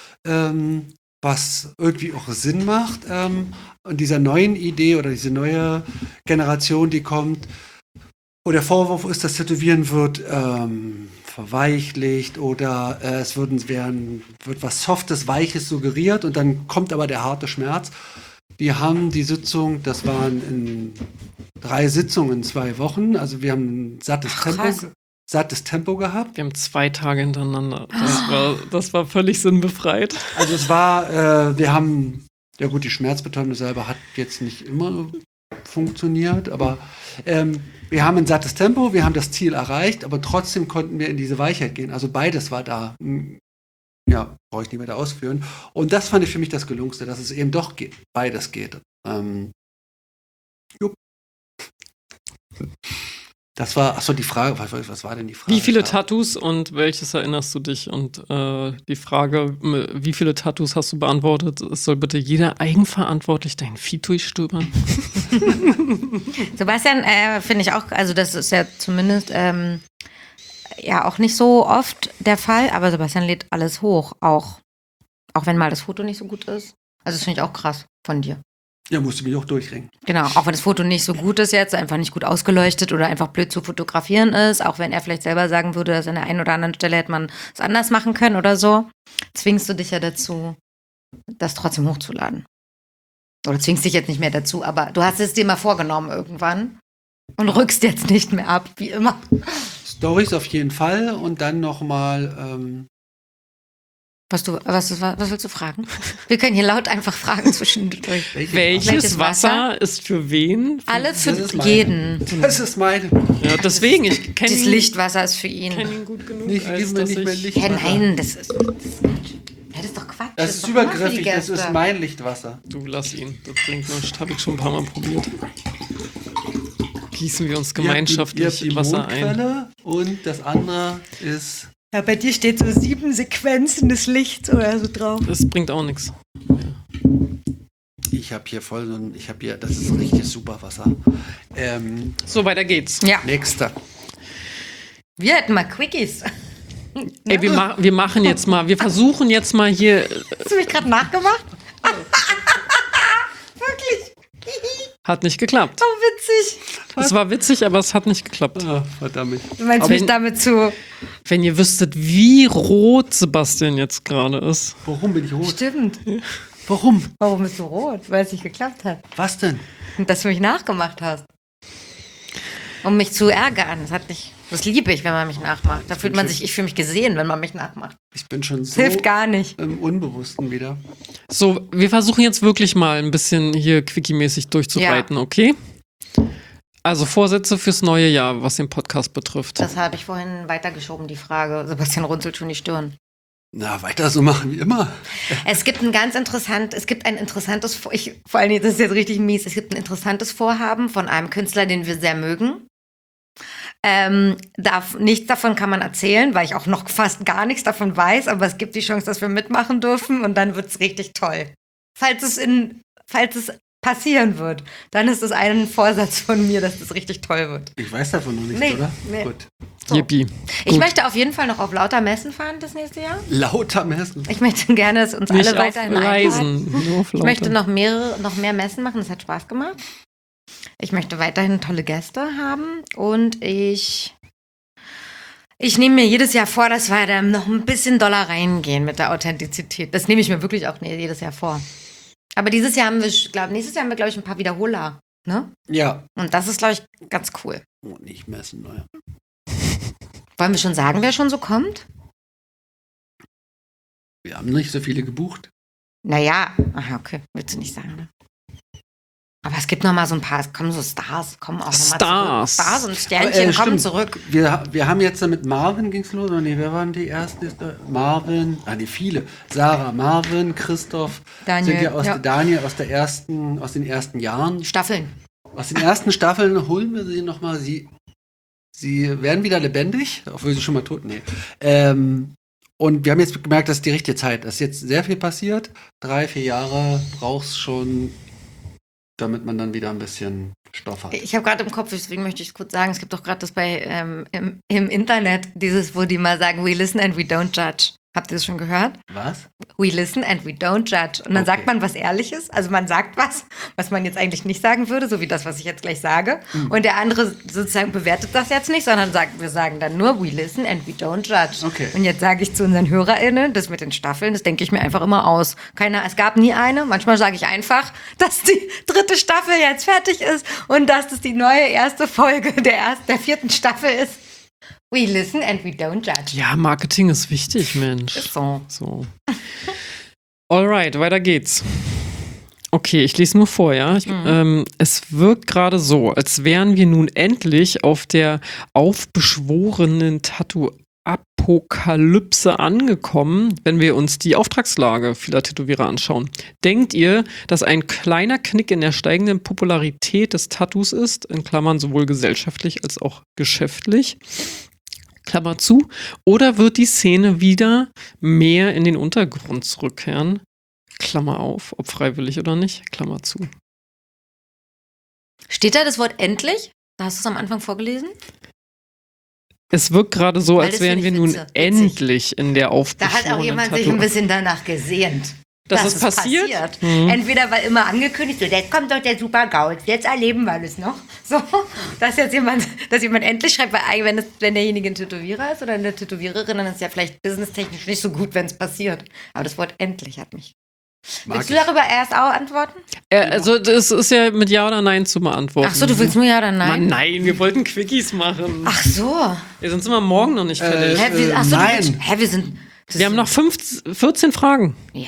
was irgendwie auch Sinn macht. Und dieser neuen Idee oder diese neue Generation, die kommt, wo der Vorwurf ist, dass Tätowieren wird verweichlicht oder es wird was Softes, Weiches suggeriert und dann kommt aber der harte Schmerz. Die haben die Sitzung, das waren in 3 Sitzungen in 2 Wochen, also wir haben ein sattes Tempo gehabt. Wir haben 2 Tage hintereinander. Das war völlig sinnbefreit. Also es war, wir haben, ja gut, die Schmerzbetäubung selber hat jetzt nicht immer funktioniert, aber wir haben ein sattes Tempo, wir haben das Ziel erreicht, aber trotzdem konnten wir in diese Weichheit gehen. Also beides war da. Ja, brauche ich nicht weiter ausführen. Und das fand ich für mich das Gelungenste, dass es eben doch beides geht. Das war, achso, die Frage, was war denn die Frage? Wie viele Tattoos und welches erinnerst du dich? Und die Frage, wie viele Tattoos hast du beantwortet? Es soll bitte jeder eigenverantwortlich dein Feed durchstöbern. Sebastian, finde ich auch, also das ist ja zumindest ja auch nicht so oft der Fall, aber Sebastian lädt alles hoch, auch wenn mal das Foto nicht so gut ist. Also das finde ich auch krass von dir. Ja, musst du mich auch durchringen. Genau, auch wenn das Foto nicht so gut ist jetzt, einfach nicht gut ausgeleuchtet oder einfach blöd zu fotografieren ist, auch wenn er vielleicht selber sagen würde, dass an der einen oder anderen Stelle hätte man es anders machen können oder so, zwingst du dich ja dazu, das trotzdem hochzuladen. Oder zwingst dich jetzt nicht mehr dazu, aber du hast es dir mal vorgenommen irgendwann und rückst jetzt nicht mehr ab, wie immer. Storys auf jeden Fall und dann nochmal. Was willst du fragen? Wir können hier laut einfach fragen zwischendurch. Welches Wasser ist für wen? Alle für jeden. Das ist meine. Ja, deswegen, ich kenne ihn. Das Lichtwasser ist für ihn. Ich kenne ihn gut genug. Nicht mehr Lichtwasser. Ja, nein, das ist Quatsch. Ja, das ist doch Quatsch. Das ist doch übergriffig, immer das ist mein Lichtwasser. Du, lass ihn. Das bringt nichts. Habe ich schon ein paar Mal probiert. Gießen wir uns gemeinschaftlich ihr habt die Wasser ein. Mondquelle und das andere ist. Ja, bei dir steht so 7 Sequenzen des Lichts oder so drauf. Das bringt auch nichts. Ich habe hier das ist richtig super Wasser. So, weiter geht's. Ja. Nächster. Wir hätten mal Quickies. Ey, wir machen jetzt mal, wir versuchen jetzt mal hier. Hast du mich gerade nachgemacht? Wirklich? Hat nicht geklappt. Oh, witzig. Es war witzig, aber es hat nicht geklappt. Ah, verdammt. Du meinst mich damit zu... Wenn ihr wüsstet, wie rot Sebastian jetzt gerade ist. Warum bin ich rot? Stimmt. Warum? Warum bist du rot? Weil es nicht geklappt hat. Was denn? Und dass du mich nachgemacht hast. Um mich zu ärgern. Das liebe ich, wenn man mich nachmacht. Da fühlt man sich, ich fühle mich gesehen, wenn man mich nachmacht. Ich bin schon so Hilft gar nicht. im Unbewussten wieder. So, wir versuchen jetzt wirklich mal ein bisschen hier quickie-mäßig durchzureiten, okay? Also Vorsätze fürs neue Jahr, was den Podcast betrifft. Das habe ich vorhin weitergeschoben, die Frage. Sebastian runzelt schon die Stirn. Na, weiter so machen wie immer. Es gibt ein interessantes, vor allem, das ist jetzt richtig mies, es gibt ein interessantes Vorhaben von einem Künstler, den wir sehr mögen. Nichts davon kann man erzählen, weil ich auch noch fast gar nichts davon weiß, aber es gibt die Chance, dass wir mitmachen dürfen und dann wird es richtig toll. Falls es passieren wird, dann ist es ein Vorsatz von mir, dass das richtig toll wird. Ich weiß davon noch nichts, oder? Nee. Gut. So. Yippie. Ich möchte auf jeden Fall noch auf lauter Messen fahren das nächste Jahr. Lauter Messen. Ich möchte gerne, dass uns Nicht alle weiterhin auf leisen, einladen. nur auf Ich lauter. möchte noch mehr Messen machen, das hat Spaß gemacht. Ich möchte weiterhin tolle Gäste haben und ich nehme mir jedes Jahr vor, dass wir da noch ein bisschen doller reingehen mit der Authentizität. Das nehme ich mir wirklich auch jedes Jahr vor. Aber nächstes Jahr haben wir, glaube ich, ein paar Wiederholer. Ne? Ja. Und das ist, glaube ich, ganz cool. Oh, nicht Messen, naja. Wollen wir schon sagen, wer schon so kommt? Wir haben nicht so viele gebucht. Naja, okay, willst du nicht sagen, ne? Aber es gibt noch mal so ein paar, es kommen so Stars, kommen auch noch mal zurück. Stars und Sternchen kommen zurück. Wir haben jetzt mit Marvin ging's los, oder nee, wer waren die ersten? Marvin, viele. Sarah, Marvin, Christoph, Daniel, sind ja Daniel aus den ersten Jahren. Staffeln. Aus den ersten Staffeln holen wir sie nochmal. Sie werden wieder lebendig, obwohl sie schon mal tot. Nee. Und wir haben jetzt gemerkt, das ist die richtige Zeit. Es ist jetzt sehr viel passiert. 3-4 Jahre brauchst schon, damit man dann wieder ein bisschen Stoff hat. Ich habe gerade im Kopf, deswegen möchte ich es kurz sagen, es gibt doch gerade das bei im Internet, dieses, wo die mal sagen, we listen and we don't judge. Habt ihr das schon gehört? Was? We listen and we don't judge. Und dann Okay. sagt man was Ehrliches. Also man sagt was man jetzt eigentlich nicht sagen würde, so wie das, was ich jetzt gleich sage. Und der andere sozusagen bewertet das jetzt nicht, sondern wir sagen dann nur, we listen and we don't judge. Okay. Und jetzt sage ich zu unseren HörerInnen, das mit den Staffeln, das denke ich mir einfach immer aus. Es gab nie eine. Manchmal sage ich einfach, dass die 3. Staffel jetzt fertig ist und dass das die neue erste Folge der 4. Staffel ist. We listen and we don't judge. Ja, Marketing ist wichtig, Mensch. Ist so. So. Alright, weiter geht's. Okay, ich lese nur vor, ja. Es wirkt gerade so, als wären wir nun endlich auf der aufbeschworenen Tattoo-Apokalypse angekommen, wenn wir uns die Auftragslage vieler Tätowierer anschauen. Denkt ihr, dass ein kleiner Knick in der steigenden Popularität des Tattoos ist, in Klammern sowohl gesellschaftlich als auch geschäftlich? Klammer zu, oder wird die Szene wieder mehr in den Untergrund zurückkehren? Klammer auf, ob freiwillig oder nicht, Klammer zu. Steht da das Wort endlich? Da hast du es am Anfang vorgelesen? Es wirkt gerade so, Weil als das wären wir finde ich nun witzig. endlich in der Da aufbeschworenen hat auch jemand sich ein bisschen danach gesehnt. Das dass ist es passiert? Entweder weil immer angekündigt wird, jetzt kommt doch der Super-GAU, jetzt erleben wir das noch. So, dass jemand endlich schreibt, weil wenn derjenige ein Tätowierer ist oder eine Tätowiererin, dann ist es ja vielleicht businesstechnisch nicht so gut, wenn es passiert. Aber das Wort endlich hat mich. Willst du darüber erst auch antworten? Also das ist ja mit Ja oder Nein zu beantworten. Ach so, du willst nur Ja oder Nein? Mann, nein, wir wollten Quickies machen. Ach so. Sonst sind wir morgen noch nicht fertig. Nein. Wir sind... Wir haben noch 14 Fragen. Ja.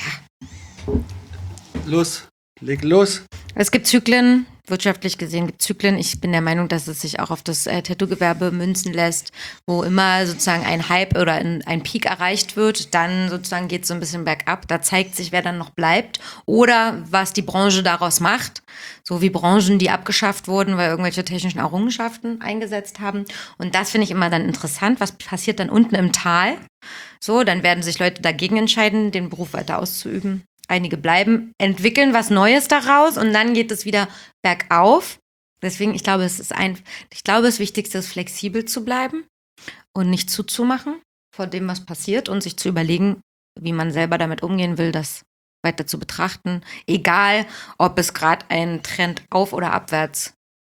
Los, leg los. Es gibt Zyklen, wirtschaftlich gesehen gibt es Zyklen. Ich bin der Meinung, dass es sich auch auf das Tattoo-Gewerbe münzen lässt, wo immer sozusagen ein Hype oder ein Peak erreicht wird. Dann sozusagen geht es so ein bisschen bergab. Da zeigt sich, wer dann noch bleibt oder was die Branche daraus macht. So wie Branchen, die abgeschafft wurden, weil irgendwelche technischen Errungenschaften eingesetzt haben. Und das finde ich immer dann interessant. Was passiert dann unten im Tal? So, dann werden sich Leute dagegen entscheiden, den Beruf weiter auszuüben. Einige bleiben, entwickeln was Neues daraus und dann geht es wieder bergauf. Deswegen, ich glaube, das Wichtigste ist, flexibel zu bleiben und nicht zuzumachen vor dem, was passiert und sich zu überlegen, wie man selber damit umgehen will, das weiter zu betrachten. Egal, ob es gerade ein Trend auf- oder abwärts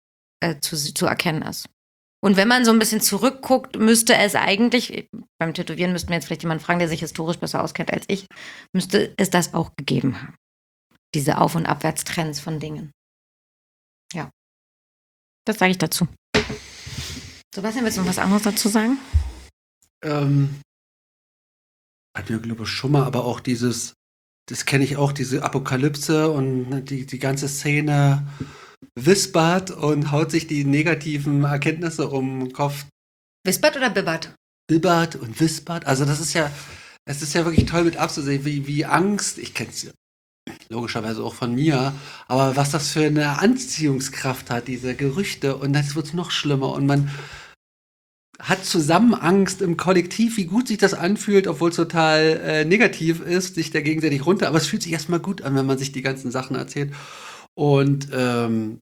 zu erkennen ist. Und wenn man so ein bisschen zurückguckt, müsste es eigentlich, beim Tätowieren müssten wir jetzt vielleicht jemanden fragen, der sich historisch besser auskennt als ich, müsste es das auch gegeben haben. Diese Auf- und Abwärtstrends von Dingen. Ja. Das sage ich dazu. Sebastian, willst du noch was anderes dazu sagen? Hatten wir, glaube ich, schon mal, aber auch das kenne ich auch, diese Apokalypse und die ganze Szene wispert und haut sich die negativen Erkenntnisse um den Kopf. Wispert oder bibbert? Bibbert und wispert. Also es ist ja wirklich toll mit abzusehen, wie Angst, ich kenne es ja logischerweise auch von mir, aber was das für eine Anziehungskraft hat, diese Gerüchte, und dann wird es noch schlimmer und man hat zusammen Angst im Kollektiv, wie gut sich das anfühlt, obwohl es total negativ ist, sich da gegenseitig runter, aber es fühlt sich erstmal gut an, wenn man sich die ganzen Sachen erzählt. Und also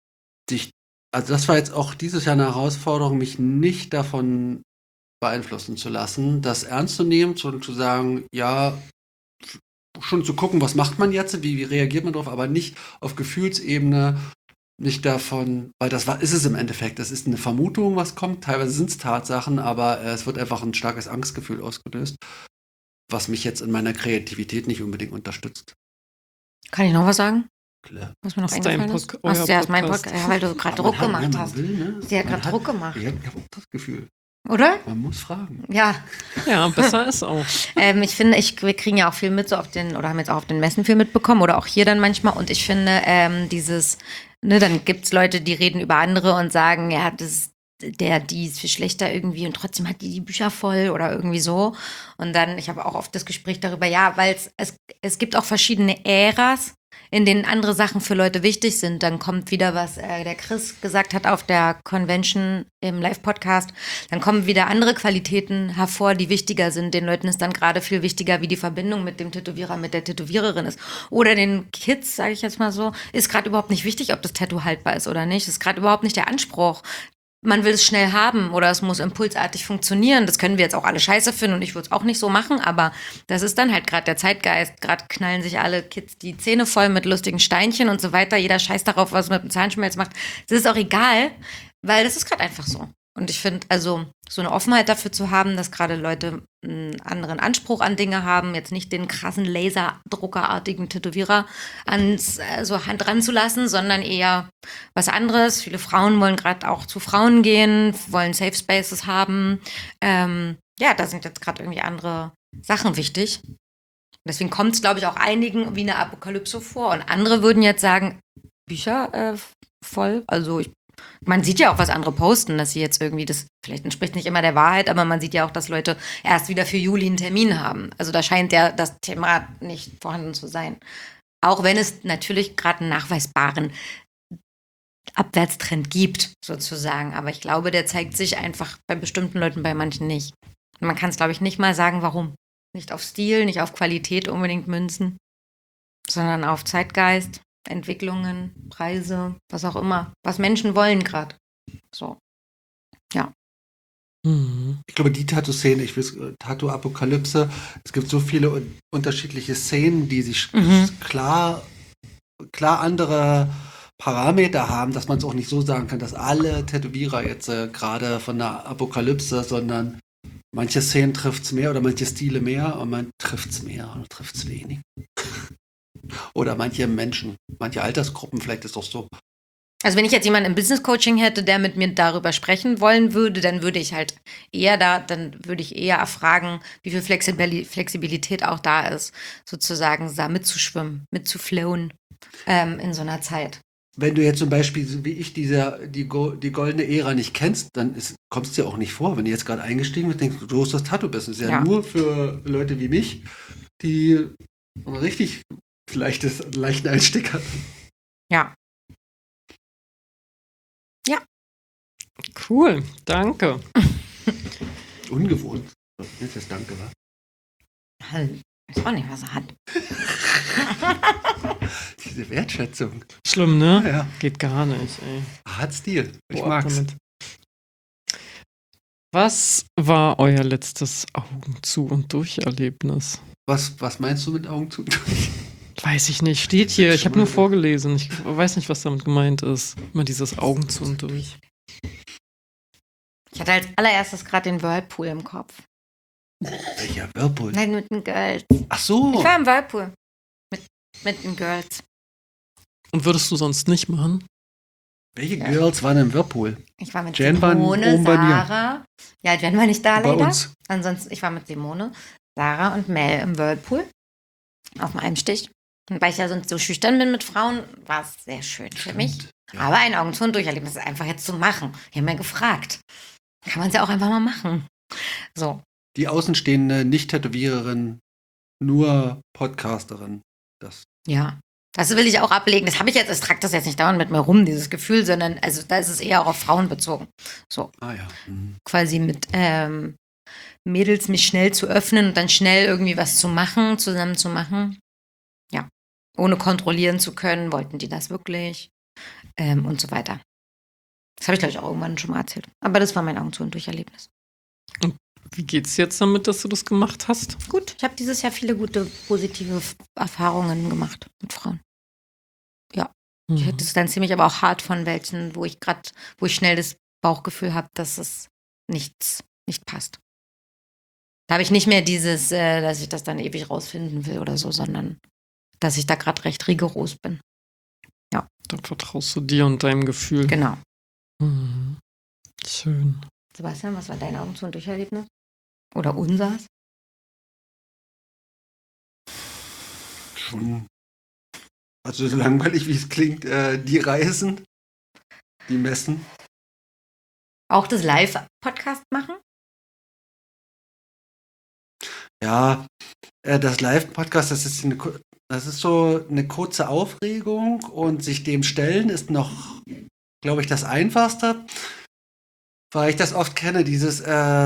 das war jetzt auch dieses Jahr eine Herausforderung, mich nicht davon beeinflussen zu lassen, das ernst zu nehmen, zu sagen, ja, schon zu gucken, was macht man jetzt, wie reagiert man darauf, aber nicht auf Gefühlsebene, nicht davon, weil ist es im Endeffekt, das ist eine Vermutung, was kommt, teilweise sind es Tatsachen, aber es wird einfach ein starkes Angstgefühl ausgelöst, was mich jetzt in meiner Kreativität nicht unbedingt unterstützt. Kann ich noch was sagen? Klar. Was mir noch Das ist dein eingefallen ist? euer Ach, ja, ist mein Podcast. Podcast. Ja, weil du gerade Aber Druck man gemacht man hast. will, ne? Sie hat Man gerade Druck gemacht. Ich habe auch das Gefühl, Oder? man muss fragen. Ja. Ja, besser ist auch. Ich finde, wir kriegen ja auch viel mit, so oder haben jetzt auch auf den Messen viel mitbekommen oder auch hier dann manchmal. Und ich finde, dann gibt es Leute, die reden über andere und sagen, ja, die ist viel schlechter irgendwie und trotzdem hat die Bücher voll oder irgendwie so. Und dann, ich habe auch oft das Gespräch darüber, ja, weil es gibt auch verschiedene Äras in denen andere Sachen für Leute wichtig sind. Dann kommt wieder, was der Chris gesagt hat auf der Convention im Live-Podcast. Dann kommen wieder andere Qualitäten hervor, die wichtiger sind. Den Leuten ist dann gerade viel wichtiger, wie die Verbindung mit dem Tätowierer, mit der Tätowiererin ist. Oder den Kids, sage ich jetzt mal so, ist gerade überhaupt nicht wichtig, ob das Tattoo haltbar ist oder nicht. Ist gerade überhaupt nicht der Anspruch. Man will es schnell haben oder es muss impulsartig funktionieren. Das können wir jetzt auch alle scheiße finden und ich würde es auch nicht so machen, aber das ist dann halt gerade der Zeitgeist. Gerade knallen sich alle Kids die Zähne voll mit lustigen Steinchen und so weiter. Jeder scheißt darauf, was man mit dem Zahnschmelz macht. Das ist auch egal, weil das ist gerade einfach so. Und ich finde, also so eine Offenheit dafür zu haben, dass gerade Leute einen anderen Anspruch an Dinge haben, jetzt nicht den krassen Laserdruckerartigen Tätowierer ans so Hand ranzulassen, sondern eher was anderes. Viele Frauen wollen gerade auch zu Frauen gehen, wollen Safe Spaces haben. Da sind jetzt gerade irgendwie andere Sachen wichtig. Deswegen kommt es, glaube ich, auch einigen wie eine Apokalypse vor. Und andere würden jetzt sagen, Bücher voll. Also man sieht ja auch, was andere posten, dass sie jetzt irgendwie das, vielleicht entspricht nicht immer der Wahrheit, aber man sieht ja auch, dass Leute erst wieder für Juli einen Termin haben. Also da scheint ja das Thema nicht vorhanden zu sein. Auch wenn es natürlich gerade einen nachweisbaren Abwärtstrend gibt, sozusagen. Aber ich glaube, der zeigt sich einfach bei bestimmten Leuten, bei manchen nicht. Und man kann es, glaube ich, nicht mal sagen, warum. Nicht auf Stil, nicht auf Qualität unbedingt münzen, sondern auf Zeitgeist. Entwicklungen, Preise, was auch immer, was Menschen wollen gerade. So. Ja. Ich glaube, die Tattoo-Szene, Tattoo-Apokalypse, es gibt so viele unterschiedliche Szenen, die sich klar andere Parameter haben, dass man es auch nicht so sagen kann, dass alle Tätowierer jetzt gerade von der Apokalypse, sondern manche Szenen trifft es mehr oder manche Stile mehr und man trifft es mehr oder trifft es wenig. Oder manche Menschen, manche Altersgruppen, vielleicht ist doch so. Also wenn ich jetzt jemanden im Business Coaching hätte, der mit mir darüber sprechen wollen würde, dann würde ich halt eher erfragen, wie viel Flexibilität auch da ist, sozusagen da mitzusschwimmen, mitzuflowen in so einer Zeit. Wenn du jetzt zum Beispiel, so wie ich, die goldene Ära nicht kennst, dann kommst es dir auch nicht vor. Wenn du jetzt gerade eingestiegen bist, denkst du hast das Tattoo-Business. Ja, nur für Leute wie mich, die richtig leichten Einstieg hatten. Ja. Ja. Cool, danke. Ungewohnt. Jetzt ist Danke, wa? Ich weiß auch nicht, was er hat. Diese Wertschätzung. Schlimm, ne? Ja. Geht gar nicht, ey. Hat Stil. Ich Boah, mag's. damit. Was war euer letztes Augen zu und durch Erlebnis? Was meinst du mit Augen zu? Weiß ich nicht, steht hier. Ich habe nur vorgelesen. Ich weiß nicht, was damit gemeint ist. Immer dieses Augen zu und durch. Ich hatte als allererstes gerade den Whirlpool im Kopf. Welcher Whirlpool? Nein, mit den Girls. Ach so. Ich war im Whirlpool. Mit den Girls. Und würdest du sonst nicht machen? Welche Girls waren im Whirlpool? Ich war mit Jen war Simone, oben bei mir. Sarah. Ja, Jen war nicht da Bei leider. uns. Ansonsten, ich war mit Simone, Sarah und Mel im Whirlpool. Auf dem Einstich. Und weil ich ja sonst so schüchtern bin mit Frauen, war es sehr schön für mich. Ja. Aber ein Augen zu und durch Erlebnis ist einfach jetzt zu machen. Die haben ja gefragt. Kann man es ja auch einfach mal machen. So. Die außenstehende Nicht-Tätowiererin, nur Podcasterin. Ja. Das will ich auch ablegen. Das habe ich jetzt, ich trage das jetzt nicht dauernd mit mir rum, dieses Gefühl, sondern also da ist es eher auch auf Frauen bezogen. So. Ah ja. Quasi mit Mädels mich schnell zu öffnen und dann schnell irgendwie was zu machen, zusammen zu machen. Ja. Ohne kontrollieren zu können, wollten die das wirklich? Und so weiter. Das habe ich, glaube ich, auch irgendwann schon mal erzählt. Aber das war mein Augen zu und durch Erlebnis. Und wie geht's jetzt damit, dass du das gemacht hast? Gut, ich habe dieses Jahr viele gute, positive Erfahrungen gemacht mit Frauen. Ja. Ich hatte es dann ziemlich aber auch hart von welchen, wo ich schnell das Bauchgefühl habe, dass es nicht passt. Da habe ich nicht mehr dieses, dass ich das dann ewig rausfinden will oder so, sondern dass ich da gerade recht rigoros bin. Ja. Dann vertraust du dir und deinem Gefühl. Genau. Mhm. Schön. Sebastian, was war dein Augen zu und durch Erlebnis? Oder unseres? Schon. Also so langweilig, wie es klingt, die Reisen, die Messen. Auch das Live-Podcast machen? Ja, das Live-Podcast, das ist so eine kurze Aufregung und sich dem stellen ist noch, glaube ich, das Einfachste, weil ich das oft kenne, dieses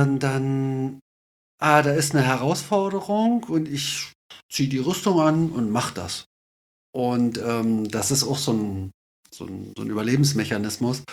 da ist eine Herausforderung und ich ziehe die Rüstung an und mach das. Und das ist auch so ein Überlebensmechanismus,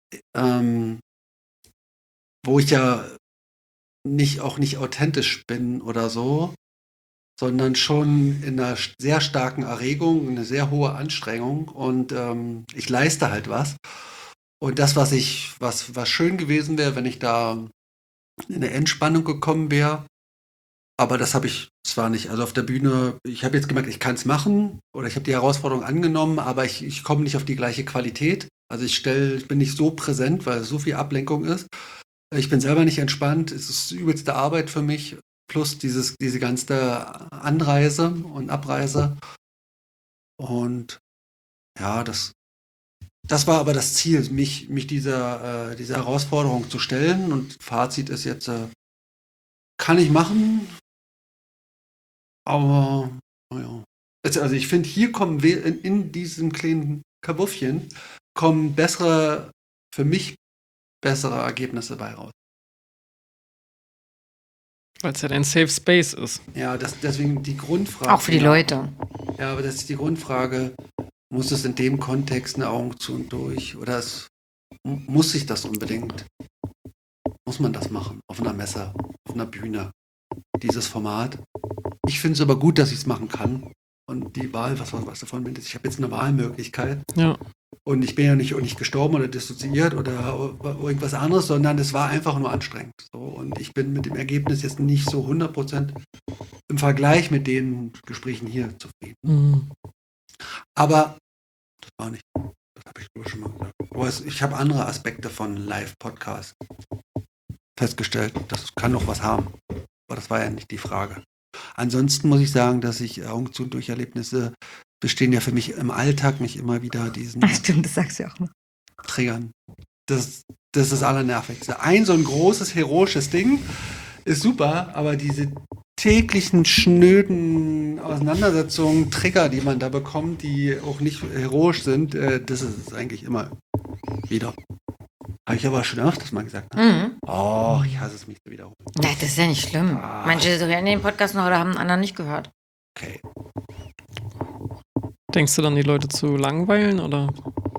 wo ich ja nicht authentisch bin oder so, sondern schon in einer sehr starken Erregung, eine sehr hohe Anstrengung und ich leiste halt was. Und das, was schön gewesen wäre, wenn ich da in eine Entspannung gekommen wäre, aber das habe ich zwar nicht. Also auf der Bühne, ich habe jetzt gemerkt, ich kann es machen oder ich habe die Herausforderung angenommen, aber ich komme nicht auf die gleiche Qualität. Also ich bin nicht so präsent, weil so viel Ablenkung ist. Ich bin selber nicht entspannt. Es ist übelste Arbeit für mich. Plus diese ganze Anreise und Abreise. Und ja, das war aber das Ziel, mich dieser Herausforderung zu stellen. Und Fazit ist jetzt, kann ich machen, aber naja. Also ich finde, hier kommen wir in diesem kleinen Kabuffchen kommen für mich bessere Ergebnisse bei raus. Weil es ja dein Safe Space ist. Ja, deswegen die Grundfrage. Auch für die Leute. Ja, aber das ist die Grundfrage, muss es in dem Kontext eine Augen zu und durch? Oder muss sich das unbedingt? Muss man das machen? Auf einer Messe, auf einer Bühne? Dieses Format? Ich finde es aber gut, dass ich es machen kann. Und die Wahl, was davon bin, ich habe jetzt eine Wahlmöglichkeit. Ja. Und ich bin ja nicht gestorben oder dissoziiert oder irgendwas anderes, sondern es war einfach nur anstrengend. So. Und ich bin mit dem Ergebnis jetzt nicht so 100% im Vergleich mit den Gesprächen hier zufrieden. Mhm. Aber das war nicht, das habe ich wohl schon mal gesagt. Aber ich habe andere Aspekte von Live-Podcast festgestellt. Das kann noch was haben. Aber das war ja nicht die Frage. Ansonsten muss ich sagen, dass ich Augen zu und durch Erlebnisse bestehen ja für mich im Alltag nicht immer wieder diesen Stimmt, das sagst du ja auch mal. Triggern. Das ist das Allernervigste. So ein großes, heroisches Ding ist super, aber diese täglichen, schnöden Auseinandersetzungen, Trigger, die man da bekommt, die auch nicht heroisch sind, das ist es eigentlich immer wieder. Habe ich aber schon öfters mal gesagt. Ne? Oh, ich hasse es, mich zu wiederholen. Ja, das ist ja nicht schlimm. Manche hören den Podcast noch oder haben einen anderen nicht gehört. Okay. Denkst du dann, die Leute zu langweilen oder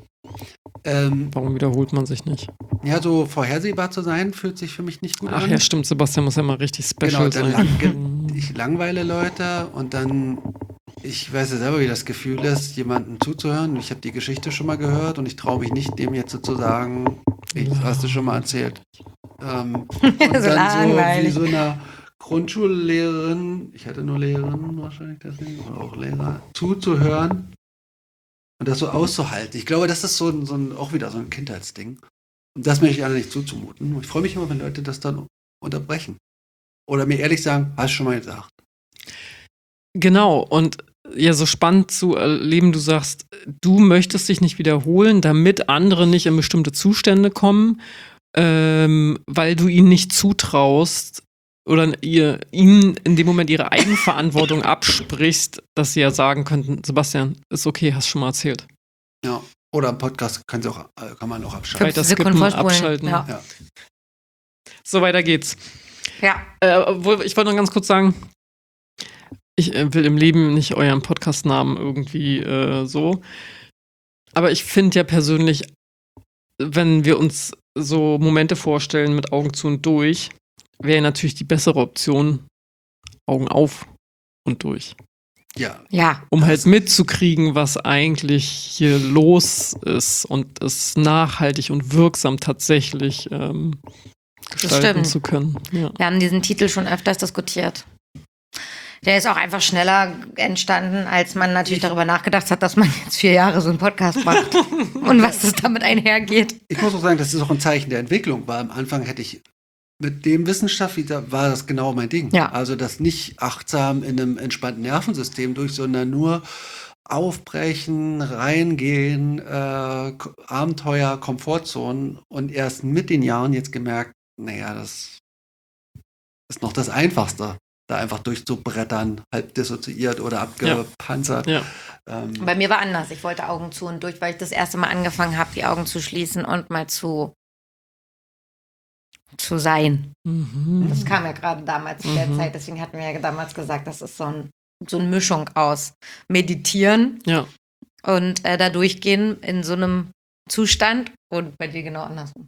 warum wiederholt man sich nicht? Ja, so vorhersehbar zu sein, fühlt sich für mich nicht gut an. Ach ja, stimmt, Sebastian muss ja mal richtig special sein. Ich langweile Leute und dann, ich weiß ja selber, wie das Gefühl ist, jemandem zuzuhören. Ich habe die Geschichte schon mal gehört und ich traue mich nicht, dem jetzt so zu sagen, das hast du schon mal erzählt. Und So dann so langweilig. wie so eine Grundschullehrerin, ich hatte nur Lehrerinnen wahrscheinlich deswegen, oder auch Lehrer, zuzuhören und das so auszuhalten. Ich glaube, das ist so ein auch wieder so ein Kindheitsding. Und das möchte ich alle nicht zuzumuten. Ich freue mich immer, wenn Leute das dann unterbrechen. Oder mir ehrlich sagen, hast du schon mal gesagt. Genau, und ja, so spannend zu erleben, du sagst, du möchtest dich nicht wiederholen, damit andere nicht in bestimmte Zustände kommen, weil du ihnen nicht zutraust oder ihnen in dem Moment ihre Eigenverantwortung absprichst, dass sie ja sagen könnten, Sebastian, ist okay, hast schon mal erzählt. Ja. Oder im Podcast kann man auch abschalten. Weiter 5 Sekunden skippen, vorspulen. abschalten. Ja. So, weiter geht's. Ja. Obwohl, ich wollte noch ganz kurz sagen, ich will im Leben nicht euren Podcast-Namen irgendwie so. Aber ich finde ja persönlich, wenn wir uns so Momente vorstellen mit Augen zu und durch, wäre natürlich die bessere Option Augen auf und durch. Ja. Ja. Um halt mitzukriegen, was eigentlich hier los ist und es nachhaltig und wirksam tatsächlich gestalten stimmt. zu können. Ja. Wir haben diesen Titel schon öfters diskutiert. Der ist auch einfach schneller entstanden, als man natürlich darüber nachgedacht hat, dass man jetzt 4 Jahre so einen Podcast macht und was das damit einhergeht. Ich muss auch sagen, das ist auch ein Zeichen der Entwicklung, weil am Anfang hätte ich mit dem Wissenschaft war das genau mein Ding. Ja. Also das nicht achtsam in einem entspannten Nervensystem durch, sondern nur aufbrechen, reingehen, Abenteuer, Komfortzonen und erst mit den Jahren jetzt gemerkt, naja, das ist noch das Einfachste. da einfach durchzubrettern, halb dissoziiert oder abgepanzert. Ja. Bei mir war anders. Ich wollte Augen zu und durch, weil ich das erste Mal angefangen habe, die Augen zu schließen und mal zu sein. Das kam ja gerade damals in der Zeit. Deswegen hatten wir ja damals gesagt, das ist so eine Mischung aus Meditieren Ja. und da durchgehen in so einem Zustand und bei dir genau andersrum.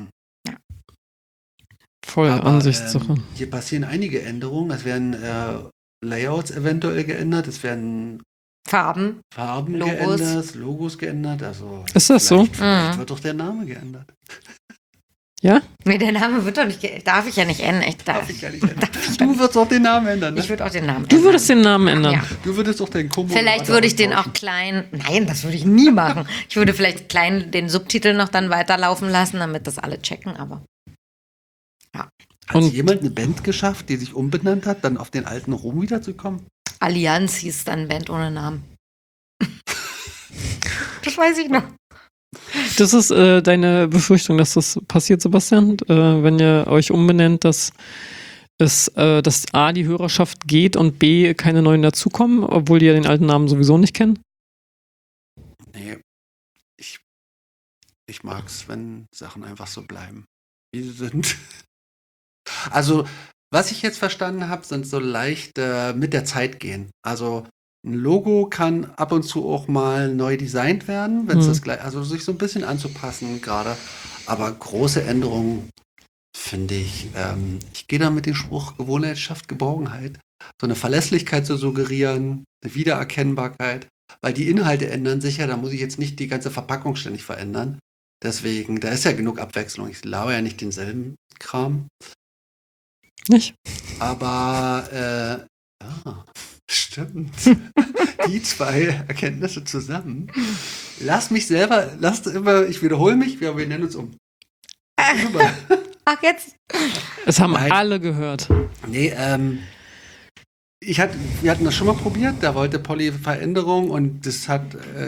Voll Aber, Ansichtssache. Hier passieren einige Änderungen. Es werden Layouts eventuell geändert, es werden Farben. Farben Logos. geändert, Logos geändert. Also Ist das so? Vielleicht wird doch der Name geändert. Ja? Nee, der Name wird doch nicht, darf ich ja nicht ändern. Darf ich ja nicht ändern. Du würdest auch den Namen ändern, ne? Ich würde auch den Namen Du ändern. würdest den Namen ändern. Ja. Du würdest doch den Kombo. Vielleicht würde ich den auch klein, nein, das würde ich nie machen. Ich würde vielleicht klein den Subtitel noch dann weiterlaufen lassen, damit das alle checken, aber Hat Und- jemand eine Band geschafft, die sich umbenannt hat, dann auf den alten Ruhm wiederzukommen? Allianz hieß dann Band ohne Namen. Das weiß ich noch. Das ist deine Befürchtung, dass das passiert, Sebastian, wenn ihr euch umbenennt, dass dass A, die Hörerschaft geht und B, keine neuen dazukommen, obwohl die ja den alten Namen sowieso nicht kennen? Nee. Ich mag's, wenn Sachen einfach so bleiben, wie sie sind. Also, was ich jetzt verstanden habe, sind so leicht mit der Zeit gehen. Also, ein Logo kann ab und zu auch mal neu designt werden, wenn es das gleich, also sich so ein bisschen anzupassen gerade. Aber große Änderungen finde ich, ich gehe da mit dem Spruch Gewohnheit schafft Geborgenheit. So eine Verlässlichkeit zu suggerieren, eine Wiedererkennbarkeit, weil die Inhalte ändern sich ja, da muss ich jetzt nicht die ganze Verpackung ständig verändern. Deswegen, da ist ja genug Abwechslung. Ich laue ja nicht denselben Kram. Nicht? Aber, ja, stimmt. Die zwei Erkenntnisse zusammen. Lasst immer, ich wiederhole mich, wir nennen uns um. Super. Ach, jetzt? Es haben Nein. alle gehört. Nee, wir hatten das schon mal probiert, da wollte Polly Veränderung und das hat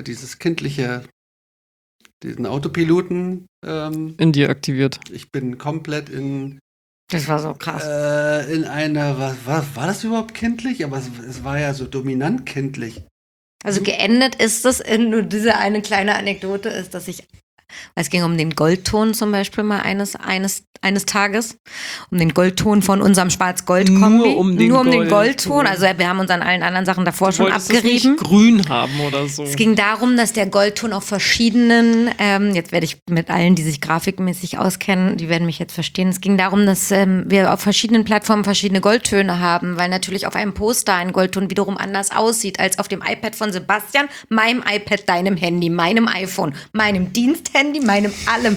diesen Autopiloten, In dir aktiviert. ich bin komplett Das war so krass. in einer, war das überhaupt kindlich? Aber es war ja so dominant kindlich. Also geendet ist es in nur diese eine kleine Anekdote ist, dass es ging um den Goldton zum Beispiel mal eines Tages, um den Goldton von unserem Schwarz-Gold-Kombi. Nur um den Goldton. Goldton. Also wir haben uns an allen anderen Sachen davor Du schon wolltest es abgerieben. nicht grün haben oder so. Es ging darum, dass der Goldton auf verschiedenen, jetzt werde ich mit allen, die sich grafikmäßig auskennen, die werden mich jetzt verstehen. Es ging darum, dass wir auf verschiedenen Plattformen verschiedene Goldtöne haben, weil natürlich auf einem Poster ein Goldton wiederum anders aussieht als auf dem iPad von Sebastian, meinem iPad, deinem Handy, meinem iPhone, meinem Diensthandy, meinem allem.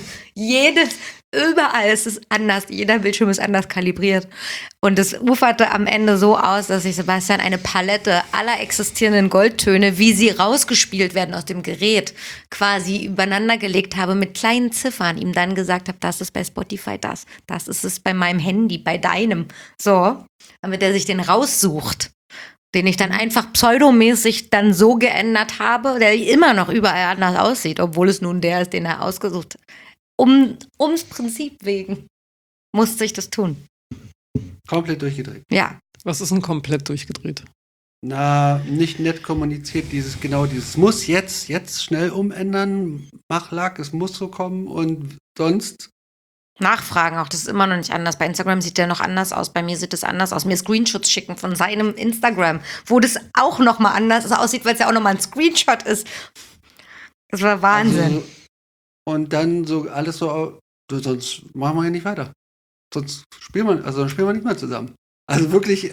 Überall ist es anders. Jeder Bildschirm ist anders kalibriert. Und es uferte am Ende so aus, dass ich Sebastian eine Palette aller existierenden Goldtöne, wie sie rausgespielt werden aus dem Gerät, quasi übereinander gelegt habe mit kleinen Ziffern. Ihm dann gesagt habe, das ist bei Spotify das ist es bei meinem Handy, bei deinem. So, damit er sich den raussucht. Den ich dann einfach pseudomäßig dann so geändert habe, der immer noch überall anders aussieht, obwohl es nun der ist, den er ausgesucht hat. Ums Prinzip wegen musste ich das tun. Komplett durchgedreht. Ja. Was ist denn komplett durchgedreht? Na, nicht nett kommuniziert, dieses muss jetzt schnell umändern, mach Lack, es muss so kommen und sonst. Nachfragen auch, das ist immer noch nicht anders. Bei Instagram sieht der noch anders aus, bei mir sieht es anders aus. Mir Screenshots schicken von seinem Instagram, wo das auch noch mal anders aussieht, weil es ja auch noch mal ein Screenshot ist. Das war Wahnsinn. Also, und dann so alles so, sonst machen wir ja nicht weiter. Sonst spielen wir nicht mehr zusammen. Also wirklich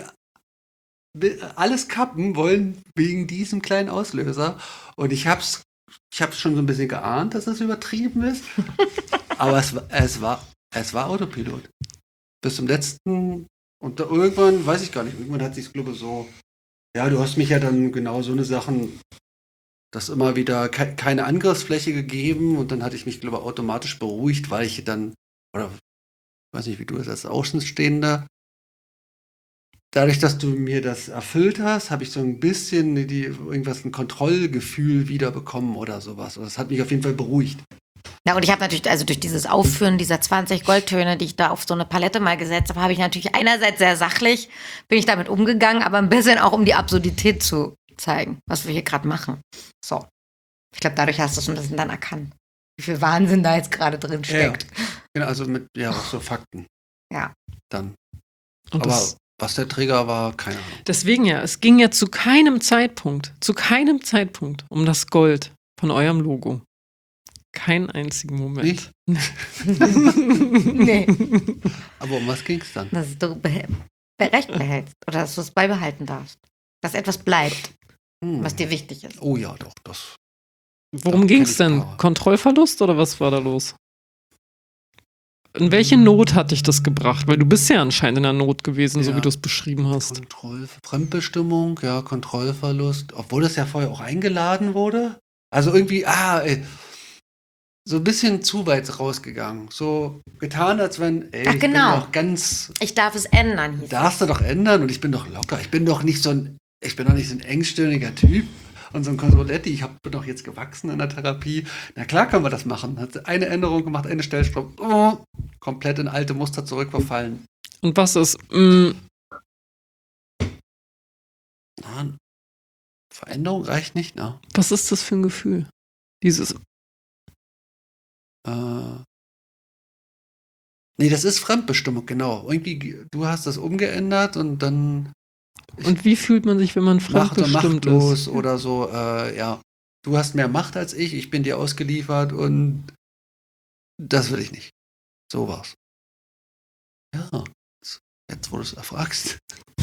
alles kappen wollen wegen diesem kleinen Auslöser. Und ich hab's schon so ein bisschen geahnt, dass das übertrieben ist. Aber es war Autopilot. Bis zum letzten, und irgendwann, weiß ich gar nicht, irgendwann hat sich, glaube ich, so, ja, du hast mich ja dann genau so eine Sachen, das immer wieder keine Angriffsfläche gegeben und dann hatte ich mich, glaube ich, automatisch beruhigt, weil ich dann, oder weiß nicht, wie du es als Außenstehender, dadurch, dass du mir das erfüllt hast, habe ich so ein bisschen ein Kontrollgefühl wiederbekommen oder sowas. Das hat mich auf jeden Fall beruhigt. Na, und ich habe natürlich, also durch dieses Aufführen dieser 20 Goldtöne, die ich da auf so eine Palette mal gesetzt habe, habe ich natürlich einerseits sehr sachlich, bin ich damit umgegangen, aber ein bisschen auch, um die Absurdität zu zeigen, was wir hier gerade machen. So. Ich glaube, dadurch hast du es ein bisschen dann erkannt, wie viel Wahnsinn da jetzt gerade drin steckt. Ja. Genau, also mit, auch so Fakten. Ja. Dann. Und Aber was der Trigger war, keine Ahnung. deswegen ja, es ging ja zu keinem Zeitpunkt um das Gold von eurem Logo. Keinen einzigen Moment. Nee. Aber um was ging es dann? Dass du Recht behältst oder dass du es beibehalten darfst. Dass etwas bleibt, was dir wichtig ist. Oh ja, doch, das. Worum Doch, ging kenn es ich denn? Power. Kontrollverlust oder was war da los? In welche Not hat dich das gebracht? Weil du bist ja anscheinend in der Not gewesen, so Ja. wie du es beschrieben hast. Fremdbestimmung, ja, Kontrollverlust, obwohl das ja vorher auch eingeladen wurde. Also irgendwie, so ein bisschen zu weit rausgegangen. So getan, als wenn, Ach, ich genau. bin doch ganz, Ich darf es ändern. Hieß darfst du doch ändern und ich bin doch locker. Ich bin doch nicht so ein engstirniger Typ und so ein Consoletti. Ich bin doch jetzt gewachsen in der Therapie. Na klar können wir das machen. Hat eine Änderung gemacht, eine Stellschraube, komplett in alte Muster zurückverfallen. Und was ist, Veränderung reicht nicht, ne? was ist das für ein Gefühl? Dieses, Nee, das ist Fremdbestimmung, genau. Irgendwie, du hast das umgeändert und dann und wie fühlt man sich, wenn man macht oder fremdbestimmt machtlos ist? oder so, Du hast mehr Macht als ich bin dir ausgeliefert und das will ich nicht. So war's. Ja, jetzt wo du es erfragst.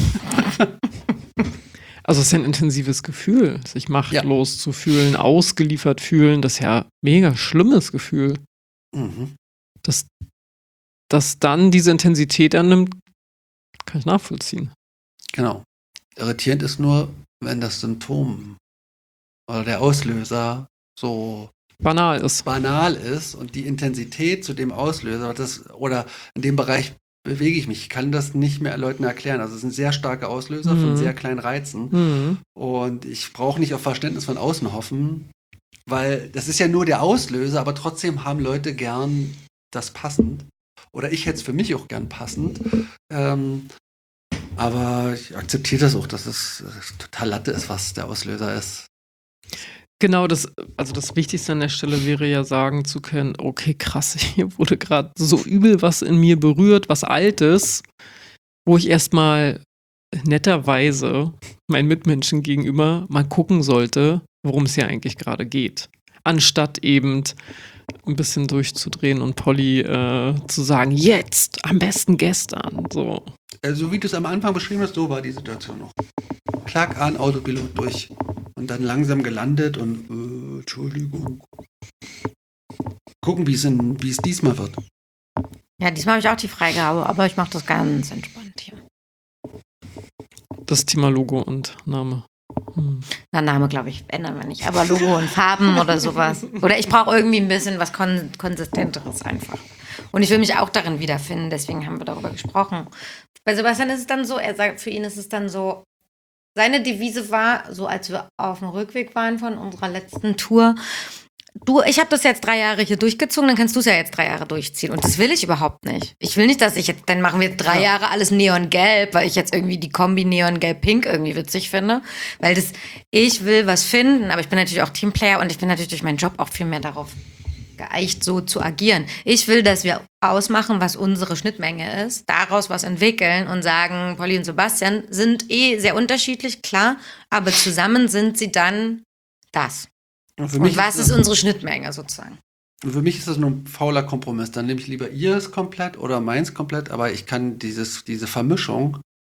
Also es ist ja ein intensives Gefühl, sich machtlos zu fühlen, ausgeliefert fühlen. Das ist ja ein mega schlimmes Gefühl. Mhm. Dass dann diese Intensität annimmt, kann ich nachvollziehen. Genau. Irritierend ist nur, wenn das Symptom oder der Auslöser so Banal ist. banal ist und die Intensität zu dem Auslöser, oder in dem Bereich bewege ich mich. Ich kann das nicht mehr Leuten erklären. Also es sind sehr starke Auslöser von sehr kleinen Reizen. Und ich brauche nicht auf Verständnis von außen hoffen, weil das ist ja nur der Auslöser, aber trotzdem haben Leute gern das passend. Oder ich hätte es für mich auch gern passend. Aber ich akzeptiere das auch, dass es total Latte ist, was der Auslöser ist. Genau, das Wichtigste an der Stelle wäre ja sagen zu können, okay, krass, hier wurde gerade so übel was in mir berührt, was Altes, wo ich erstmal netterweise meinen Mitmenschen gegenüber mal gucken sollte, worum es ja eigentlich gerade geht. Anstatt eben ein bisschen durchzudrehen und Polly zu sagen, jetzt, am besten gestern. So. So wie du es am Anfang beschrieben hast, so war die Situation noch. Klack an, Autopilot durch. Und dann langsam gelandet und Entschuldigung. Gucken, wie es diesmal wird. Ja, diesmal habe ich auch die Freigabe, aber ich mache das ganz entspannt hier. Das Thema Logo und Name. Na, Name, glaube ich, ändern wir nicht. Aber Logo und Farben oder sowas. Oder ich brauche irgendwie ein bisschen was Konsistenteres einfach. Und ich will mich auch darin wiederfinden, deswegen haben wir darüber gesprochen. Bei Sebastian ist es dann so, er sagt, für ihn ist es dann so, seine Devise war, so als wir auf dem Rückweg waren von unserer letzten Tour, ich habe das jetzt 3 Jahre hier durchgezogen, dann kannst du es ja jetzt 3 Jahre durchziehen. Und das will ich überhaupt nicht. Ich will nicht, dass dann machen wir 3 Jahre alles neongelb, weil ich jetzt irgendwie die Kombi neongelb-pink irgendwie witzig finde. Weil ich will was finden, aber ich bin natürlich auch Teamplayer und ich bin natürlich durch meinen Job auch viel mehr darauf geeicht, so zu agieren. Ich will, dass wir ausmachen, was unsere Schnittmenge ist, daraus was entwickeln und sagen, Polly und Sebastian sind sehr unterschiedlich, klar, aber zusammen sind sie dann das. Und was ist unsere Schnittmenge sozusagen? Für mich ist das nur ein fauler Kompromiss. Dann nehme ich lieber ihres komplett oder meins komplett, aber ich kann diese Vermischung,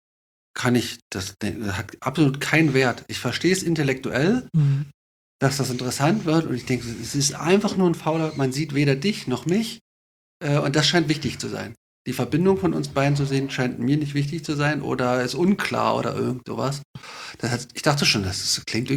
das hat absolut keinen Wert. Ich verstehe es intellektuell, dass das interessant wird und ich denke, es ist einfach nur ein fauler, man sieht weder dich noch mich und das scheint wichtig zu sein. Die Verbindung von uns beiden zu sehen, scheint mir nicht wichtig zu sein oder ist unklar oder irgend sowas. Ich dachte schon, das klingt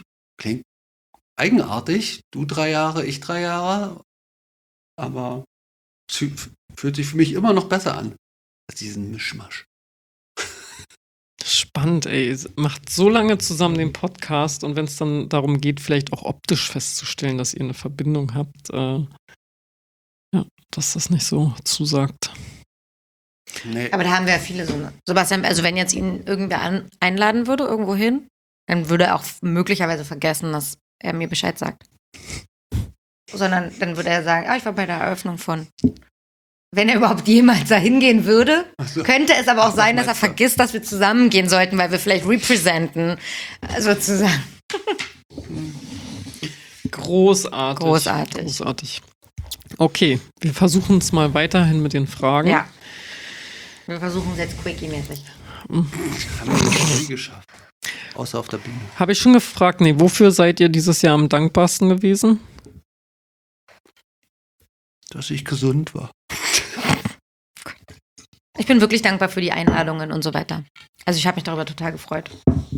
eigenartig. Du 3 Jahre, ich 3 Jahre, aber es fühlt sich für mich immer noch besser an als diesen Mischmasch. Spannend, ey. Macht so lange zusammen den Podcast und wenn es dann darum geht, vielleicht auch optisch festzustellen, dass ihr eine Verbindung habt, dass das nicht so zusagt. Nee. Aber da haben wir ja viele so. Sebastian, also wenn jetzt ihn irgendwer einladen würde, irgendwo hin, dann würde er auch möglicherweise vergessen, dass er mir Bescheid sagt. Sondern dann würde er sagen, ich war bei der Eröffnung von. Wenn er überhaupt jemals da hingehen würde, könnte es aber auch sein, dass er vergisst, dass wir zusammen gehen sollten, weil wir vielleicht representen, sozusagen. Großartig. Okay, wir versuchen es mal weiterhin mit den Fragen. Ja. Wir versuchen es jetzt quickie-mäßig. Haben wir das nie geschafft. Außer auf der Bühne. Habe ich schon gefragt, wofür seid ihr dieses Jahr am dankbarsten gewesen? Dass ich gesund war. Ich bin wirklich dankbar für die Einladungen und so weiter. Also ich habe mich darüber total gefreut.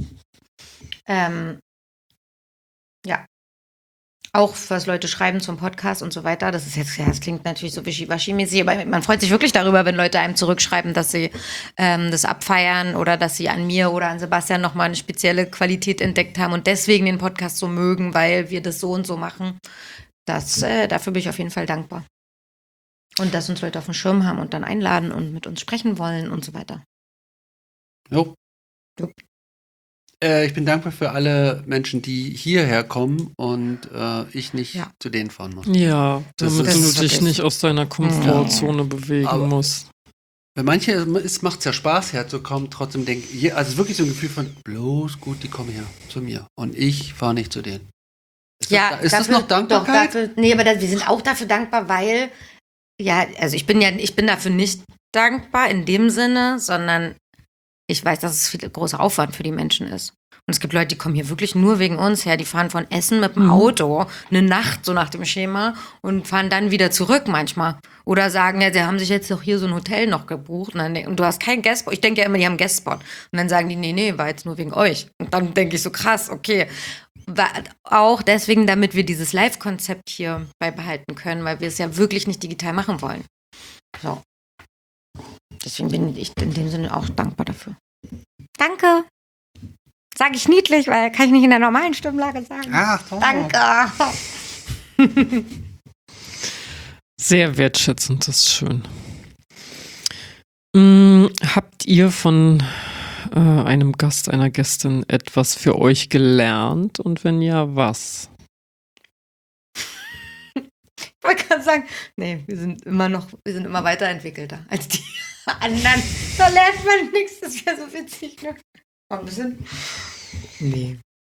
Ja. Auch was Leute schreiben zum Podcast und so weiter. Das klingt natürlich so wischiwaschi-mäßig, aber man freut sich wirklich darüber, wenn Leute einem zurückschreiben, dass sie das abfeiern oder dass sie an mir oder an Sebastian nochmal eine spezielle Qualität entdeckt haben und deswegen den Podcast so mögen, weil wir das so und so machen. Dafür bin ich auf jeden Fall dankbar. Und dass uns Leute auf dem Schirm haben und dann einladen und mit uns sprechen wollen und so weiter. Jo. Jo. Ich bin dankbar für alle Menschen, die hierher kommen und ich nicht zu denen fahren muss. Ja, damit das du dich nicht aus deiner Komfortzone bewegen Aber musst. Bei manchen macht es ja Spaß herzukommen, trotzdem denke ich, also wirklich so ein Gefühl von, bloß gut, die kommen her zu mir und ich fahre nicht zu denen. Ist das noch Dankbarkeit? Wir sind auch dafür dankbar, weil, also ich bin dafür nicht dankbar in dem Sinne, sondern ich weiß, dass es viel großer Aufwand für die Menschen ist. Und es gibt Leute, die kommen hier wirklich nur wegen uns her. Die fahren von Essen mit dem Auto eine Nacht, so nach dem Schema, und fahren dann wieder zurück manchmal. Oder sagen, sie haben sich jetzt doch hier so ein Hotel noch gebucht. Und du hast keinen Guestspot. Ich denke ja immer, die haben einen Guestspot. Und dann sagen die, nee, war jetzt nur wegen euch. Und dann denke ich so, krass, okay. Auch deswegen, damit wir dieses Live-Konzept hier beibehalten können, weil wir es ja wirklich nicht digital machen wollen. So. Deswegen bin ich in dem Sinne auch dankbar dafür. Danke. Sage ich niedlich, weil kann ich nicht in der normalen Stimmlage sagen. Ach, toll. Danke. Sehr wertschätzend, das ist schön. Habt ihr von einem Gast, einer Gästin etwas für euch gelernt? Und wenn ja, was? Ich wollte gerade sagen, wir sind immer weiterentwickelter als die anderen. Da lernt man nichts, das wäre so witzig, ne? Ein bisschen? Nee.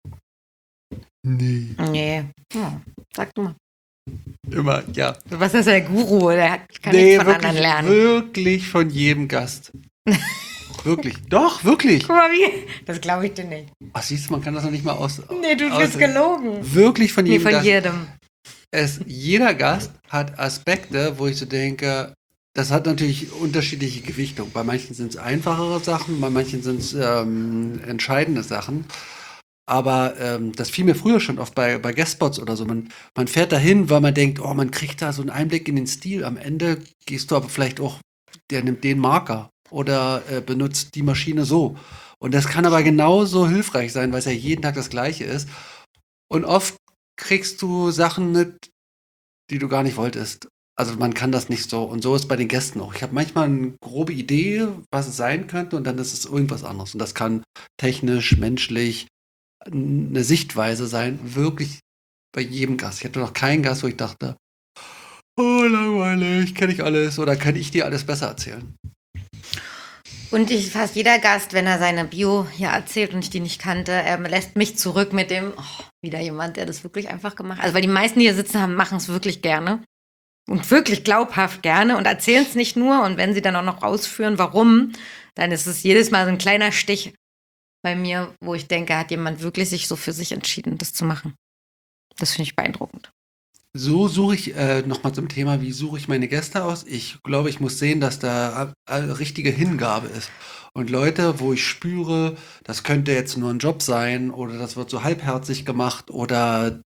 Ja, sag du mal. Immer, ja. Was ist der Guru? Der kann nichts von anderen lernen. Wirklich von jedem Gast. Wirklich. Doch, wirklich. Guck mal, wie. Das glaube ich dir nicht. Ach, siehst du, man kann das noch nicht mal aus. Nee, du bist gelogen. Wirklich von jedem Gast. Jedem. Jeder Gast hat Aspekte, wo ich so denke, das hat natürlich unterschiedliche Gewichtung. Bei manchen sind es einfachere Sachen, bei manchen sind es entscheidende Sachen. Aber das fiel mir früher schon oft bei Guestspots oder so. Man fährt dahin, weil man denkt, man kriegt da so einen Einblick in den Stil. Am Ende gehst du aber vielleicht auch, der nimmt den Marker oder benutzt die Maschine so. Und das kann aber genauso hilfreich sein, weil es ja jeden Tag das Gleiche ist. Und oft kriegst du Sachen mit, die du gar nicht wolltest. Also man kann das nicht so. Und so ist bei den Gästen auch. Ich habe manchmal eine grobe Idee, was es sein könnte, und dann ist es irgendwas anderes. Und das kann technisch, menschlich eine Sichtweise sein, wirklich bei jedem Gast. Ich hatte noch keinen Gast, wo ich dachte, langweilig, kenne ich alles, oder kann ich dir alles besser erzählen? Und fast jeder Gast, wenn er seine Bio hier erzählt und ich die nicht kannte, lässt mich zurück mit dem, wieder jemand, der das wirklich einfach gemacht hat. Also weil die meisten, die hier sitzen, machen es wirklich gerne. Und wirklich glaubhaft gerne und erzählen es nicht nur. Und wenn sie dann auch noch ausführen, warum, dann ist es jedes Mal so ein kleiner Stich bei mir, wo ich denke, hat jemand wirklich sich so für sich entschieden, das zu machen. Das finde ich beeindruckend. So suche ich, nochmal zum Thema, wie suche ich meine Gäste aus? Ich glaube, ich muss sehen, dass da richtige Hingabe ist. Und Leute, wo ich spüre, das könnte jetzt nur ein Job sein oder das wird so halbherzig gemacht oder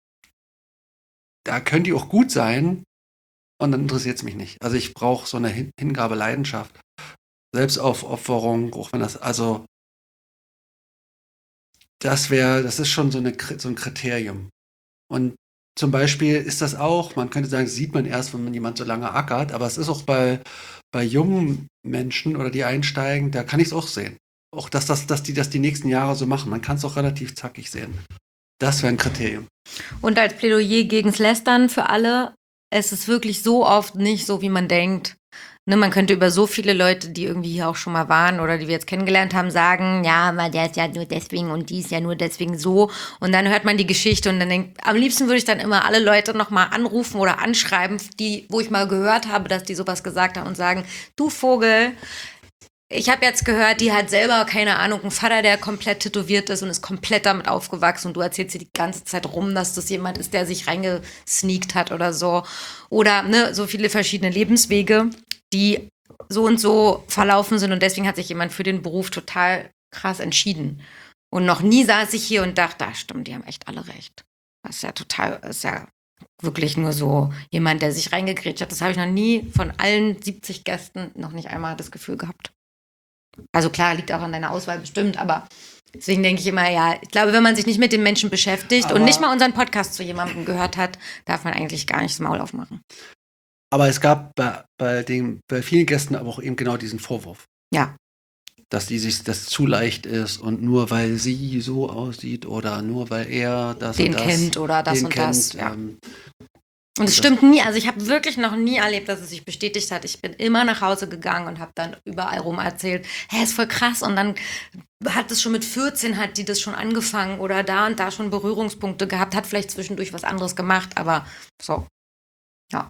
da könnte die auch gut sein, und dann interessiert es mich nicht. Also ich brauche so eine Hingabe, Leidenschaft, Selbstaufopferung, auch wenn das, also das ist schon so ein Kriterium. Und zum Beispiel ist das auch, man könnte sagen, das sieht man erst, wenn man jemand so lange ackert, aber es ist auch bei jungen Menschen oder die einsteigen, da kann ich es auch sehen. Auch, dass die das die nächsten Jahre so machen. Man kann es auch relativ zackig sehen. Das wäre ein Kriterium. Und als Plädoyer gegens Lästern für alle, es ist wirklich so oft nicht so, wie man denkt. Ne, man könnte über so viele Leute, die irgendwie hier auch schon mal waren oder die wir jetzt kennengelernt haben, sagen, ja, aber der ist ja nur deswegen und die ist ja nur deswegen so. Und dann hört man die Geschichte und dann denkt, am liebsten würde ich dann immer alle Leute nochmal anrufen oder anschreiben, wo ich mal gehört habe, dass die sowas gesagt haben und sagen, du Vogel, ich habe jetzt gehört, die hat selber, keine Ahnung, einen Vater, der komplett tätowiert ist und ist komplett damit aufgewachsen und du erzählst dir die ganze Zeit rum, dass das jemand ist, der sich reingesneakt hat oder so. Oder ne, so viele verschiedene Lebenswege, die so und so verlaufen sind und deswegen hat sich jemand für den Beruf total krass entschieden. Und noch nie saß ich hier und dachte, stimmt, die haben echt alle recht. Das ist ja wirklich nur so jemand, der sich reingegrätscht hat. Das habe ich noch nie von allen 70 Gästen noch nicht einmal das Gefühl gehabt. Also klar, liegt auch an deiner Auswahl bestimmt, aber deswegen denke ich immer, ja, ich glaube, wenn man sich nicht mit dem Menschen beschäftigt und nicht mal unseren Podcast zu jemandem gehört hat, darf man eigentlich gar nicht das Maul aufmachen. Aber es gab bei vielen Gästen aber auch eben genau diesen Vorwurf. Ja. Dass das zu leicht ist und nur weil sie so aussieht oder nur weil er das den und das kennt oder das den und kennt, das. Ja. Und es stimmt nie, also ich habe wirklich noch nie erlebt, dass es sich bestätigt hat. Ich bin immer nach Hause gegangen und habe dann überall rum erzählt, ist voll krass und dann hat es schon mit 14, hat die das schon angefangen oder da und da schon Berührungspunkte gehabt, hat vielleicht zwischendurch was anderes gemacht, aber so, ja.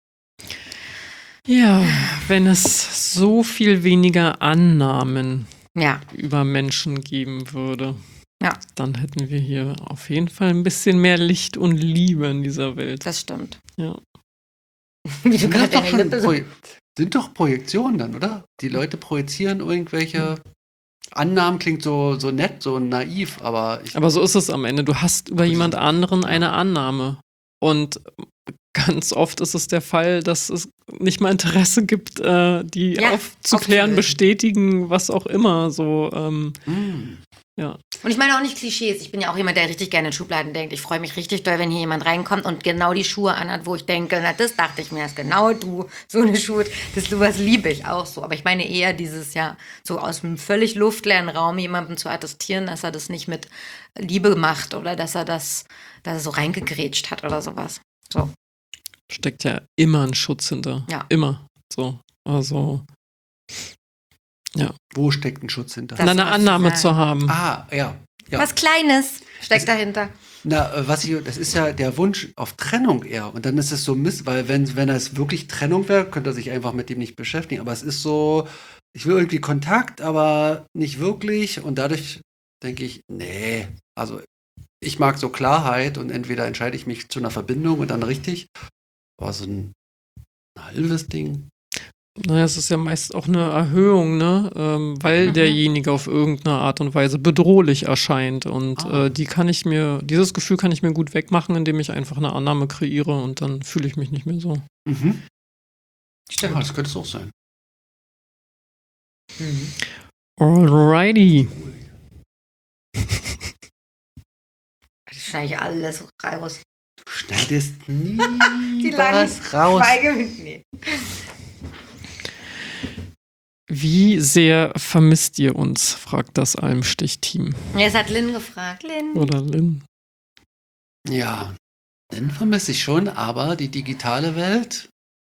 Ja, wenn es so viel weniger Annahmen Ja. über Menschen geben würde, Ja. dann hätten wir hier auf jeden Fall ein bisschen mehr Licht und Liebe in dieser Welt. Das stimmt. Ja. Wie du gerade deine Lippe so. Sind doch Projektionen dann, oder? Die Leute projizieren irgendwelche Annahmen, klingt so nett, so naiv, aber Aber so ist es am Ende. Du hast über jemand anderen eine Annahme. Und ganz oft ist es der Fall, dass es nicht mal Interesse gibt, die aufzuklären, bestätigen, was auch immer. So, ja. Und ich meine auch nicht Klischees. Ich bin ja auch jemand, der richtig gerne in Schubladen denkt. Ich freue mich richtig doll, wenn hier jemand reinkommt und genau die Schuhe anhat, wo ich denke, na, das dachte ich mir, das genau du, so eine Schuhe, sowas liebe ich auch so. Aber ich meine eher dieses, ja, so aus einem völlig luftleeren Raum jemandem zu attestieren, dass er das nicht mit Liebe macht oder dass er so reingegrätscht hat oder sowas. So. Steckt ja immer ein Schutz hinter. Ja. Immer. So. Also. Ja. Wo steckt ein Schutz hinter? Eine Annahme zu haben. Ah, ja. Was Kleines steckt dahinter. Na, das ist ja der Wunsch auf Trennung eher. Und dann ist es so weil wenn es wirklich Trennung wäre, könnte er sich einfach mit dem nicht beschäftigen. Aber es ist so, ich will irgendwie Kontakt, aber nicht wirklich. Und dadurch denke ich, nee, also ich mag so Klarheit und entweder entscheide ich mich zu einer Verbindung und dann richtig. Aber so ein halbes Ding. Naja, es ist ja meist auch eine Erhöhung, ne? Weil derjenige auf irgendeine Art und Weise bedrohlich erscheint. Und dieses Gefühl kann ich mir gut wegmachen, indem ich einfach eine Annahme kreiere und dann fühle ich mich nicht mehr so. Mhm. Stimmt. Ja, das könnte es auch sein. Mhm. Alrighty. Das schneide ich alles raus. Du schneidest nie Die lange was raus. Schweige mit mir. Wie sehr vermisst ihr uns, fragt das Almstich-Team. Jetzt hat Lynn gefragt. Lynn. Oder Lynn. Ja, den vermisse ich schon, aber die digitale Welt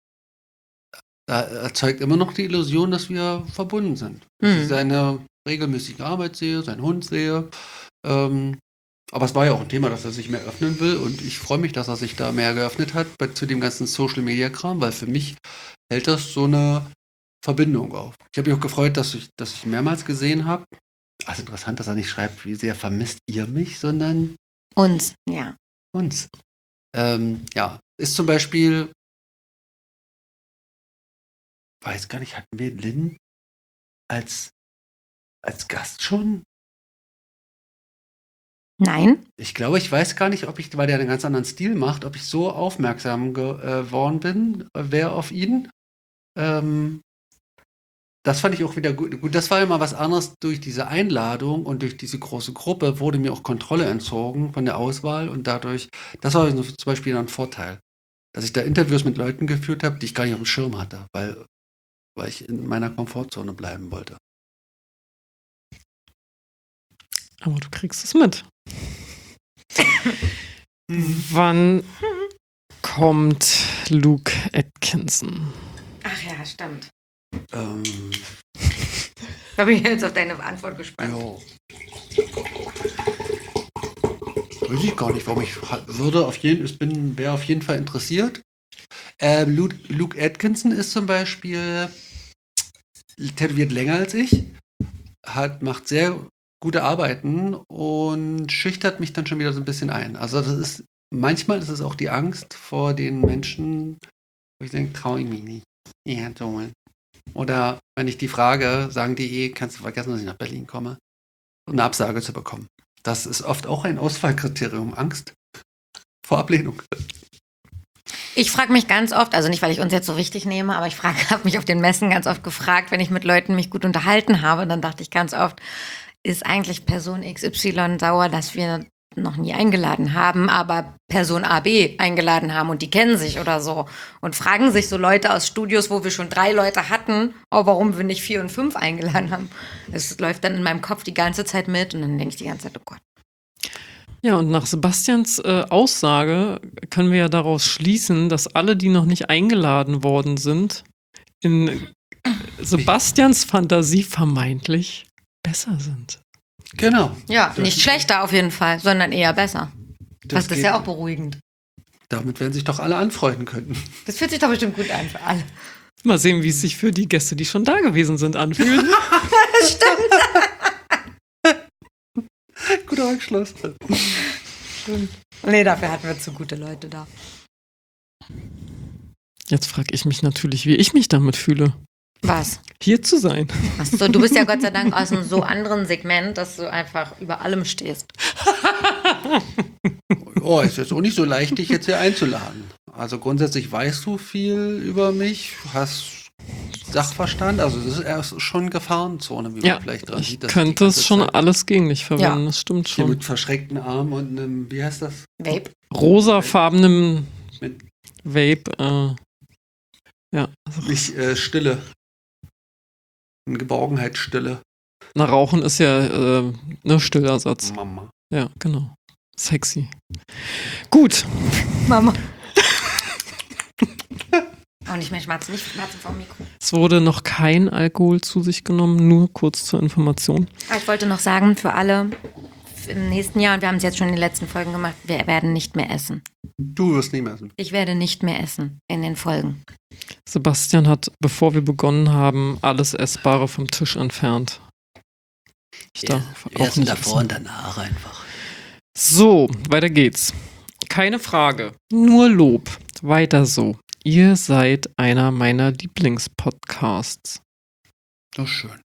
erzeugt immer noch die Illusion, dass wir verbunden sind. Dass ich seine regelmäßige Arbeit sehe, seinen Hund sehe. Aber es war ja auch ein Thema, dass er sich mehr öffnen will und ich freue mich, dass er sich da mehr geöffnet hat zu dem ganzen Social-Media-Kram, weil für mich hält das so eine Verbindung auf. Ich habe mich auch gefreut, dass ich mehrmals gesehen habe. Also interessant, dass er nicht schreibt, wie sehr vermisst ihr mich, sondern Uns, ja. uns. Ja, ist zum Beispiel, weiß gar nicht, hatten wir Lynn als Gast schon? Nein. Ich glaube, ich weiß gar nicht, weil der einen ganz anderen Stil macht, ob ich so aufmerksam geworden bin, wer auf ihn. das fand ich auch wieder gut. Gut, das war ja mal was anderes. Durch diese Einladung und durch diese große Gruppe wurde mir auch Kontrolle entzogen von der Auswahl und dadurch, das war so zum Beispiel ein Vorteil, dass ich da Interviews mit Leuten geführt habe, die ich gar nicht auf dem Schirm hatte, weil ich in meiner Komfortzone bleiben wollte. Aber du kriegst es mit. Wann kommt Luke Atkinson? Ach ja, stimmt. Ähm, Da bin ich jetzt auf deine Antwort gespannt. ja. Weiß ich gar nicht, warum ich wäre auf jeden Fall interessiert. Luke Atkinson ist zum Beispiel tätowiert länger als ich, macht sehr gute Arbeiten und schüchtert mich dann schon wieder so ein bisschen ein. Also manchmal ist es auch die Angst vor den Menschen, wo ich denke, traue ich mich nicht. Ja, Joel. Oder wenn ich die frage, sagen die kannst du vergessen, dass ich nach Berlin komme, um eine Absage zu bekommen. Das ist oft auch ein Auswahlkriterium, Angst vor Ablehnung. Ich frage mich ganz oft, also nicht, weil ich uns jetzt so wichtig nehme, aber habe mich auf den Messen ganz oft gefragt, wenn ich mit Leuten mich gut unterhalten habe, dann dachte ich ganz oft, ist eigentlich Person XY sauer, dass wir noch nie eingeladen haben, aber Person AB eingeladen haben und die kennen sich oder so. Und fragen sich so Leute aus Studios, wo wir schon 3 Leute hatten, warum wir nicht 4 und 5 eingeladen haben. Es läuft dann in meinem Kopf die ganze Zeit mit und dann denke ich die ganze Zeit, oh Gott. Ja, und nach Sebastians Aussage können wir ja daraus schließen, dass alle, die noch nicht eingeladen worden sind, in Sebastians Fantasie vermeintlich besser sind. Genau. Ja, nicht schlechter auf jeden Fall, sondern eher besser. Das ist ja auch beruhigend. Damit werden sich doch alle anfreunden können. Das fühlt sich doch bestimmt gut an für alle. Mal sehen, wie es sich für die Gäste, die schon da gewesen sind, anfühlt. Stimmt. Guter Rückschluss. Nee, dafür hatten wir zu gute Leute da. Jetzt frage ich mich natürlich, wie ich mich damit fühle, Was? hier zu sein. Achso, du bist ja Gott sei Dank aus einem so anderen Segment, dass du einfach über allem stehst. Oh, ist jetzt auch nicht so leicht, dich jetzt hier einzuladen. Also grundsätzlich weißt du viel über mich, hast Sachverstand, also das ist erst schon Gefahrenzone, wie man vielleicht dran ich sieht. dass könnte die es ganze schon Zeit alles gegen dich verwenden, Ja. das stimmt hier schon. mit verschreckten Armen und einem, wie heißt das? Vape. Rosafarbenem Mit Vape, ja, also, nicht Stille. Eine Geborgenheitsstille. na, Rauchen ist ja ne Stillersatz. Mama. Ja, genau. Sexy. Gut. Mama. Auch nicht mehr schmatzen, nicht schmatzen vom Mikro. Es wurde noch kein Alkohol zu sich genommen, nur kurz zur Information. Ich wollte noch sagen, für alle im nächsten Jahr, und wir haben es jetzt schon in den letzten Folgen gemacht, wir werden nicht mehr essen. Du wirst nicht mehr essen. Ich werde nicht mehr essen in den Folgen. Sebastian hat, bevor wir begonnen haben, alles Essbare vom Tisch entfernt. Ich darf auch Essen nicht davor essen. und danach einfach. So, weiter geht's. Keine Frage, nur Lob. Weiter so. Ihr seid einer meiner Lieblingspodcasts. Das ist schön.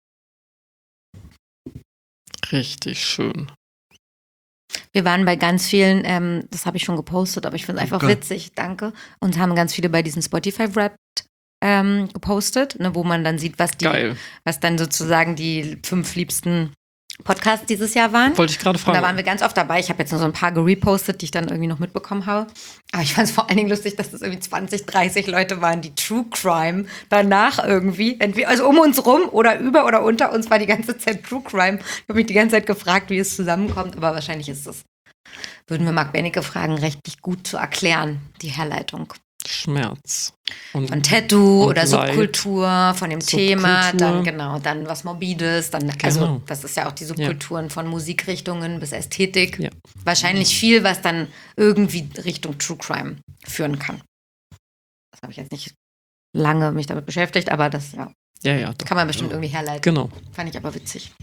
Richtig schön. Wir waren bei ganz vielen, das habe ich schon gepostet, aber ich finde es einfach Okay. witzig, danke. Und haben ganz viele bei diesen Spotify-Wrapped gepostet, ne, wo man dann sieht, Geil. was dann sozusagen die 5 liebsten Podcasts dieses Jahr waren. Wollte ich gerade Und da waren fragen. wir ganz oft dabei. Ich habe jetzt nur so ein paar gerepostet, die ich dann irgendwie noch mitbekommen habe. Aber ich fand es vor allen Dingen lustig, dass das irgendwie 20, 30 Leute waren, die True Crime danach irgendwie, entweder, also um uns rum oder über oder unter uns war die ganze Zeit True Crime. Ich habe mich die ganze Zeit gefragt, wie es zusammenkommt, aber wahrscheinlich ist es, würden wir Marc Benecke fragen, recht gut zu erklären, die Herleitung. Schmerz. Und Von Tattoo und oder Leid. Subkultur, von dem Thema, Subkultur. dann was Morbides, dann, also Genau. das ist ja auch die Subkulturen von Musikrichtungen bis Ästhetik. Ja. Wahrscheinlich viel, was dann irgendwie Richtung True Crime führen kann. Das habe ich jetzt nicht lange mich damit beschäftigt, aber das Ja, ja, doch. kann man bestimmt irgendwie herleiten. Genau. Fand ich aber witzig.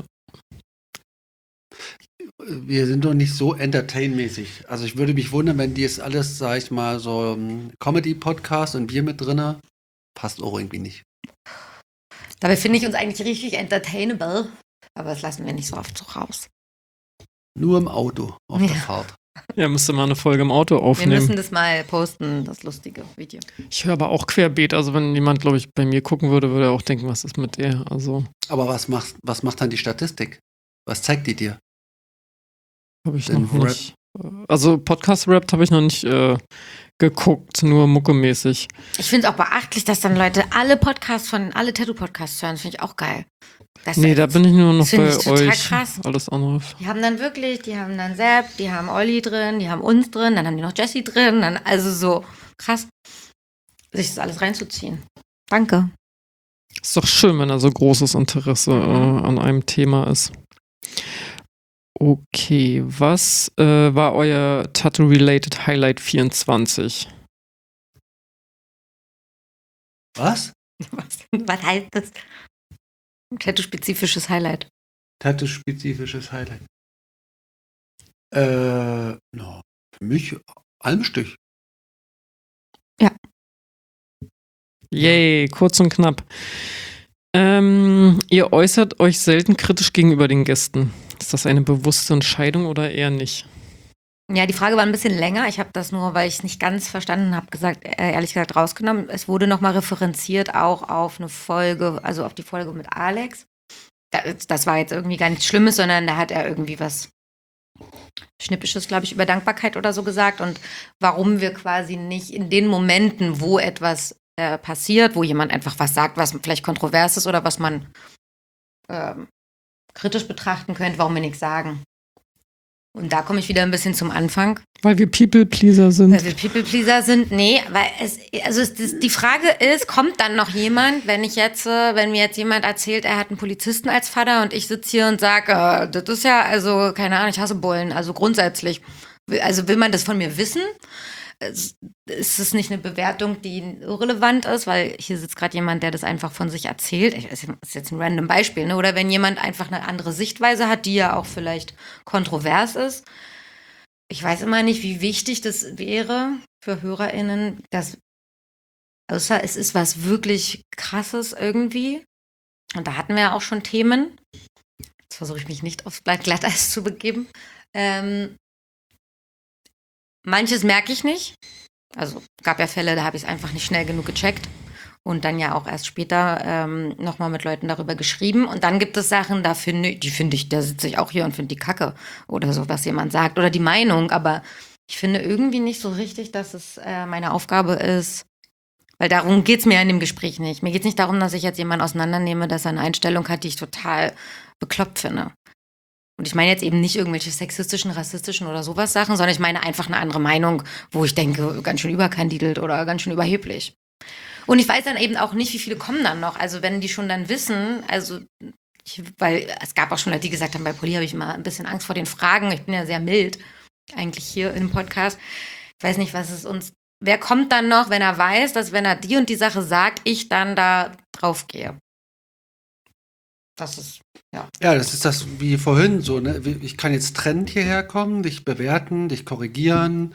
Wir sind doch nicht so entertainmäßig. Also ich würde mich wundern, wenn die jetzt alles, sag ich mal, so Comedy-Podcast und wir mit drinne, passt auch irgendwie nicht. Dabei finde ich uns eigentlich richtig entertainable, aber das lassen wir nicht so oft so raus. Nur im Auto auf der Ja. Fahrt. Ja, müsste mal eine Folge im Auto Wir aufnehmen. müssen das mal posten, das lustige Video. Ich höre aber auch querbeet. Also wenn jemand, glaube ich, bei mir gucken würde, würde er auch denken, was ist mit der? Also Aber was macht dann die Statistik? Was zeigt die dir? habe ich Den noch nicht. Also Podcast-Rap habe ich noch nicht geguckt, nur muckemäßig. Ich finde es auch beachtlich, dass dann Leute alle Tattoo-Podcasts hören. Das finde ich auch geil. Nee, da bin ich nur noch das finde bei ich total euch. krass. Alles andere. Die haben dann Sepp, die haben Olli drin, die haben uns drin, dann haben die noch Jessie drin. Dann, also so krass, sich das alles reinzuziehen. Danke. Ist doch schön, wenn da so großes Interesse an einem Thema ist. Okay, was war euer Tattoo-related Highlight 24? Was? Was heißt das? Tattoo-spezifisches Highlight. Tattoo-spezifisches Highlight. Für mich Almstich. Yay, kurz und knapp. Ihr äußert euch selten kritisch gegenüber den Gästen. Ist das eine bewusste Entscheidung oder eher nicht? Ja, die Frage war ein bisschen länger. Ich habe das nur, weil ich es nicht ganz verstanden habe, ehrlich gesagt rausgenommen. Es wurde nochmal referenziert auch auf eine Folge, also auf die Folge mit Alex. Das war jetzt irgendwie gar nichts Schlimmes, sondern da hat er irgendwie was Schnippisches, glaube ich, über Dankbarkeit oder so gesagt und warum wir quasi nicht in den Momenten, wo etwas passiert, wo jemand einfach was sagt, was vielleicht kontrovers ist oder was man kritisch betrachten könnte, warum wir nichts sagen. Und da komme ich wieder ein bisschen zum Anfang. Weil wir People-Pleaser sind. Weil wir People-Pleaser sind? Nee, weil die Frage ist, kommt dann noch jemand, wenn mir jetzt jemand erzählt, er hat einen Polizisten als Vater und ich sitze hier und sage, das ist ja, also, keine Ahnung, ich hasse Bullen, also grundsätzlich. Also will man das von mir wissen? Ist es nicht eine Bewertung, die irrelevant ist, weil hier sitzt gerade jemand, der das einfach von sich erzählt. Das ist jetzt ein random Beispiel, ne? Oder wenn jemand einfach eine andere Sichtweise hat, die ja auch vielleicht kontrovers ist. Ich weiß immer nicht, wie wichtig das wäre für HörerInnen, außer es ist was wirklich Krasses irgendwie. Und da hatten wir ja auch schon Themen. Jetzt versuche ich mich nicht aufs Glatteis zu begeben. Manches merke ich nicht. Also gab ja Fälle, da habe ich es einfach nicht schnell genug gecheckt. Und dann ja auch erst später nochmal mit Leuten darüber geschrieben. Und dann gibt es Sachen, da finde ich, da sitze ich auch hier und finde die Kacke oder so, was jemand sagt. Oder die Meinung. Aber ich finde irgendwie nicht so richtig, dass es meine Aufgabe ist. Weil darum geht es mir in dem Gespräch nicht. Mir geht es nicht darum, dass ich jetzt jemanden auseinandernehme, dass er eine Einstellung hat, die ich total bekloppt finde. Und ich meine jetzt eben nicht irgendwelche sexistischen, rassistischen oder sowas Sachen, sondern ich meine einfach eine andere Meinung, wo ich denke, ganz schön überkandidelt oder ganz schön überheblich. Und ich weiß dann eben auch nicht, wie viele kommen dann noch. Also wenn die schon dann wissen, weil es gab auch schon Leute, die gesagt haben, bei Polly habe ich immer ein bisschen Angst vor den Fragen. Ich bin ja sehr mild eigentlich hier im Podcast. Ich weiß nicht, wer kommt dann noch, wenn er weiß, dass wenn er die und die Sache sagt, ich dann da drauf gehe. Das ist, ja. Ja, das ist das wie vorhin so, ne? Ich kann jetzt trennend hierher kommen, dich bewerten, dich korrigieren.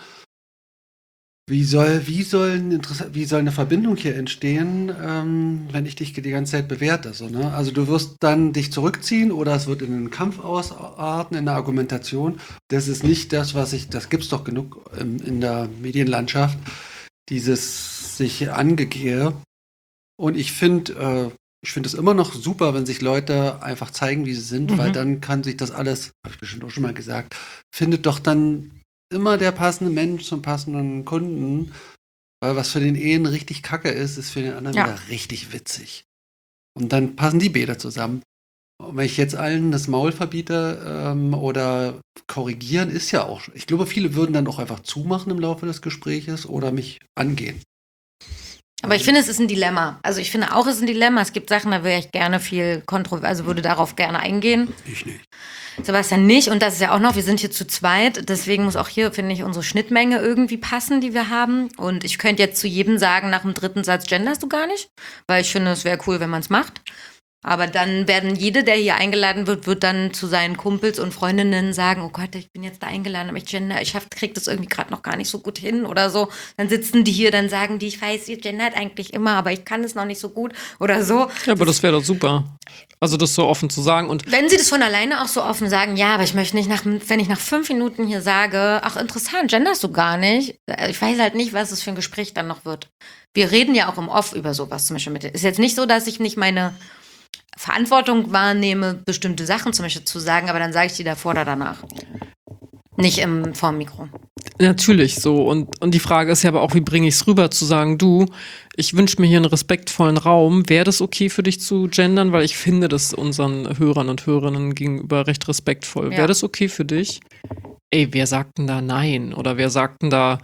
Wie soll eine Verbindung hier entstehen, wenn ich dich die ganze Zeit bewerte? So, ne? Also du wirst dann dich zurückziehen oder es wird in einen Kampf ausarten, in der Argumentation. Das ist nicht das, das gibt's doch genug in der Medienlandschaft, dieses sich Angegehe. Und ich finde es immer noch super, wenn sich Leute einfach zeigen, wie sie sind, weil dann kann sich das alles, habe ich bestimmt auch schon mal gesagt, findet doch dann immer der passende Mensch zum passenden Kunden, weil was für den einen richtig kacke ist, ist für den anderen wieder richtig witzig. Und dann passen die Bäder zusammen. Und wenn ich jetzt allen das Maul verbiete oder korrigieren, ist ja auch, ich glaube, viele würden dann auch einfach zumachen im Laufe des Gespräches oder mich angehen. Aber ich finde, es ist ein Dilemma. Also ich finde auch, es ist ein Dilemma. Es gibt Sachen, da wäre ich gerne würde darauf gerne eingehen. Ich nicht. Sebastian nicht. Und das ist ja auch noch, wir sind hier zu zweit. Deswegen muss auch hier, finde ich, unsere Schnittmenge irgendwie passen, die wir haben. Und ich könnte jetzt zu jedem sagen, nach dem dritten Satz genderst du gar nicht. Weil ich finde, es wäre cool, wenn man es macht. Aber dann werden jede, der hier eingeladen wird dann zu seinen Kumpels und Freundinnen sagen, oh Gott, ich bin jetzt da eingeladen, aber ich krieg das irgendwie gerade noch gar nicht so gut hin oder so. Dann sitzen die hier, dann sagen die, ich weiß, ihr gendert eigentlich immer, aber ich kann es noch nicht so gut oder so. Ja, aber das wäre doch super. Also das so offen zu sagen. Und wenn sie das von alleine auch so offen sagen, ja, aber ich möchte nicht, wenn ich nach 5 Minuten hier sage, ach interessant, genderst du gar nicht. Ich weiß halt nicht, was es für ein Gespräch dann noch wird. Wir reden ja auch im Off über sowas zum Beispiel mit. Ist jetzt nicht so, dass ich nicht meine Verantwortung wahrnehme, bestimmte Sachen zum Beispiel zu sagen, aber dann sage ich die davor oder danach. Nicht vorm Mikro. natürlich so. Und die Frage ist ja aber auch, wie bringe ich es rüber, zu sagen, du, ich wünsche mir hier einen respektvollen Raum. Wäre das okay für dich zu gendern? Weil ich finde das unseren Hörern und Hörerinnen gegenüber recht respektvoll. Ja. Wäre das okay für dich? Ey, wer sagt denn da nein? Oder wer sagt denn da,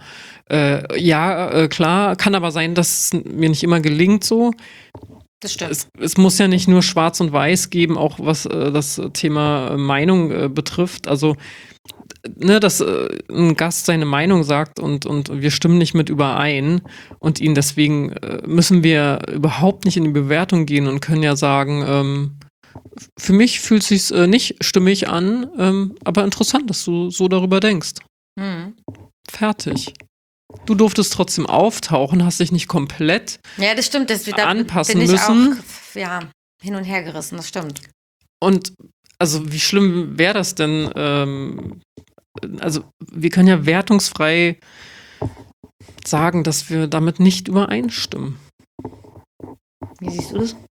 klar, kann aber sein, dass es mir nicht immer gelingt so. Das stimmt. Es muss ja nicht nur schwarz und weiß geben, auch was das Thema Meinung betrifft. Also, dass ein Gast seine Meinung sagt und wir stimmen nicht mit überein und ihn deswegen müssen wir überhaupt nicht in die Bewertung gehen und können ja sagen, für mich fühlt es sich nicht stimmig an, aber interessant, dass du so darüber denkst. Mhm. Fertig. Du durftest trotzdem auftauchen, hast dich nicht komplett Ja, das stimmt. Da anpassen bin ich müssen. auch hin und her gerissen, das stimmt. Und also wie schlimm wäre das denn? Also wir können ja wertungsfrei sagen, dass wir damit nicht übereinstimmen. Wie siehst du das?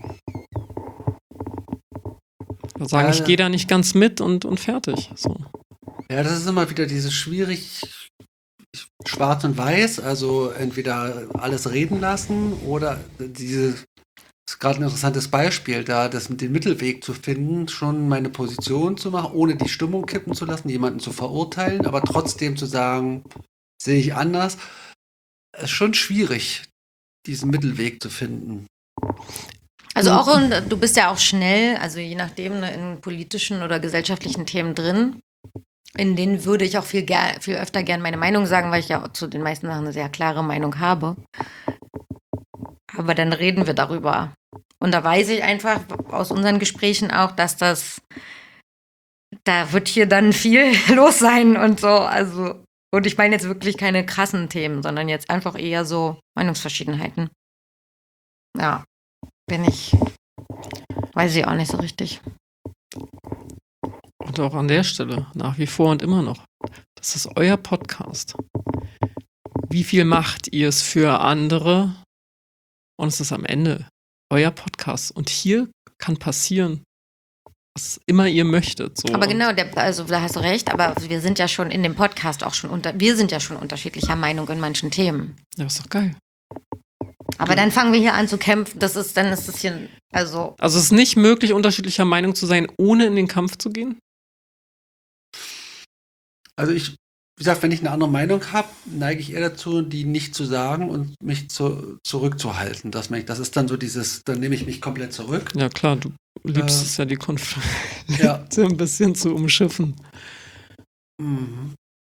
Wir sagen, ich gehe da nicht ganz mit und fertig. So. Ja, das ist immer wieder dieses schwierig schwarz und weiß, also entweder alles reden lassen oder das ist gerade ein interessantes Beispiel, da das mit dem Mittelweg zu finden, schon meine Position zu machen, ohne die Stimmung kippen zu lassen, jemanden zu verurteilen, aber trotzdem zu sagen, sehe ich anders. Es ist schon schwierig, diesen Mittelweg zu finden. Also auch, du bist ja auch schnell, also je nachdem, in politischen oder gesellschaftlichen Themen drin. In denen würde ich auch viel öfter gern meine Meinung sagen, weil ich ja zu den meisten Sachen eine sehr klare Meinung habe. Aber dann reden wir darüber. Und da weiß ich einfach aus unseren Gesprächen auch, dass da wird hier dann viel los sein und so. Also, und ich meine jetzt wirklich keine krassen Themen, sondern jetzt einfach eher so Meinungsverschiedenheiten. Ja, weiß ich auch nicht so richtig. Und auch an der Stelle, nach wie vor und immer noch. Das ist euer Podcast. Wie viel macht ihr es für andere? Und es ist am Ende euer Podcast. Und hier kann passieren, was immer ihr möchtet. So. Aber genau, also da hast du recht, aber wir sind ja schon in dem Podcast auch schon unterschiedlicher Meinung in manchen Themen. Ja, ist doch geil. Aber dann fangen wir hier an zu kämpfen. Dann ist es hier, also es ist nicht möglich, unterschiedlicher Meinung zu sein, ohne in den Kampf zu gehen? Also wie gesagt, wenn ich eine andere Meinung habe, neige ich eher dazu, die nicht zu sagen und mich zurückzuhalten. Das ist dann so dann nehme ich mich komplett zurück. Ja klar, du liebst es ja, die Konflikte Ja. ein bisschen zu umschiffen. Mhm.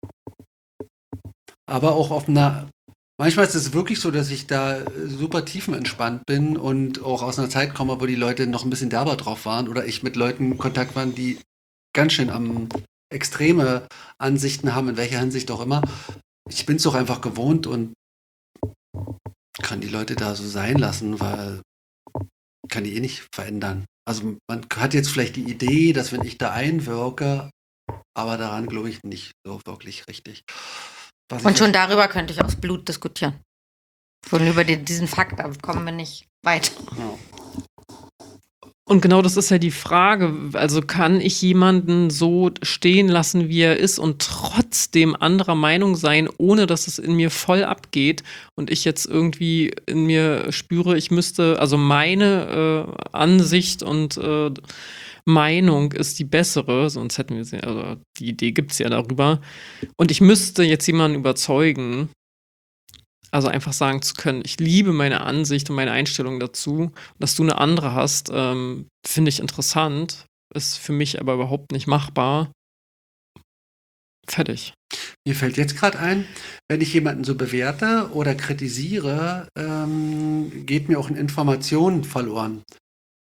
Aber auch manchmal ist es wirklich so, dass ich da super tiefenentspannt bin und auch aus einer Zeit komme, wo die Leute noch ein bisschen derber drauf waren oder ich mit Leuten in Kontakt waren, die ganz schön am extreme Ansichten haben, in welcher Hinsicht auch immer. Ich bin es doch einfach gewohnt und kann die Leute da so sein lassen, weil kann die nicht verändern. Also man hat jetzt vielleicht die Idee, dass wenn ich da einwirke, aber daran glaube ich nicht so wirklich richtig. Und schon darüber könnte ich aus Blut diskutieren. Schon über diesen Fakt, da kommen wir nicht weiter. Ja. Und genau das ist ja die Frage. Also kann ich jemanden so stehen lassen, wie er ist und trotzdem anderer Meinung sein, ohne dass es in mir voll abgeht und ich jetzt irgendwie in mir spüre, ich müsste, also meine Ansicht und Meinung ist die bessere, sonst hätten wir sie, also die Idee gibt es ja darüber. Und ich müsste jetzt jemanden überzeugen, also einfach sagen zu können, ich liebe meine Ansicht und meine Einstellung dazu. Dass du eine andere hast, finde ich interessant, ist für mich aber überhaupt nicht machbar. Fertig. Mir fällt jetzt gerade ein, wenn ich jemanden so bewerte oder kritisiere, geht mir auch eine Information verloren.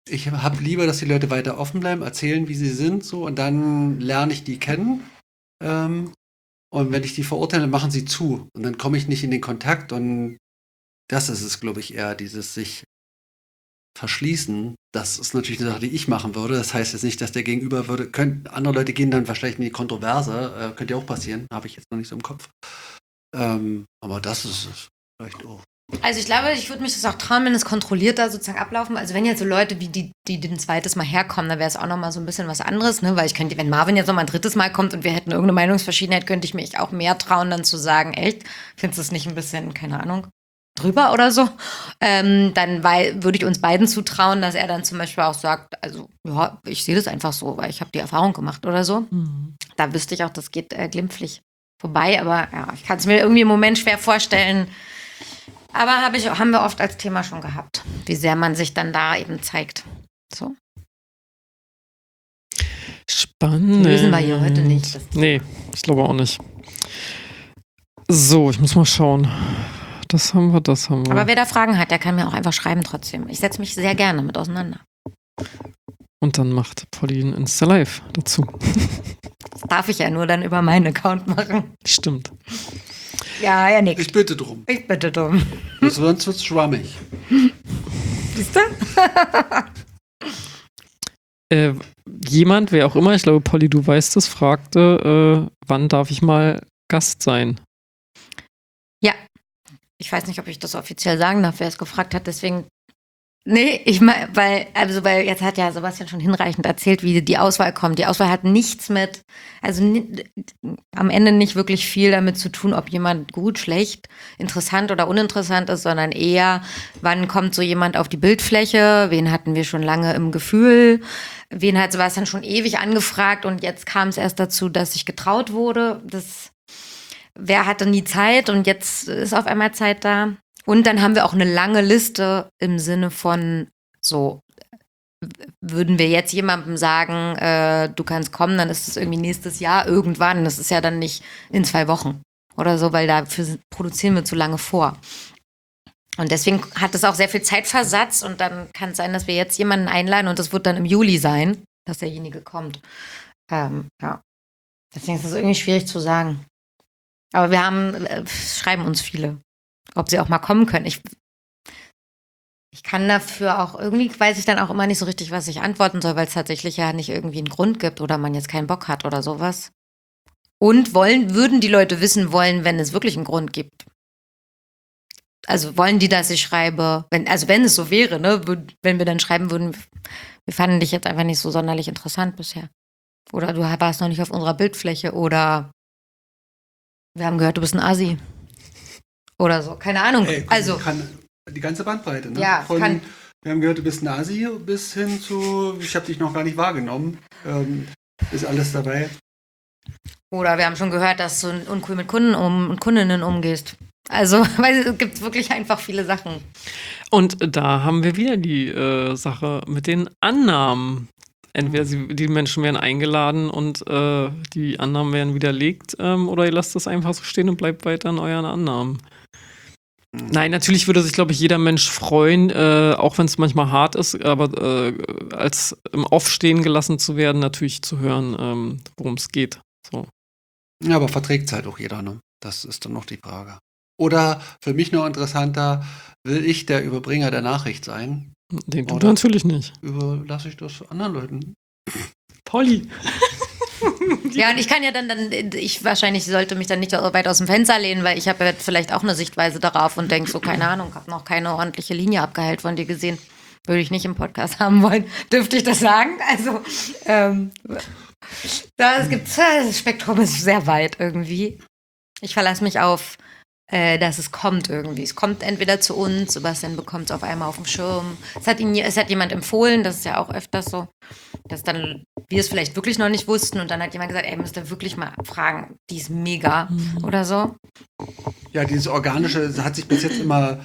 Ich habe lieber, dass die Leute weiter offen bleiben, erzählen, wie sie sind, so, und dann lerne ich die kennen. Und wenn ich die verurteile, machen sie zu. Und dann komme ich nicht in den Kontakt. Und das ist es, glaube ich, eher, dieses sich verschließen. Das ist natürlich eine Sache, die ich machen würde. Das heißt jetzt nicht, dass der Gegenüber würde. Andere Leute gehen dann wahrscheinlich in die Kontroverse. Könnte ja auch passieren. Habe ich jetzt noch nicht so im Kopf. Aber das ist es vielleicht auch. Also ich glaube, ich würde mich das auch trauen, wenn es kontrollierter sozusagen ablaufen. Also wenn jetzt so Leute wie die ein zweites Mal herkommen, dann wäre es auch nochmal so ein bisschen was anderes, ne? Weil ich könnte, wenn Marvin jetzt nochmal ein drittes Mal kommt und wir hätten irgendeine Meinungsverschiedenheit, könnte ich mich auch mehr trauen, dann zu sagen, echt, findest du es nicht ein bisschen, keine Ahnung, drüber oder so? Dann würde ich uns beiden zutrauen, dass er dann zum Beispiel auch sagt, also ja, ich sehe das einfach so, weil ich habe die Erfahrung gemacht oder so. Da wüsste ich auch, das geht glimpflich vorbei, aber ja, ich kann es mir irgendwie im Moment schwer vorstellen. Aber haben wir oft als Thema schon gehabt, wie sehr man sich dann da eben zeigt. So. Spannend. Lösen wir hier heute nicht. Nee, ich glaube auch nicht. So, ich muss mal schauen. Das haben wir. Aber wer da Fragen hat, der kann mir auch einfach schreiben trotzdem. Ich setze mich sehr gerne mit auseinander. Und dann macht Pauline Insta Live dazu. Das darf ich ja nur dann über meinen Account machen. Stimmt. Ja, nix. Ich bitte drum. Ich bitte drum. Sonst wird's schwammig. Siehst du? Jemand, wer auch immer, ich glaube, Polly, du weißt es, fragte, wann darf ich mal Gast sein? Ja. Ich weiß nicht, ob ich das offiziell sagen darf, wer es gefragt hat, deswegen. Nee, ich meine, weil jetzt hat ja Sebastian schon hinreichend erzählt, wie die Auswahl kommt. Die Auswahl hat nichts mit, am Ende nicht wirklich viel damit zu tun, ob jemand gut, schlecht, interessant oder uninteressant ist, sondern eher, wann kommt so jemand auf die Bildfläche, wen hatten wir schon lange im Gefühl, wen hat Sebastian schon ewig angefragt und jetzt kam es erst dazu, dass ich getraut wurde. Wer hatte nie Zeit und jetzt ist auf einmal Zeit da. Und dann haben wir auch eine lange Liste im Sinne von so, würden wir jetzt jemandem sagen, du kannst kommen, dann ist es irgendwie nächstes Jahr irgendwann. Das ist ja dann nicht in 2 Wochen oder so, weil dafür produzieren wir zu lange vor. Und deswegen hat es auch sehr viel Zeitversatz und dann kann es sein, dass wir jetzt jemanden einladen und das wird dann im Juli sein, dass derjenige kommt. Ja. Deswegen ist es irgendwie schwierig zu sagen. Aber schreiben uns viele, ob sie auch mal kommen können. Ich kann dafür auch, irgendwie weiß ich dann auch immer nicht so richtig, was ich antworten soll, weil es tatsächlich ja nicht irgendwie einen Grund gibt oder man jetzt keinen Bock hat oder sowas. Und würden die Leute wissen wollen, wenn es wirklich einen Grund gibt? Also wollen die, dass ich schreibe, wenn es so wäre, ne, wenn wir dann schreiben würden, wir fanden dich jetzt einfach nicht so sonderlich interessant bisher. Oder du warst noch nicht auf unserer Bildfläche oder wir haben gehört, du bist ein Assi. Oder so, keine Ahnung. Ey, also die ganze Bandbreite, ne? Ja, wir haben gehört, du bist ein Asi, bis hin zu, ich habe dich noch gar nicht wahrgenommen. Ist alles dabei. Oder wir haben schon gehört, dass du uncool mit Kunden und Kundinnen umgehst. Also, weil es gibt wirklich einfach viele Sachen. Und da haben wir wieder die Sache mit den Annahmen. Entweder die Menschen werden eingeladen und die Annahmen werden widerlegt oder ihr lasst das einfach so stehen und bleibt weiter an euren Annahmen. Nein, natürlich würde sich, glaube ich, jeder Mensch freuen, auch wenn es manchmal hart ist, aber als im Off stehen gelassen zu werden, natürlich zu hören, worum es geht. So. Ja, aber verträgt es halt auch jeder, ne? Das ist dann noch die Frage. Oder für mich noch interessanter, will ich der Überbringer der Nachricht sein? Den du natürlich nicht. Überlasse ich das anderen Leuten. Polly. Ja, und ich kann ja ich wahrscheinlich sollte mich dann nicht weit aus dem Fenster lehnen, weil ich habe ja vielleicht auch eine Sichtweise darauf und denke so, keine Ahnung, habe noch keine ordentliche Linie abgeheilt von dir gesehen. Würde ich nicht im Podcast haben wollen. Dürfte ich das sagen? Also, das Spektrum ist sehr weit irgendwie. Ich verlasse mich auf, dass es kommt irgendwie. Es kommt entweder zu uns, Sebastian bekommt es auf einmal auf dem Schirm. Es hat jemand empfohlen, das ist ja auch öfters so, dass dann wir es vielleicht wirklich noch nicht wussten und dann hat jemand gesagt, ey, müsst ihr wirklich mal fragen, die ist mega oder so. Ja, dieses Organische hat sich bis jetzt immer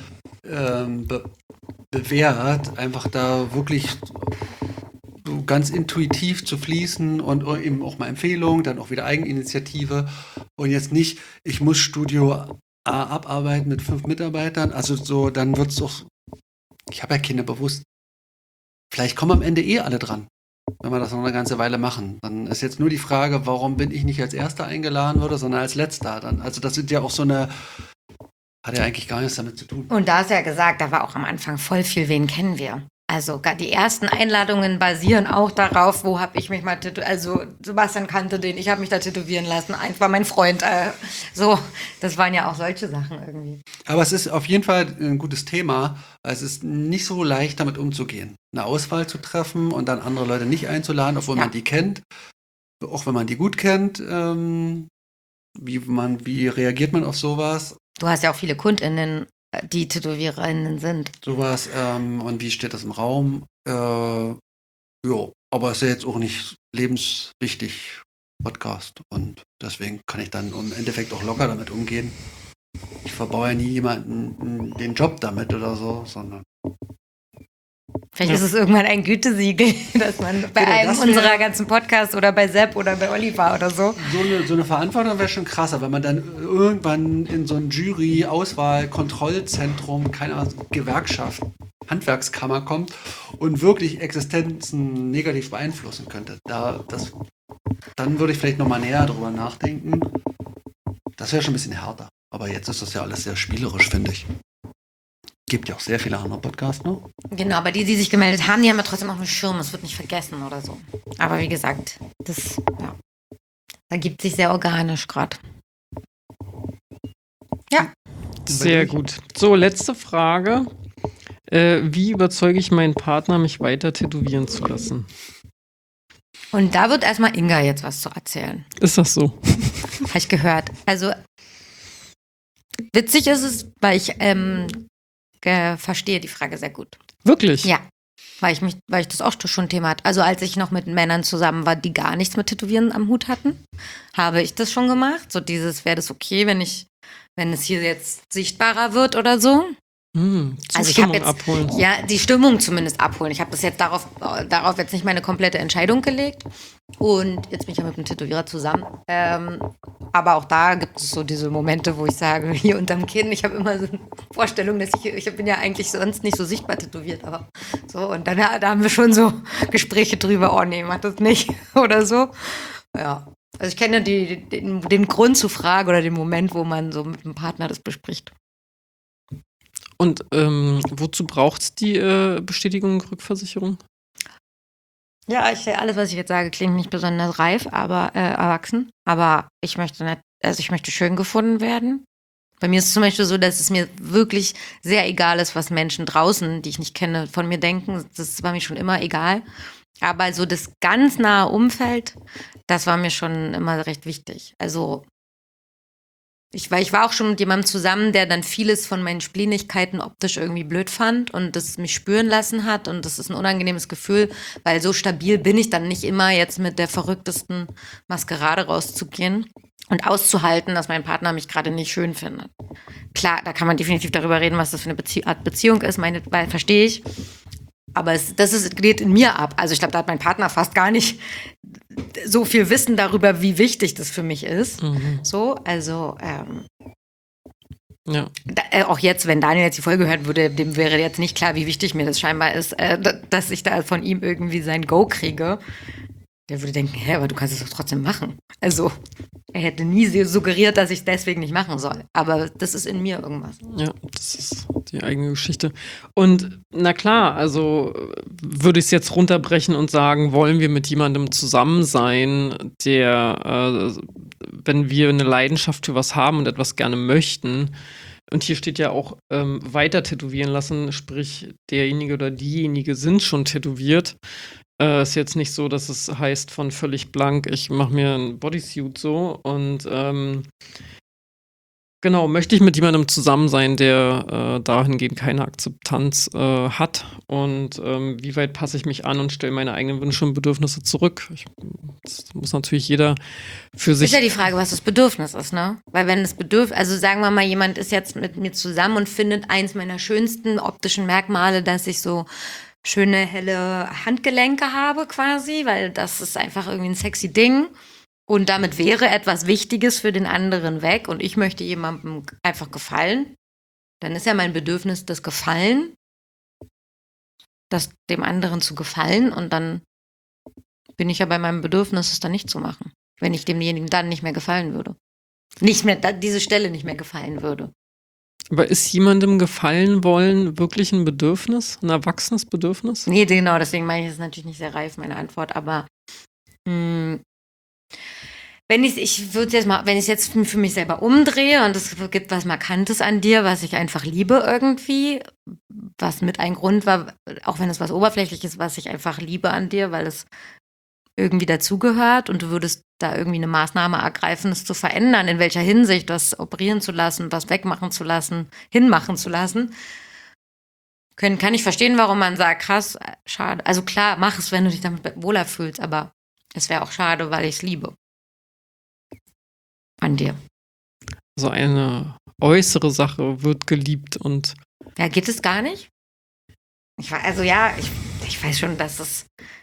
bewährt, einfach da wirklich so ganz intuitiv zu fließen und eben auch mal Empfehlungen, dann auch wieder Eigeninitiative und jetzt nicht, ich muss Studio A abarbeiten mit 5 Mitarbeitern, also so, dann wird es doch, ich habe ja Kinder bewusst vielleicht kommen am Ende alle dran, wenn wir das noch eine ganze Weile machen. Dann ist jetzt nur die Frage, warum bin ich nicht als Erster eingeladen wurde, sondern als Letzter. Also das sind ja auch hat ja eigentlich gar nichts damit zu tun. Und da hast du ja gesagt, da war auch am Anfang voll viel, wen kennen wir. Also die ersten Einladungen basieren auch darauf, wo habe ich mich mal tätowiert. Also Sebastian kannte den, ich habe mich da tätowieren lassen. Eins war mein Freund. Das waren ja auch solche Sachen irgendwie. Aber es ist auf jeden Fall ein gutes Thema. Es ist nicht so leicht, damit umzugehen. Eine Auswahl zu treffen und dann andere Leute nicht einzuladen, obwohl man die kennt. Auch wenn man die gut kennt. Wie reagiert man auf sowas? Du hast ja auch viele KundInnen, die TätowiererInnen sind. Sowas, und wie steht das im Raum? Ja, aber es ist ja jetzt auch nicht lebenswichtig, Podcast. Und deswegen kann ich dann im Endeffekt auch locker damit umgehen. Ich verbaue ja nie jemanden den Job damit oder so, sondern. Vielleicht ist es irgendwann ein Gütesiegel, dass man bei einem unserer ganzen Podcasts oder bei Sepp oder bei Oliver oder so. So eine Verantwortung wäre schon krasser, wenn man dann irgendwann in so ein Jury, Auswahl, Kontrollzentrum, keine Ahnung, Gewerkschaft, Handwerkskammer kommt und wirklich Existenzen negativ beeinflussen könnte. Dann würde ich vielleicht nochmal näher drüber nachdenken. Das wäre schon ein bisschen härter. Aber jetzt ist das ja alles sehr spielerisch, finde ich. Gibt ja auch sehr viele andere Podcasts noch. Genau, aber die sich gemeldet haben, die haben ja trotzdem auch einen Schirm. Es wird nicht vergessen oder so. Aber wie gesagt, das ergibt sich sehr organisch gerade. Ja. Sehr gut. So, letzte Frage. Wie überzeuge ich meinen Partner, mich weiter tätowieren zu lassen? Und da wird erstmal Inga jetzt was zu erzählen. Ist das so? Habe ich gehört. Also, witzig ist es, weil ich verstehe die Frage sehr gut. Wirklich? Ja, weil ich das auch schon Thema hatte. Also als ich noch mit Männern zusammen war, die gar nichts mit Tätowieren am Hut hatten, habe ich das schon gemacht. So wäre das okay, wenn es hier jetzt sichtbarer wird oder so. Also ich habe jetzt abholen. Ja, die Stimmung zumindest abholen. Ich habe das jetzt darauf jetzt nicht meine komplette Entscheidung gelegt. Und jetzt bin ich ja mit einem Tätowierer zusammen. Aber auch da gibt es so diese Momente, wo ich sage, hier unterm Kinn, ich habe immer so eine Vorstellung, dass ich bin ja eigentlich sonst nicht so sichtbar tätowiert, aber so. Und dann da haben wir schon so Gespräche drüber, oh nee, mach das nicht oder so. Ja. Also ich kenne den Grund zur Frage oder den Moment, wo man so mit dem Partner das bespricht. Und wozu braucht es die Bestätigung Rückversicherung? Ja, alles, was ich jetzt sage, klingt nicht besonders reif, aber erwachsen. Aber ich möchte schön gefunden werden. Bei mir ist es zum Beispiel so, dass es mir wirklich sehr egal ist, was Menschen draußen, die ich nicht kenne, von mir denken. Das war mir schon immer egal. Aber so das ganz nahe Umfeld, das war mir schon immer recht wichtig. Also ich war auch schon mit jemandem zusammen, der dann vieles von meinen Splinigkeiten optisch irgendwie blöd fand und das mich spüren lassen hat. Und das ist ein unangenehmes Gefühl, weil so stabil bin ich dann nicht immer, jetzt mit der verrücktesten Maskerade rauszugehen und auszuhalten, dass mein Partner mich gerade nicht schön findet. Klar, da kann man definitiv darüber reden, was das für eine Art Beziehung ist, verstehe ich. Aber geht in mir ab. Also ich glaube, da hat mein Partner fast gar nicht so viel Wissen darüber, wie wichtig das für mich ist. So, also ja. Auch jetzt, wenn Daniel jetzt die Folge hören würde, dem wäre jetzt nicht klar, wie wichtig mir das scheinbar ist, dass ich da von ihm irgendwie sein Go kriege. Der würde denken, aber du kannst es doch trotzdem machen. Also, er hätte nie suggeriert, dass ich es deswegen nicht machen soll. Aber das ist in mir irgendwas. Ja, das ist die eigene Geschichte. Und na klar, also würde ich es jetzt runterbrechen und sagen, wollen wir mit jemandem zusammen sein, der, wenn wir eine Leidenschaft für was haben und etwas gerne möchten, und hier steht ja auch weiter tätowieren lassen, sprich derjenige oder diejenige sind schon tätowiert. Ist jetzt nicht so, dass es heißt von völlig blank, ich mache mir ein Bodysuit so und genau, möchte ich mit jemandem zusammen sein, der dahingehend keine Akzeptanz hat und wie weit passe ich mich an und stelle meine eigenen Wünsche und Bedürfnisse zurück. Das muss natürlich jeder für sich. Ist ja die Frage, was das Bedürfnis ist, ne? Weil wenn das also sagen wir mal, jemand ist jetzt mit mir zusammen und findet eins meiner schönsten optischen Merkmale, dass ich so schöne, helle Handgelenke habe quasi, weil das ist einfach irgendwie ein sexy Ding. Und damit wäre etwas Wichtiges für den anderen weg und ich möchte jemandem einfach gefallen. Dann ist ja mein Bedürfnis das Gefallen. das dem anderen zu gefallen und dann bin ich ja bei meinem Bedürfnis, es dann nicht zu machen, wenn ich demjenigen dann nicht mehr gefallen würde. Nicht mehr, diese Stelle nicht mehr gefallen würde. Aber ist jemandem gefallen wollen wirklich ein Bedürfnis, ein erwachsenes Bedürfnis? Nee, genau, deswegen meine ich, es ist natürlich nicht sehr reif, meine Antwort, aber wenn ich es jetzt für mich selber umdrehe und es gibt was Markantes an dir, was ich einfach liebe irgendwie, was mit ein Grund war, auch wenn es was Oberflächliches, was ich einfach liebe an dir, weil es irgendwie dazugehört und du würdest da irgendwie eine Maßnahme ergreifen, es zu verändern, in welcher Hinsicht, das operieren zu lassen, was wegmachen zu lassen, hinmachen zu lassen, kann ich verstehen, warum man sagt, krass, schade. Also klar, mach es, wenn du dich damit wohler fühlst, aber es wäre auch schade, weil ich es liebe. An dir. So eine äußere Sache wird geliebt und Ja, geht es gar nicht? Ich weiß schon, dass es.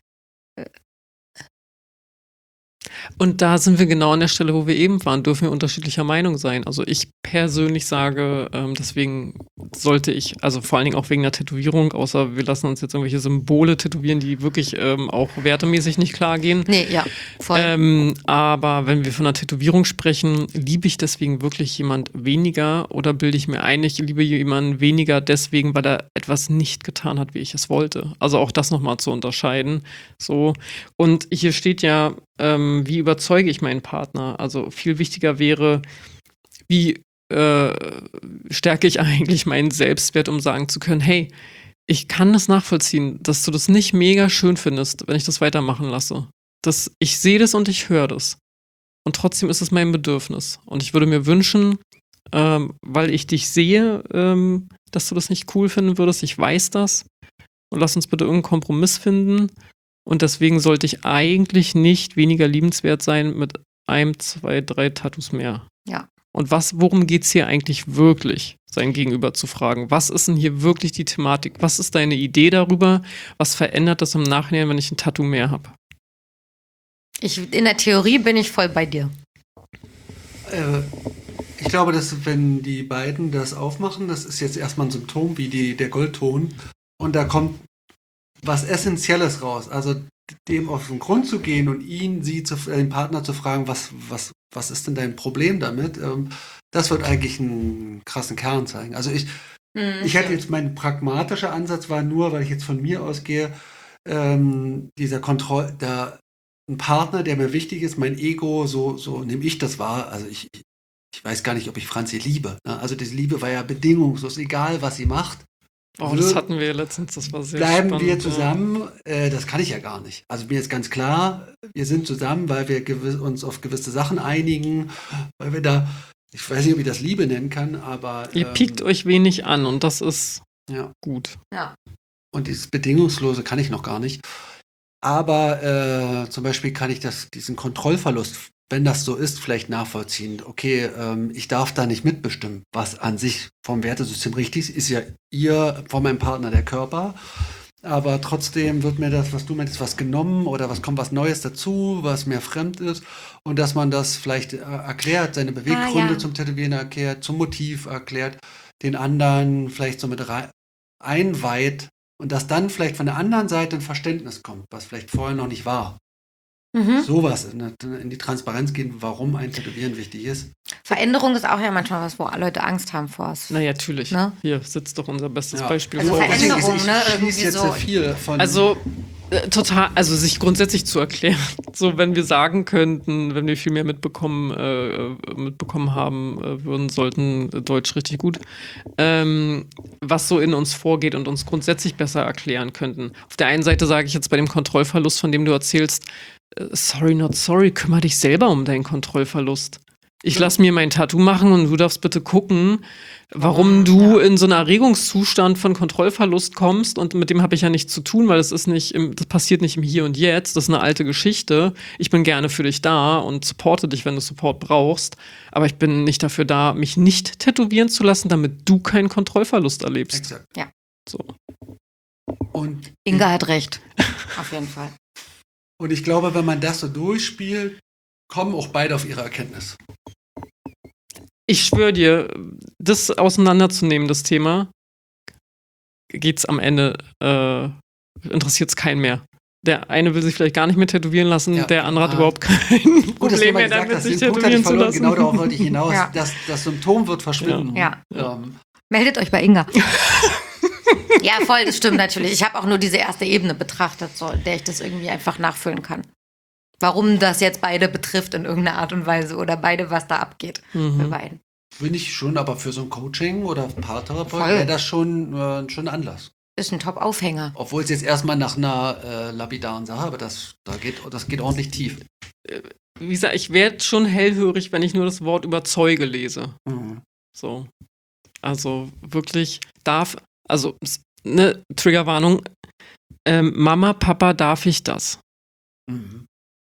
Und da sind wir genau an der Stelle, wo wir eben waren, dürfen wir unterschiedlicher Meinung sein. Also ich persönlich sage, deswegen sollte ich, also vor allen Dingen auch wegen der Tätowierung, außer wir lassen uns jetzt irgendwelche Symbole tätowieren, die wirklich auch wertemäßig nicht klar gehen. Nee, ja, voll. Aber wenn wir von einer Tätowierung sprechen, liebe ich deswegen wirklich jemand weniger oder bilde ich mir ein, ich liebe jemanden weniger deswegen, weil er etwas nicht getan hat, wie ich es wollte. Also auch das nochmal zu unterscheiden. So. Und hier steht ja, wie überzeuge ich meinen Partner? Also viel wichtiger wäre, wie stärke ich eigentlich meinen Selbstwert, um sagen zu können, hey, ich kann das nachvollziehen, dass du das nicht mega schön findest, wenn ich das weitermachen lasse. Ich sehe das und ich höre das. Und trotzdem ist es mein Bedürfnis. Und ich würde mir wünschen, weil ich dich sehe, dass du das nicht cool finden würdest. Ich weiß das. Und lass uns bitte irgendeinen Kompromiss finden. Und deswegen sollte ich eigentlich nicht weniger liebenswert sein mit 1, 2, 3 Tattoos mehr. Ja. Und worum geht es hier eigentlich wirklich, sein Gegenüber zu fragen? Was ist denn hier wirklich die Thematik? Was ist deine Idee darüber? Was verändert das im Nachhinein, wenn ich ein Tattoo mehr habe? In der Theorie bin ich voll bei dir. Ich glaube, dass wenn die beiden das aufmachen, das ist jetzt erstmal ein Symptom wie der Goldton und da kommt was Essentielles raus. Also dem auf den Grund zu gehen und den Partner zu fragen, was ist denn dein Problem damit? Das wird eigentlich einen krassen Kern zeigen. Also ich hätte jetzt, mein pragmatischer Ansatz war nur, weil ich jetzt von mir ausgehe, ein Partner, der mir wichtig ist, mein Ego, so nehme ich das wahr. Also ich weiß gar nicht, ob ich Franzi liebe. Ne? Also diese Liebe war ja bedingungslos, egal was sie macht. Oh, das hatten wir letztens, das war sehr spannend. spannend. Bleiben wir zusammen? Das kann ich ja gar nicht. Also mir ist ganz klar, wir sind zusammen, weil wir uns auf gewisse Sachen einigen, weil wir da, ich weiß nicht, ob ich das Liebe nennen kann, aber... Ihr piekt euch wenig an und das ist gut. Ja. Und dieses Bedingungslose kann ich noch gar nicht. Aber zum Beispiel kann ich diesen Kontrollverlust, wenn das so ist, vielleicht nachvollziehen. Okay, ich darf da nicht mitbestimmen, was an sich vom Wertesystem richtig ist. Ist ja von meinem Partner der Körper. Aber trotzdem wird mir das, was du meinst, was genommen oder kommt was Neues dazu, was mir fremd ist. Und dass man das vielleicht erklärt, seine Beweggründe zum Tätowieren erklärt, zum Motiv erklärt, den anderen vielleicht so mit einweiht. Und dass dann vielleicht von der anderen Seite ein Verständnis kommt, was vielleicht vorher noch nicht war. Sowas in die Transparenz gehen, warum ein Tätowieren wichtig ist. Veränderung ist auch ja manchmal was, wo Leute Angst haben vor es. Na ja, natürlich. Ne? Hier sitzt doch unser bestes Beispiel also vor. Veränderung, ich ne? schließe jetzt so. viel von... Also total, also sich grundsätzlich zu erklären, so wenn wir sagen könnten, wenn wir viel mehr mitbekommen haben, sollten Deutsch richtig gut, was so in uns vorgeht und uns grundsätzlich besser erklären könnten. Auf der einen Seite sage ich jetzt bei dem Kontrollverlust, von dem du erzählst, sorry not sorry, kümmere dich selber um deinen Kontrollverlust. Ich lasse mir mein Tattoo machen und du darfst bitte gucken, warum du in so einen Erregungszustand von Kontrollverlust kommst, und mit dem habe ich ja nichts zu tun, weil das passiert nicht im Hier und Jetzt, das ist eine alte Geschichte. Ich bin gerne für dich da und supporte dich, wenn du Support brauchst, aber ich bin nicht dafür da, mich nicht tätowieren zu lassen, damit du keinen Kontrollverlust erlebst. Exakt. Ja. So. Und Inga hat recht. Auf jeden Fall. Und ich glaube, wenn man das so durchspielt, kommen auch beide auf ihre Erkenntnis. Ich schwöre dir, das auseinanderzunehmen, das Thema, geht's am Ende interessiert es keinen mehr. Der eine will sich vielleicht gar nicht mehr tätowieren lassen, Ja. der andere hat Ah. überhaupt kein Gut, dass du Problem mal mehr gesagt damit, hast, sich den Punkt hatte tätowieren ich zu verloren. lassen. Genau darauf wollte ich hinaus. Ja. Das Symptom wird verschwinden. Ja. Ähm, Meldet euch bei Inga. Ja, voll, das stimmt natürlich. Ich habe auch nur diese erste Ebene betrachtet, so, in der ich das irgendwie einfach nachfühlen kann. Warum das jetzt beide betrifft in irgendeiner Art und Weise oder beide, was da abgeht für beiden. Bin ich schon, aber für so ein Coaching oder Paartherapeut Voll. wäre das schon ein Anlass. Ist ein Top-Aufhänger. Obwohl es jetzt erstmal nach einer lapidaren Sache, aber das geht ordentlich tief. Wie gesagt, ich werde schon hellhörig, wenn ich nur das Wort überzeuge lese. Mhm. So. Also wirklich eine Triggerwarnung. Mama, Papa, darf ich das? Mhm.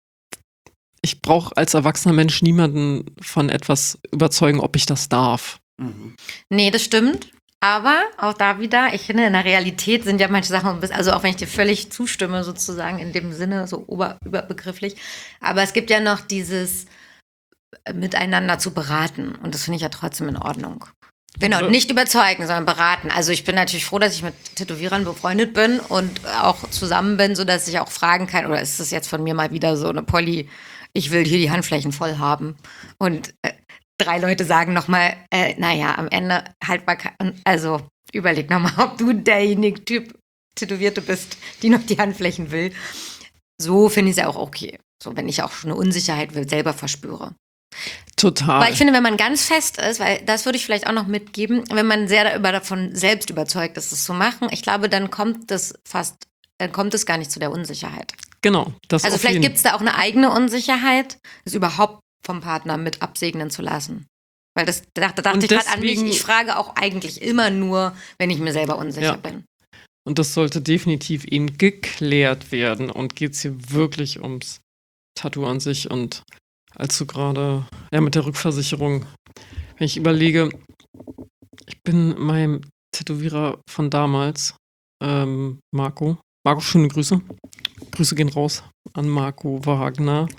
Ich brauche als erwachsener Mensch niemanden von etwas überzeugen, ob ich das darf. Mhm. Nee, das stimmt. Aber auch da wieder, ich finde, in der Realität sind ja manche Sachen, also auch wenn ich dir völlig zustimme, sozusagen in dem Sinne, so überbegrifflich. Aber es gibt ja noch dieses miteinander zu beraten. Und das finde ich ja trotzdem in Ordnung. Genau, nicht überzeugen, sondern beraten. Also ich bin natürlich froh, dass ich mit Tätowierern befreundet bin und auch zusammen bin, sodass ich auch fragen kann, oder ist das jetzt von mir mal wieder so eine Polly, ich will hier die Handflächen voll haben. Und 3 Leute sagen nochmal, naja, am Ende Haltbarkeit, also überleg nochmal, ob du derjenige Typ Tätowierte bist, die noch die Handflächen will. So finde ich es ja auch okay. So, wenn ich auch schon eine Unsicherheit selber verspüre. Total. Weil ich finde, wenn man ganz fest ist, weil das würde ich vielleicht auch noch mitgeben, wenn man sehr davon selbst überzeugt ist, es zu machen, ich glaube, dann kommt es gar nicht zu der Unsicherheit. Genau. Das Also auf vielleicht jeden- gibt es da auch eine eigene Unsicherheit, es überhaupt vom Partner mit absegnen zu lassen. Weil da dachte Und ich gerade an mich, deswegen- ich frage auch eigentlich immer nur, wenn ich mir selber unsicher Ja. bin. Und das sollte definitiv eben geklärt werden. Und geht es hier wirklich ums Tattoo an sich? Und als du gerade, mit der Rückversicherung, wenn ich überlege, ich bin meinem Tätowierer von damals, Marco, schöne Grüße. Grüße gehen raus an Marco Wagner.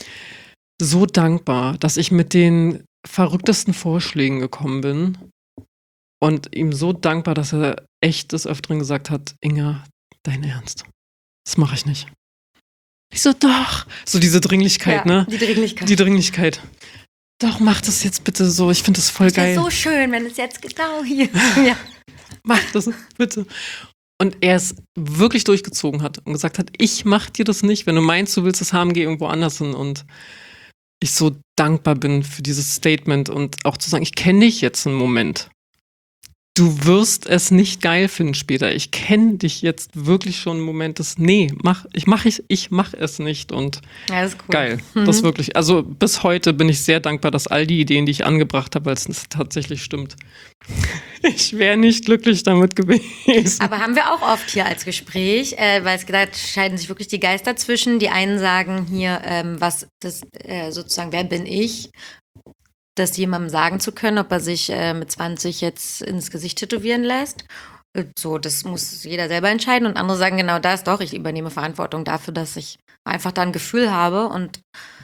So dankbar, dass ich mit den verrücktesten Vorschlägen gekommen bin. Und ihm so dankbar, dass er echt des Öfteren gesagt hat, Inga, dein Ernst. Das mache ich nicht. Ich so, doch. So diese Dringlichkeit, ne? Die Dringlichkeit. Die Dringlichkeit. Doch, mach das jetzt bitte so. Ich finde das voll Das geil. wäre so schön, wenn es jetzt genau hier. Ja. Mach das bitte. Und er es wirklich durchgezogen hat und gesagt hat, ich mach dir das nicht. Wenn du meinst, du willst das haben, geh irgendwo anders hin. Und ich so dankbar bin für dieses Statement und auch zu sagen, ich kenne dich jetzt einen Moment. Du wirst es nicht geil finden später. Ich kenne dich jetzt wirklich schon einen Moment des, ich mach es nicht. Und Ja, das ist cool. geil. Das wirklich, also bis heute bin ich sehr dankbar, dass all die Ideen, die ich angebracht habe, weil es tatsächlich stimmt. Ich wäre nicht glücklich damit gewesen. Aber haben wir auch oft hier als Gespräch, weil da scheiden sich wirklich die Geister zwischen. Die einen sagen hier, sozusagen, wer bin ich? Das jemandem sagen zu können, ob er sich mit 20 jetzt ins Gesicht tätowieren lässt. So, das muss jeder selber entscheiden. Und andere sagen genau das, doch, ich übernehme Verantwortung dafür, dass ich einfach da ein Gefühl habe und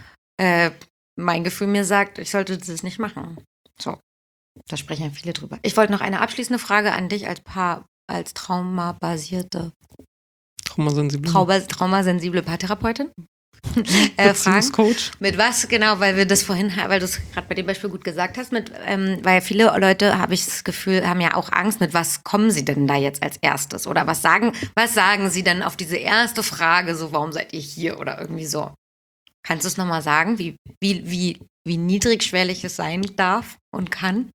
mein Gefühl mir sagt, ich sollte das nicht machen. So, da sprechen ja viele drüber. Ich wollte noch eine abschließende Frage an dich als Paar, als traumasensible Paartherapeutin. Fragen. Beziehungscoach. Mit was genau, weil wir das vorhin, weil du es gerade bei dem Beispiel gut gesagt hast, weil viele Leute, habe ich das Gefühl, haben ja auch Angst, mit was kommen sie denn da jetzt als erstes? Oder was sagen sie denn auf diese erste Frage, so warum seid ihr hier oder irgendwie so? Kannst du es nochmal sagen, wie niedrigschwellig es sein darf und kann?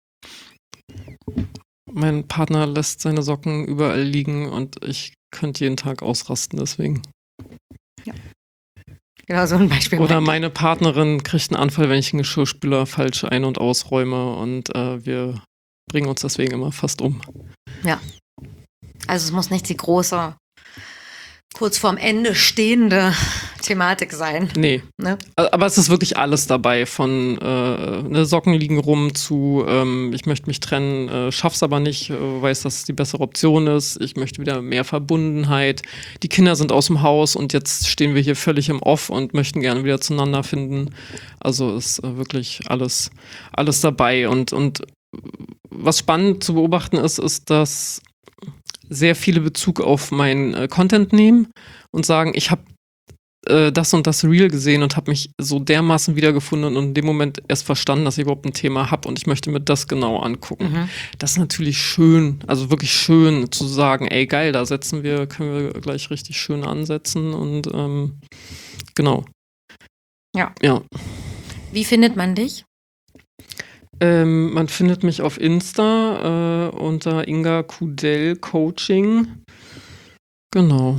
Mein Partner lässt seine Socken überall liegen und ich könnte jeden Tag ausrasten deswegen. Genau, so ein Beispiel. Oder meine Partnerin kriegt einen Anfall, wenn ich einen Geschirrspüler falsch ein- und ausräume und wir bringen uns deswegen immer fast um. Ja. Also es muss nicht die große, kurz vorm Ende stehende Thematik sein. Nee. Ne? Aber es ist wirklich alles dabei, von Socken liegen rum zu ich möchte mich trennen, schaff's aber nicht, weiß, dass es die bessere Option ist, ich möchte wieder mehr Verbundenheit, die Kinder sind aus dem Haus und jetzt stehen wir hier völlig im Off und möchten gerne wieder zueinander finden. Also ist wirklich alles dabei und was spannend zu beobachten ist, dass sehr viele Bezug auf meinen Content nehmen und sagen, ich habe das und das Reel gesehen und habe mich so dermaßen wiedergefunden und in dem Moment erst verstanden, dass ich überhaupt ein Thema habe und ich möchte mir das genau angucken. Mhm. Das ist natürlich schön, also wirklich schön zu sagen, ey geil, da können wir gleich richtig schön ansetzen und genau. Ja. Ja. Wie findet man dich? Man findet mich auf Insta unter Inga Kudell Coaching. Genau.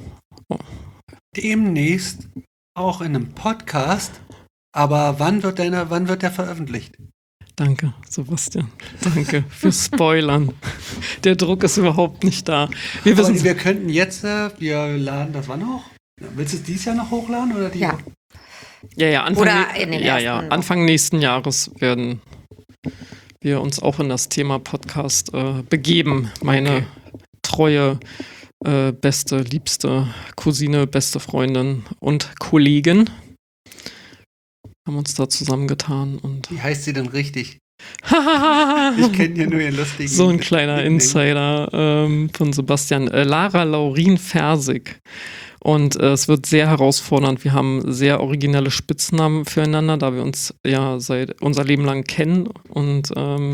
Demnächst auch in einem Podcast. Aber wann wird der veröffentlicht? Danke, Sebastian. Danke fürs Spoilern. Der Druck ist überhaupt nicht da. Wir könnten jetzt, wir laden das wann hoch? Willst du es dieses Jahr noch hochladen? Oder die? Ja. Ja, Oder in den ersten Wochen. Anfang nächsten Jahres werden wir uns auch in das Thema Podcast begeben. Meine treue, beste, liebste Cousine, beste Freundin und Kollegin haben uns da zusammengetan. Und Wie heißt sie denn richtig? Ich kenne ja nur ihren lustigen. so ein kleiner Nickname. Insider von Sebastian. Lara Laurin Fersig. Und es wird sehr herausfordernd. Wir haben sehr originelle Spitznamen füreinander, da wir uns ja seit unser Leben lang kennen und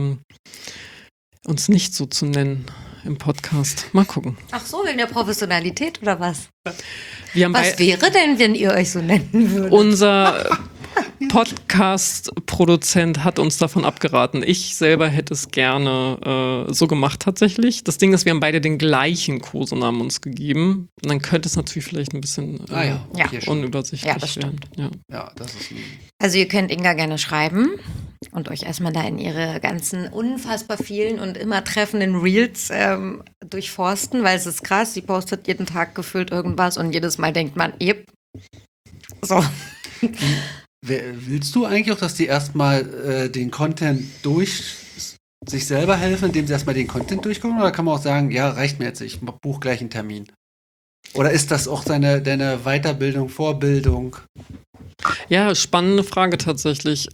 uns nicht so zu nennen im Podcast. Mal gucken. Ach so, wegen der Professionalität oder was? Wir haben Was wäre denn, wenn ihr euch so nennen würdet? unser Podcast-Produzent hat uns davon abgeraten. Ich selber hätte es gerne so gemacht tatsächlich. Das Ding ist, wir haben beide den gleichen Kosenamen uns gegeben. Und dann könnte es natürlich vielleicht ein bisschen Ja. Okay, schon. unübersichtlich Ja, das werden. Ja. Ja, das ist Also ihr könnt Inga gerne schreiben und euch erstmal da in ihre ganzen unfassbar vielen und immer treffenden Reels durchforsten, weil es ist krass, sie postet jeden Tag gefühlt irgendwas und jedes Mal denkt man, so. Willst du eigentlich auch, dass die erstmal den Content durch sich selber helfen, indem sie erstmal den Content durchgucken? Oder kann man auch sagen, ja, reicht mir jetzt, ich buche gleich einen Termin? Oder ist das auch deine Weiterbildung, Vorbildung? Ja, spannende Frage tatsächlich.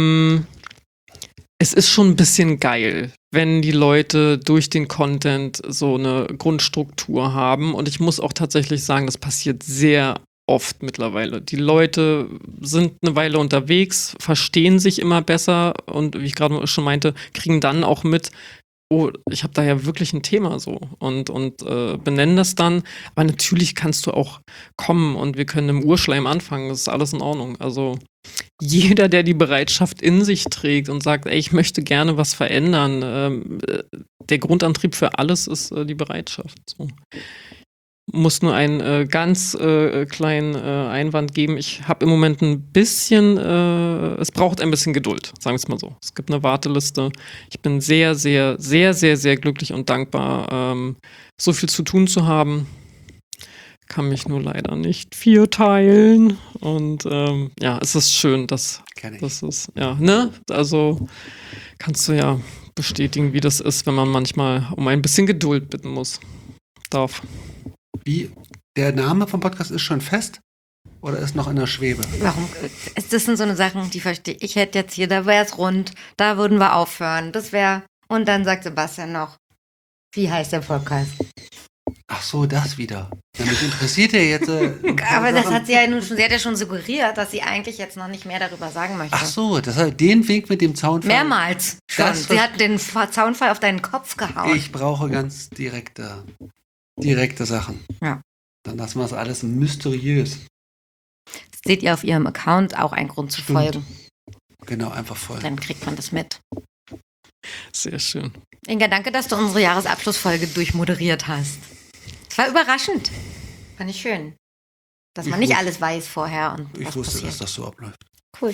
Es ist schon ein bisschen geil, wenn die Leute durch den Content so eine Grundstruktur haben. Und ich muss auch tatsächlich sagen, das passiert sehr oft mittlerweile. Die Leute sind eine Weile unterwegs, verstehen sich immer besser und wie ich gerade schon meinte, kriegen dann auch mit, oh, ich habe da ja wirklich ein Thema so und benennen das dann. Aber natürlich kannst du auch kommen und wir können im Urschleim anfangen. Das ist alles in Ordnung. Also jeder, der die Bereitschaft in sich trägt und sagt, ey, ich möchte gerne was verändern, der Grundantrieb für alles ist die Bereitschaft. So. Muss nur einen ganz kleinen Einwand geben. Ich habe im Moment ein bisschen, es braucht ein bisschen Geduld, sagen wir es mal so. Es gibt eine Warteliste. Ich bin sehr, sehr, sehr, sehr, sehr glücklich und dankbar, so viel zu tun zu haben. Kann mich nur leider nicht vierteilen. Und ja, es ist schön, dass Kenn ich. das ist, ja, ne? Also kannst du ja bestätigen, wie das ist, wenn man manchmal um ein bisschen Geduld bitten muss. Darf. Wie, der Name vom Podcast ist schon fest? Oder ist noch in der Schwebe? Warum? Das sind so eine Sachen, die verstehe ich. Ich hätte jetzt hier, da wäre es rund, da würden wir aufhören. Das wäre. Und dann sagt Sebastian noch, wie heißt der Podcast? Ach so, das wieder. Ja, mich interessiert ja jetzt. Aber das hat sie ja nun schon, sie hat ja schon suggeriert, dass sie eigentlich jetzt noch nicht mehr darüber sagen möchte. Ach so, das heißt, den Weg mit dem Zaunfall. Mehrmals schon. Das Sie hat den Zaunfall auf deinen Kopf gehauen. Ich brauche ganz direkte Sachen. Ja. Dann lassen wir das alles mysteriös. Seht ihr auf ihrem Account auch einen Grund zu Stimmt. folgen. Genau, einfach voll. Dann kriegt man das mit. Sehr schön. Inga, danke, dass du unsere Jahresabschlussfolge durchmoderiert hast. Es war überraschend. Fand ich schön. Dass man Ich nicht wusste- alles weiß vorher und Ich was wusste, passiert. dass das so abläuft. Cool.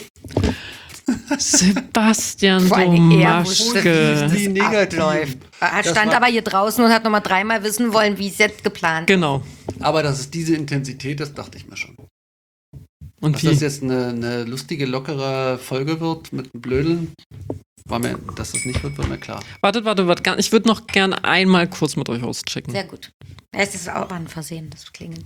Sebastian, Vor du allem er wusste, Maschke. Wie negativ. abläuft. Er Das stand war- aber hier draußen und hat nochmal dreimal wissen wollen, wie es jetzt geplant ist. Genau. Aber dass es diese Intensität, das dachte ich mir schon. Und Dass wie? das jetzt eine lustige, lockere Folge wird mit Blödeln, dass das nicht wird, war mir klar. Wartet. Ich würde noch gerne einmal kurz mit euch auschecken. Sehr gut. Es ist auch ein Versehen, das Klingeln.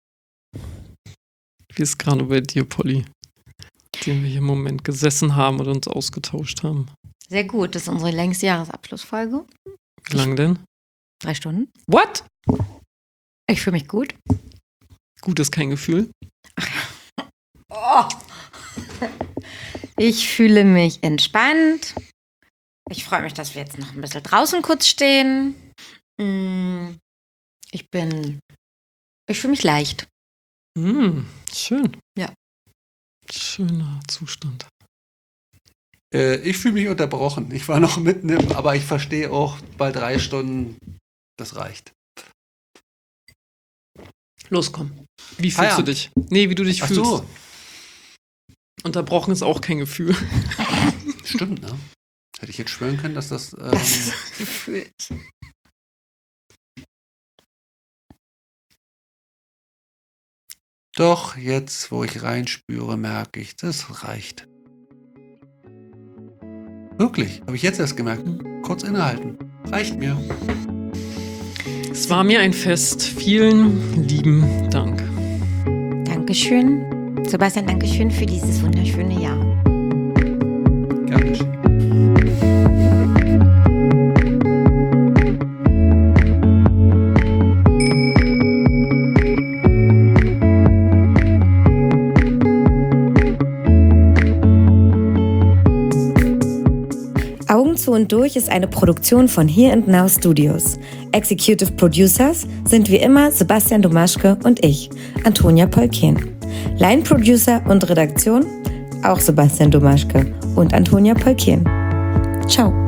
Wie ist gerade bei dir, Polly? Den wir hier im Moment gesessen haben und uns ausgetauscht haben. Sehr gut. Das ist unsere längste Jahresabschlussfolge. Wie lang denn? 3 Stunden. What? Ich fühle mich gut. Gut ist kein Gefühl. Oh. Ich fühle mich entspannt. Ich freue mich, dass wir jetzt noch ein bisschen draußen kurz stehen. Ich fühle mich leicht. Schön. Ja. Schöner Zustand. Ich fühle mich unterbrochen. Ich war noch mitten aber ich verstehe auch, bei 3 Stunden, das reicht. Los, komm. Wie fühlst du dich? Nee, wie du dich Ach fühlst. so. Unterbrochen ist auch kein Gefühl. Stimmt, ne? Hätte ich jetzt schwören können, dass das... Gefühl. Doch, jetzt, wo ich reinspüre, merke ich, das reicht. Wirklich, habe ich jetzt erst gemerkt. Kurz innehalten. Reicht mir. Es war mir ein Fest. Vielen lieben Dank. Dankeschön. Sebastian, Dankeschön für dieses wunderschöne Jahr. Gern geschehen. Augen zu und durch ist eine Produktion von Here and Now Studios. Executive Producers sind wie immer Sebastian Domaschke und ich, Antonia Polkehn. Line Producer und Redaktion auch Sebastian Domaschke und Antonia Polkehn. Ciao.